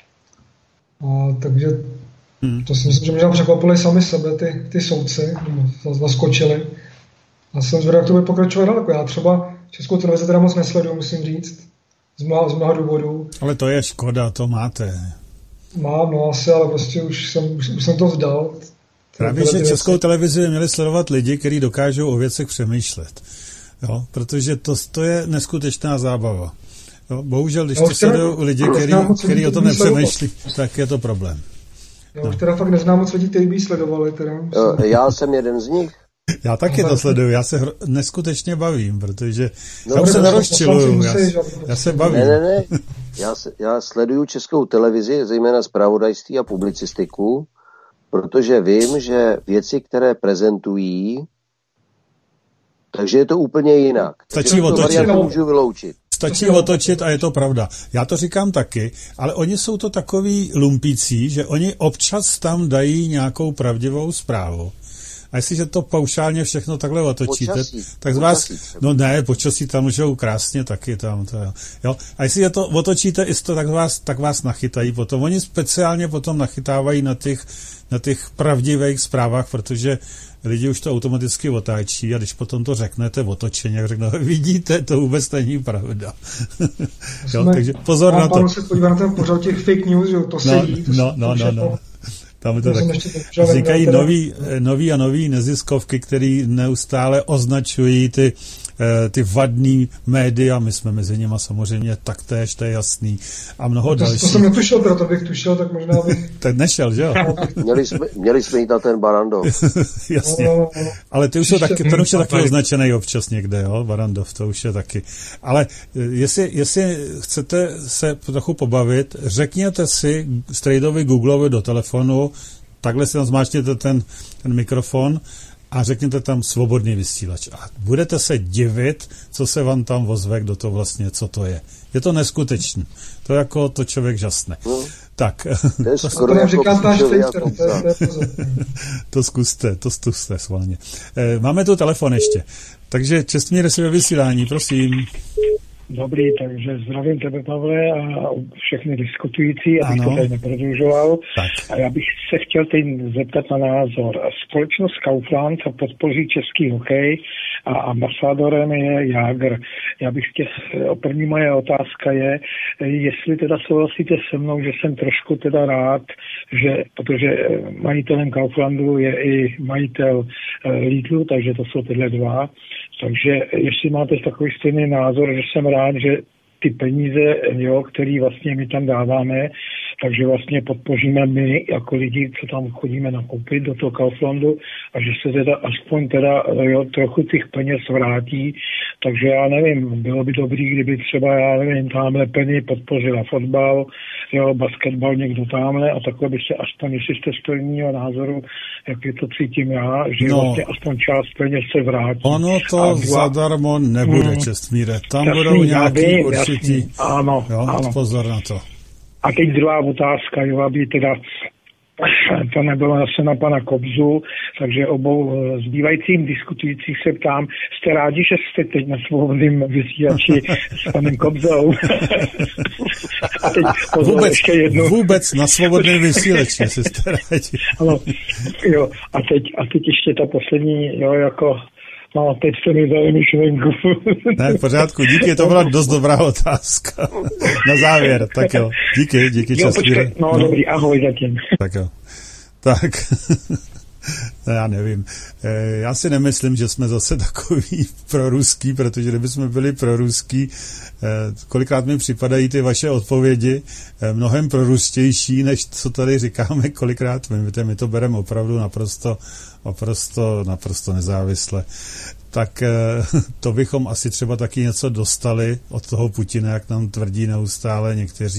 A takže to si myslím, že možná překvapili sami sebe ty soudci, zaskočili. A jsem zvědavý, jak to bude pokračovat daleko. Já třeba Českou televizi teda moc nesleduju, musím říct, z mnoha důvodů. Ale to je škoda, to máte. Mám, no asi, ale prostě už jsem to vzdal. Právě, že Českou televizi měli sledovat lidi, kteří dokážou o věcech přemýšlet. Jo? Protože to je neskutečná zábava. Jo? Bohužel, když to sledují lidi, kteří o tom nepřemýšlí, tak je to problém. Já už teda fakt neznám moc lidí, kteří by sledovali. Teda. Já jsem jeden z nich. Já taky to sleduju, já se neskutečně bavím, protože já už se nerozčiluju, já se bavím. Ne. Já sleduju Českou televizi, zejména zpravodajství a publicistiku, protože vím, že věci, které prezentují, takže je to úplně jinak. Stačí otočit. Můžu vyloučit. Stačí otočit a je to pravda. Já to říkám taky, ale oni jsou to takový lumpící, že oni občas tam dají nějakou pravdivou zprávu. A jestliže to paušálně všechno takhle otočíte, tak z vás, no ne, počasí tam můžou krásně taky tam, jo. A jestli to otočíte, tak vás nachytají potom. Oni speciálně potom nachytávají na těch pravdivých zprávách, protože lidi už to automaticky otáčí a když potom to řeknete otočeně, jak řeknou, vidíte, to vůbec není pravda. Jo, takže pozor na to. Panu se podívat na ten pořad těch fake news, že to sedí. No. Tam to tak vznikají nový neziskovky, které neustále označují ty ty vadný média, my jsme mezi nimi samozřejmě taktéž, to je jasný, a mnoho dalších. To jsem netušil, proto bych tušil, tak možná bych... Tak nešel, že jo? Měli jsme jít na ten Barrandov. Jasně, ale ty už jsou taky, ten už je taky označený občas někde, jo, Barrandov, to už je taky. Ale jestli chcete se trochu pobavit, řekněte si strejdovi Googlovi do telefonu, takhle si tam zmáčkněte ten mikrofon a řekněte tam svobodný vysílač. A budete se divit, co se vám tam ozve, kdo to vlastně, co to je. Je to neskutečné. To jako to člověk žasne. Tak. To zkuste svolně. Máme tu telefon ještě. Takže Čestmíre, si ve vysílání, prosím. Dobrý, takže zdravím tebe, Pavle, a všechny diskutující, abych to tady neprodlužoval. A já bych se chtěl teď zeptat na názor. Společnost Kaufland podpoří český hokej a ambasadorem je Jágr. Já bych první moje otázka je, jestli teda souhlasíte se mnou, že jsem trošku teda rád, že, protože majitelem Kauflandu je i majitel Lidlu, takže to jsou tyhle dva. Takže jestli máte takový stejný názor, že jsem rád, že ty peníze, jo, které vlastně my tam dáváme, takže vlastně podpoříme my jako lidi, co tam chodíme nakoupit do toho Kauflandu, a že se teda aspoň teda, jo, trochu těch peněz vrátí. Takže já nevím, bylo by dobrý, kdyby třeba, já nevím, tamhle Penny podpořila fotbal, jo, basketbal někdo tamhle, a takhle bych se aspoň, jestli jste stejného názoru, jak je to cítím já, že vlastně aspoň část peněz se vrátí. Ono to zadarmo nebude, Čestmíre. Tam budou nějaký určitý. Ano, jo, ano. Pozor na to. A teď druhá otázka, jo, aby teda to nebylo zase na pana Kobzu, takže obou zbývajícím diskutujících se ptám, jste rádi, že jste teď na svobodným vysílači s panem Kobzou? A teď pozor, ještě jednu. Vůbec na svobodným vysílači, jestli jste rádi. Ano, jo, a teď ještě ta poslední, jo, jako no, teď jste mi dali myšlenku. Ne, v pořádku, díky, to byla dost dobrá otázka. Na závěr, tak jo. Díky, Čestmíre. No, dobrý, ahoj zatím. Tak jo. Tak, já nevím. Já si nemyslím, že jsme zase takový proruský, protože kdybychom byli proruský, kolikrát mi připadají ty vaše odpovědi mnohem prorustější, než co tady říkáme kolikrát. My to bereme opravdu naprosto nezávisle. Tak to bychom asi třeba taky něco dostali od toho Putina, jak nám tvrdí neustále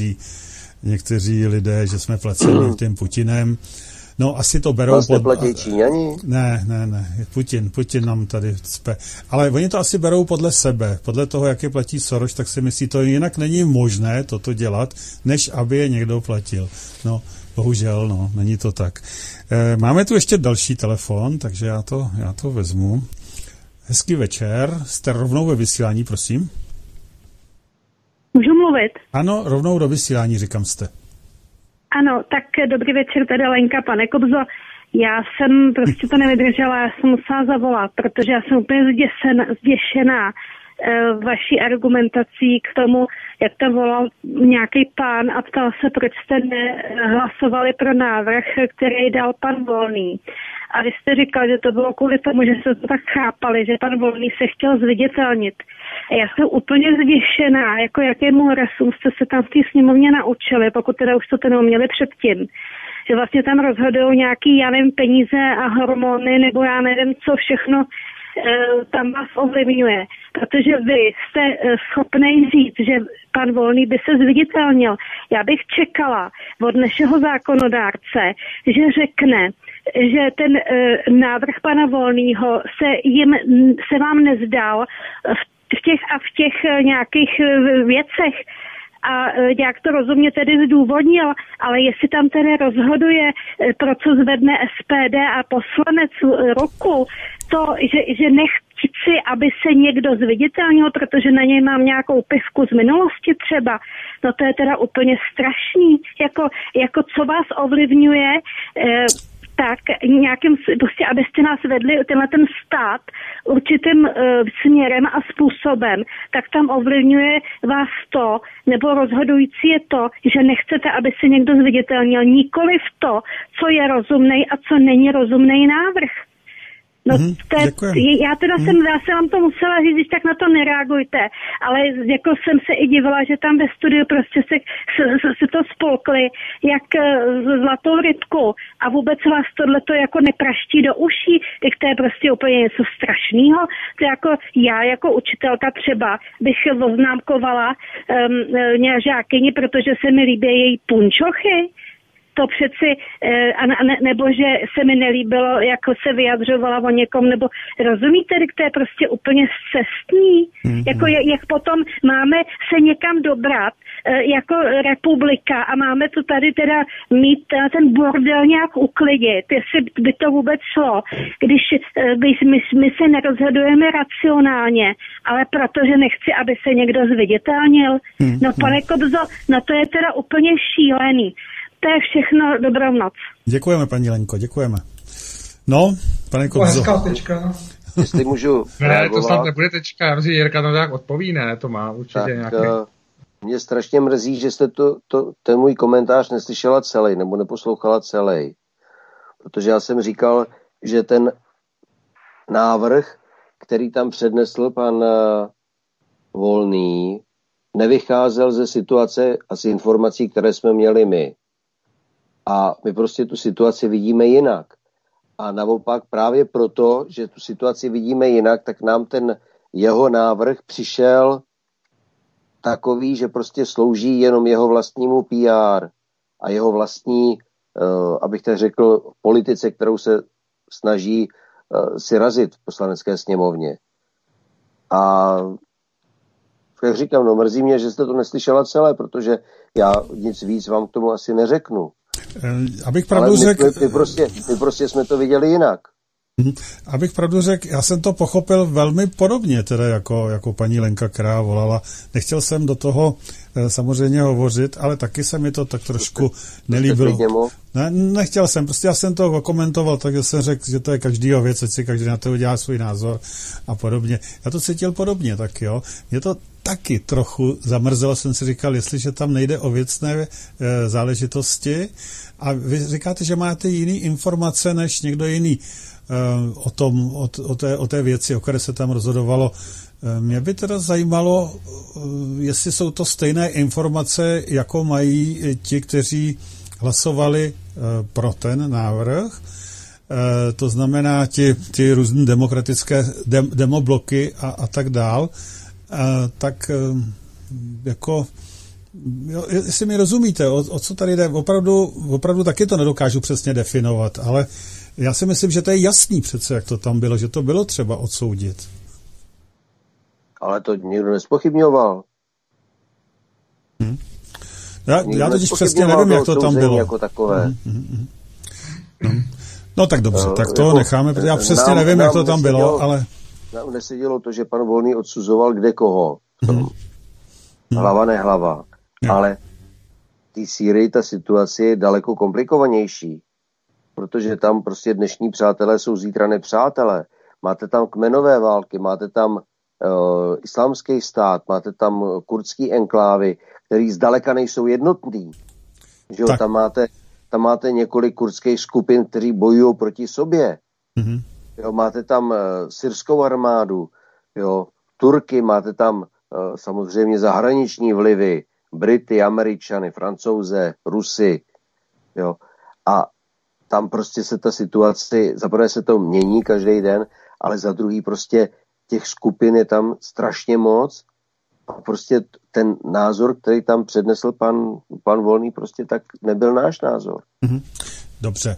někteří lidé, že jsme placeni tím Putinem. No, asi to berou platí Číňani? Ne. Putin nám tady cpe. Ale oni to asi berou podle sebe. Podle toho, jak je platí Soros, tak si myslí, to jinak není možné toto dělat, než aby je někdo platil. No, bohužel, no, není to tak. Máme tu ještě další telefon, takže já to vezmu. Hezký večer. Jste rovnou ve vysílání, prosím. Můžu mluvit? Ano, rovnou do vysílání, říkám jste. Ano, tak dobrý večer, tady Lenka, pane Kobzo. Já jsem prostě to nevydržela, já jsem musela zavolat, protože já jsem úplně zděšená vaší argumentací k tomu, jak to volal nějaký pán a ptal se, proč jste nehlasovali pro návrh, který dal pan Volný. A vy jste říkal, že to bylo kvůli tomu, že jste to tak chápali, že pan Volný se chtěl zviditelnit. A já jsem úplně zděšená, jako jakému rasu jste se tam v té sněmovně naučili, pokud teda už to neuměli předtím. Že vlastně tam rozhodují nějaký, já nevím, peníze a hormony, nebo já nevím, co všechno tam vás ovlivňuje. Protože vy jste schopný říct, že pan Volný by se zviditelnil. Já bych čekala od našeho zákonodárce, že řekne, že ten návrh pana Volnýho se vám nezdál v těch nějakých věcech, a jak to rozumně tedy zdůvodnil, ale jestli tam tedy rozhoduje, pro co zvedne SPD a poslanec ruku, to, že nechci, aby se někdo zviditelnil, protože na něj mám nějakou pivku z minulosti třeba, no to je teda úplně strašný. Jako co vás ovlivňuje, tak nějakým, prostě abyste nás vedli ten stát určitým směrem a způsobem, tak tam ovlivňuje vás to, nebo rozhodující je to, že nechcete, aby se někdo zviditelnil, nikoliv to, co je rozumnej a co není rozumnej návrh. No, já jsem vám to musela říct, když tak na to nereagujte, ale jako jsem se i divila, že tam ve studiu prostě se to spolkli jak zlatou rybku a vůbec vás tohleto jako nepraští do uší, tak to je prostě úplně něco strašného. To jako já jako učitelka třeba bych oznámkovala žákyni, protože se mi líbí její punčochy. To přeci, nebo že se mi nelíbilo, jako se vyjadřovala o někom, nebo rozumíte, to je prostě úplně scestný. Jako jak potom máme se někam dobrat, jako republika a máme to tady teda mít ten bordel nějak uklidit, jestli by to vůbec šlo, když my se nerozhodujeme racionálně, ale protože nechci, aby se někdo zviditelnil. No pane Kobzo, no to je teda úplně šílený. To je všechno, dobrou noc. Děkujeme, paní Lenko, děkujeme. No, pane Kobzo. Hezká tečka. Jestli můžu reagovat. Ne, to snad nebude tečka, já myslím, že Jirka to nějak odpoví, ne, to má určitě tak, nějaký. Mě strašně mrzí, že jste ten můj komentář neslyšela celý, nebo neposlouchala celý. Protože já jsem říkal, že ten návrh, který tam přednesl pan Volný, nevycházel ze situace a z informací, které jsme měli my. A my prostě tu situaci vidíme jinak. A naopak právě proto, že tu situaci vidíme jinak, tak nám ten jeho návrh přišel takový, že prostě slouží jenom jeho vlastnímu PR a jeho vlastní, abych tak řekl, politice, kterou se snaží si razit v poslanecké sněmovně. A jak říkám, no mrzí mě, že jste to neslyšela celé, protože já nic víc vám k tomu asi neřeknu. Abych pravdu řekl... My prostě jsme to viděli jinak. Abych pravdu řekl, já jsem to pochopil velmi podobně, teda jako paní Lenka, která volala. Nechtěl jsem do toho samozřejmě hovořit, ale taky se mi to tak trošku nelíbilo. Ne, nechtěl jsem, prostě já jsem to komentoval, takže jsem řekl, že to je každýho věc, ať si každý na to udělá svůj názor a podobně. Já to cítil podobně, tak jo. Mě to taky trochu zamrzelo, jsem si říkal, jestliže tam nejde o věcné záležitosti a vy říkáte, že máte jiný informace než někdo jiný o té věci, o které se tam rozhodovalo. Mě by teda zajímalo, jestli jsou to stejné informace, jako mají ti, kteří hlasovali pro ten návrh. To znamená ti různé demokratické demobloky a tak dál. Tak jako, jestli mi rozumíte, o co tady jde, opravdu taky to nedokážu přesně definovat, ale já si myslím, že to je jasný přece, jak to tam bylo, že to bylo třeba odsoudit. Ale to nikdo nespochybňoval. Já totiž přesně nevím, jak to tam bylo. Jako takové. No tak dobře, tak to jako, necháme, protože já přesně nevím, jak to tam bylo, ale... Nám nesedělo to, že pan Volný odsuzoval kde koho. Hlava nehlava. Ale v té Sýrii ta situace je daleko komplikovanější. Protože tam prostě dnešní přátelé jsou zítra nepřátelé. Máte tam kmenové války, máte tam islámský stát, máte tam kurdský enklávy, který zdaleka nejsou jednotný. Že tam máte několik kurdských skupin, kteří bojují proti sobě. Jo, máte tam syrskou armádu, jo, Turky, máte tam samozřejmě zahraniční vlivy, Brity, Američany, Francouze, Rusy. Jo. A tam prostě se ta situace, za prvé se to mění každý den, ale za druhý prostě těch skupin je tam strašně moc a prostě ten názor, který tam přednesl pan Volný, prostě tak nebyl náš názor. Dobře.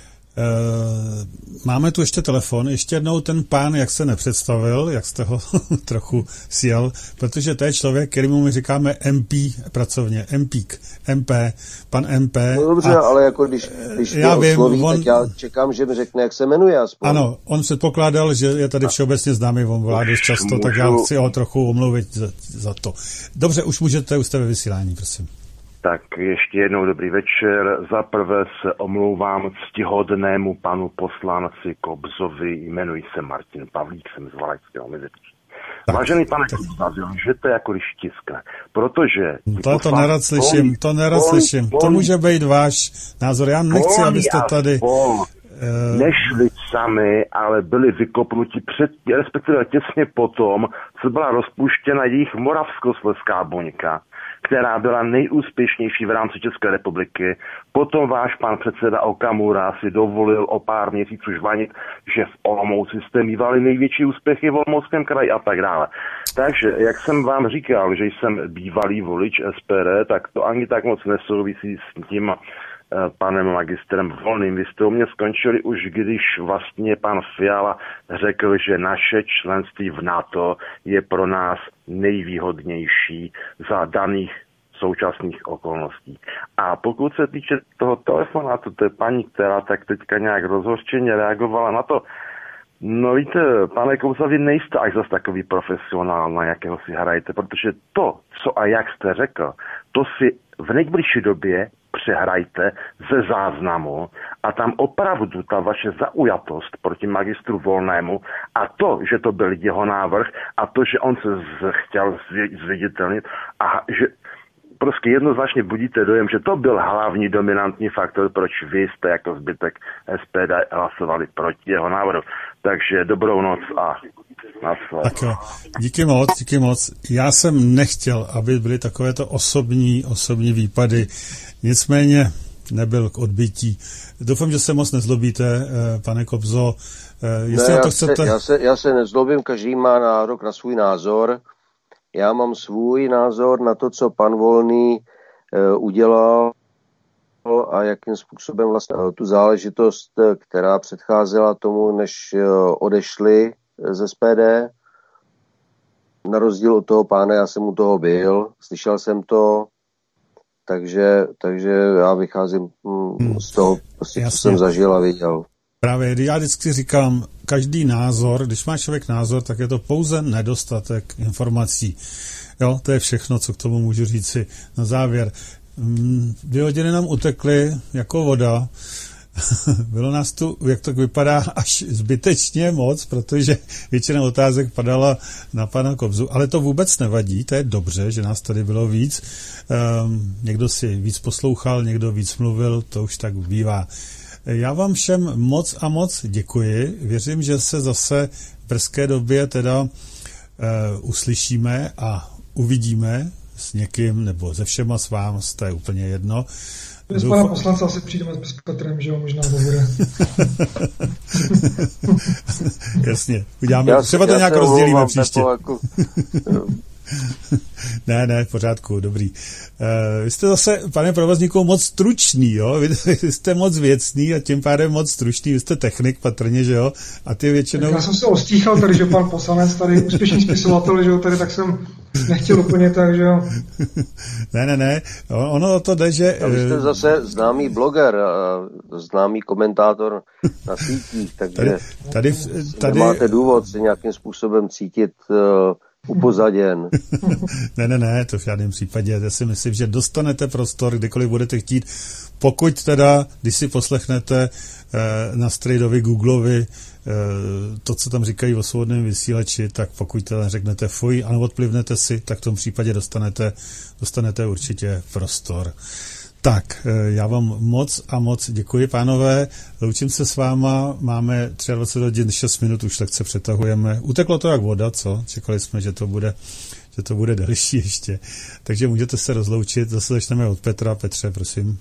Máme tu ještě telefon. Ještě jednou ten pán, jak se nepředstavil, jak jste ho trochu sjel, protože to je člověk, kterému my říkáme MP pracovně, MPík, MP, pan MP. No dobře, ale jako když já vím, tak já čekám, že mi řekne, jak se jmenuje aspoň. Ano, on předpokládal, že je tady všeobecně známý, on volá dost často, tak já chci ho trochu omluvit za to. Dobře, už jste ve vysílání, prosím. Tak ještě jednou dobrý večer. Za prvé se omlouvám ctihodnému panu poslanci Kobzovi. Jmenuji se Martin Pavlík, jsem z Valašského Meziříčí. Vážený pane Kobzo, že to jako když tiskne. Protože... To nerad slyším. To může být váš názor. Já nechci, abyste tady... Nešli sami, ale byli vykopnuti respektive těsně potom, co byla rozpuštěna jejich Moravskoslezská buňka, která byla nejúspěšnější v rámci České republiky. Potom váš pan předseda Okamura si dovolil o pár měsíců žvanit, že v Olomouci jste mívali největší úspěchy v Olomouckém kraji a tak dále. Takže, jak jsem vám říkal, že jsem bývalý volič SPD, tak to ani tak moc nesouvisí s tím panem magistrem Volným. Vy jste u mě skončili už, když vlastně pan Fiala řekl, že naše členství v NATO je pro nás nejvýhodnější za daných současných okolností. A pokud se týče toho telefonátu, to je paní, která tak teďka nějak rozhořčeně reagovala na to, no víte, pane Kobzo, vy nejste až zase takový profesionál, na jakého si hrajete, protože to, co a jak jste řekl, to si v nejbližší době přehrajte ze záznamu a tam opravdu ta vaše zaujatost proti magistru Volnému a to, že to byl jeho návrh a to, že on se chtěl zviditelnit a že prostě jednoznačně budíte dojem, že to byl hlavní dominantní faktor, proč vy jste jako zbytek SPD hlasovali proti jeho návrhu. Takže dobrou noc a naschle. Tak jo, díky moc. Já jsem nechtěl, aby byly takovéto osobní výpady. Nicméně nebyl k odbytí. Doufám, že se moc nezlobíte, pane Kobzo. Ne, já se nezlobím, každý má nárok na svůj názor. Já mám svůj názor na to, co pan Volný udělal a jakým způsobem vlastně tu záležitost, která předcházela tomu, než odešli z SPD. Na rozdíl od toho pána, já jsem u toho byl, slyšel jsem to, takže já vycházím z toho, co jsem zažil a viděl. Právě já vždycky říkám, každý názor, když má člověk názor, tak je to pouze nedostatek informací. Jo, to je všechno, co k tomu můžu říci na závěr. 2 hodiny nám utekly jako voda. Bylo nás tu, jak to vypadá, až zbytečně moc, protože většina otázek padala na pana Kobzu, ale to vůbec nevadí, to je dobře, že nás tady bylo víc. Někdo si víc poslouchal, někdo víc mluvil, to už tak bývá. Já vám všem moc děkuji. Věřím, že se zase v brzké době teda uslyšíme a uvidíme s někým, nebo se všema s vámi, to je úplně jedno. Z pana poslance asi přijdeme s Petrem, že jo, možná to bude. Jasně, uděláme, třeba to nějak rozdělíme příště. Ne, v pořádku, dobrý. Vy jste zase, pane provozníku, moc stručný, jo? Vy jste moc věcný a tím pádem moc stručný, vy jste technik patrně, že jo? A ty většinou... Tak já jsem se ostíchal tady, že pan poslanec tady, úspěšný spisovatel, že jo, tady, tak jsem nechtěl úplně tak, že jo? Ne, ono to jde, že... A vy jste zase známý bloger, známý komentátor na sítích, takže tady nemáte důvod se nějakým způsobem cítit upozaděn. Ne, to v žádném případě. Já si myslím, že dostanete prostor, kdykoliv budete chtít, pokud teda, když si poslechnete na Strejdovi, Googlovi to, co tam říkají o svobodném vysílači, tak pokud teda řeknete fuj a neodplivnete si, tak v tom případě dostanete určitě prostor. Tak, já vám moc děkuji, pánové. Loučím se s váma. Máme 23 hodin 6 minut, už tak se přetahujeme. Uteklo to jak voda, co? Čekali jsme, že to bude delší ještě. Takže můžete se rozloučit. Zase začneme od Petra. Petře, prosím.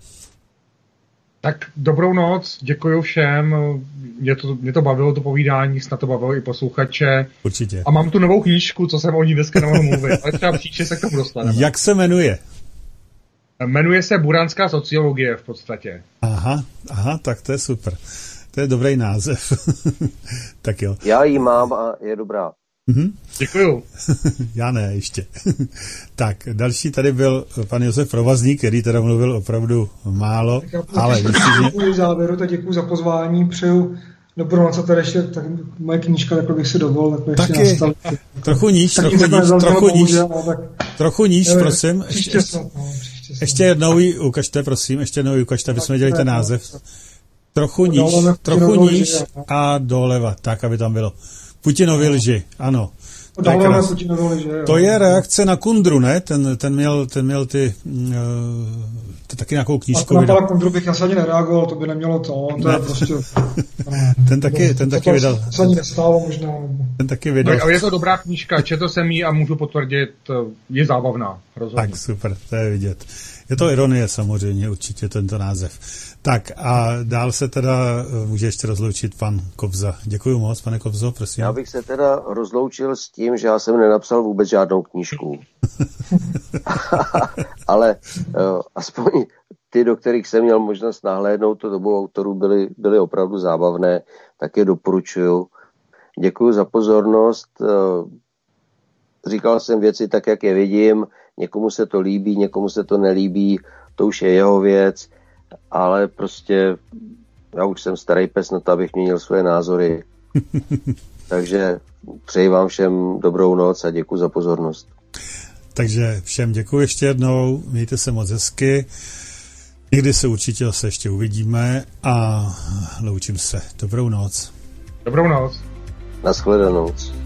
Tak dobrou noc, děkuji všem. Mě to bavilo, to povídání, snad to bavilo i posluchače. Určitě. A mám tu novou knížku, co jsem o ní dneska nemohl mluvit, ale třeba příště se k tomu dostaneme. Jak se jmenuje? Jmenuje se Buranská sociologie v podstatě. Aha, tak to je super. To je dobrý název. Tak jo. Já ji mám a je dobrá. Děkuju. Já ne, ještě. Tak, další tady byl pan Josef Provazník, který teda mluvil opravdu málo, ale děkuji závěru, tak děkuji za pozvání, přeju dobrou noc a tady ještě tak moje knížka, takhle bych si dovolil. Taky, trochu níž, prosím. Ještě jednou ji ukažte, prosím, aby jsme viděli ten název. Trochu níž a doleva, tak, aby tam bylo. Putinovi lži, ano. To je reakce na Kundru, ne? Ten měl ty To taky nějakou knížku vydal. A na pana Kundru bych asi nereagoval, to by nemělo to. To je prostě... ten taky vydal. To ani nestálo možná. Ten taky vydal. Ale je to dobrá knížka, četl jsem ji a můžu potvrdit, je zábavná. Rozhodně. Tak super, to je vidět. Je to ironie samozřejmě, určitě tento název. Tak a dál se teda může ještě rozloučit pan Kobza. Děkuji moc, pane Kobzo, prosím. Já bych se teda rozloučil s tím, že já jsem nenapsal vůbec žádnou knížku. Ale aspoň ty, do kterých jsem měl možnost nahlédnout, to dobou autorů byly opravdu zábavné, tak je doporučuju. Děkuji za pozornost. Říkal jsem věci tak, jak je vidím. Někomu se to líbí, někomu se to nelíbí, to už je jeho věc, ale prostě já už jsem starý pes na to, abych měnil svoje názory. Takže přeji vám všem dobrou noc a děkuji za pozornost. Takže všem děkuji ještě jednou, mějte se moc hezky, někdy se určitě zase ještě uvidíme a loučím se. Dobrou noc. Dobrou noc. Nashledanou.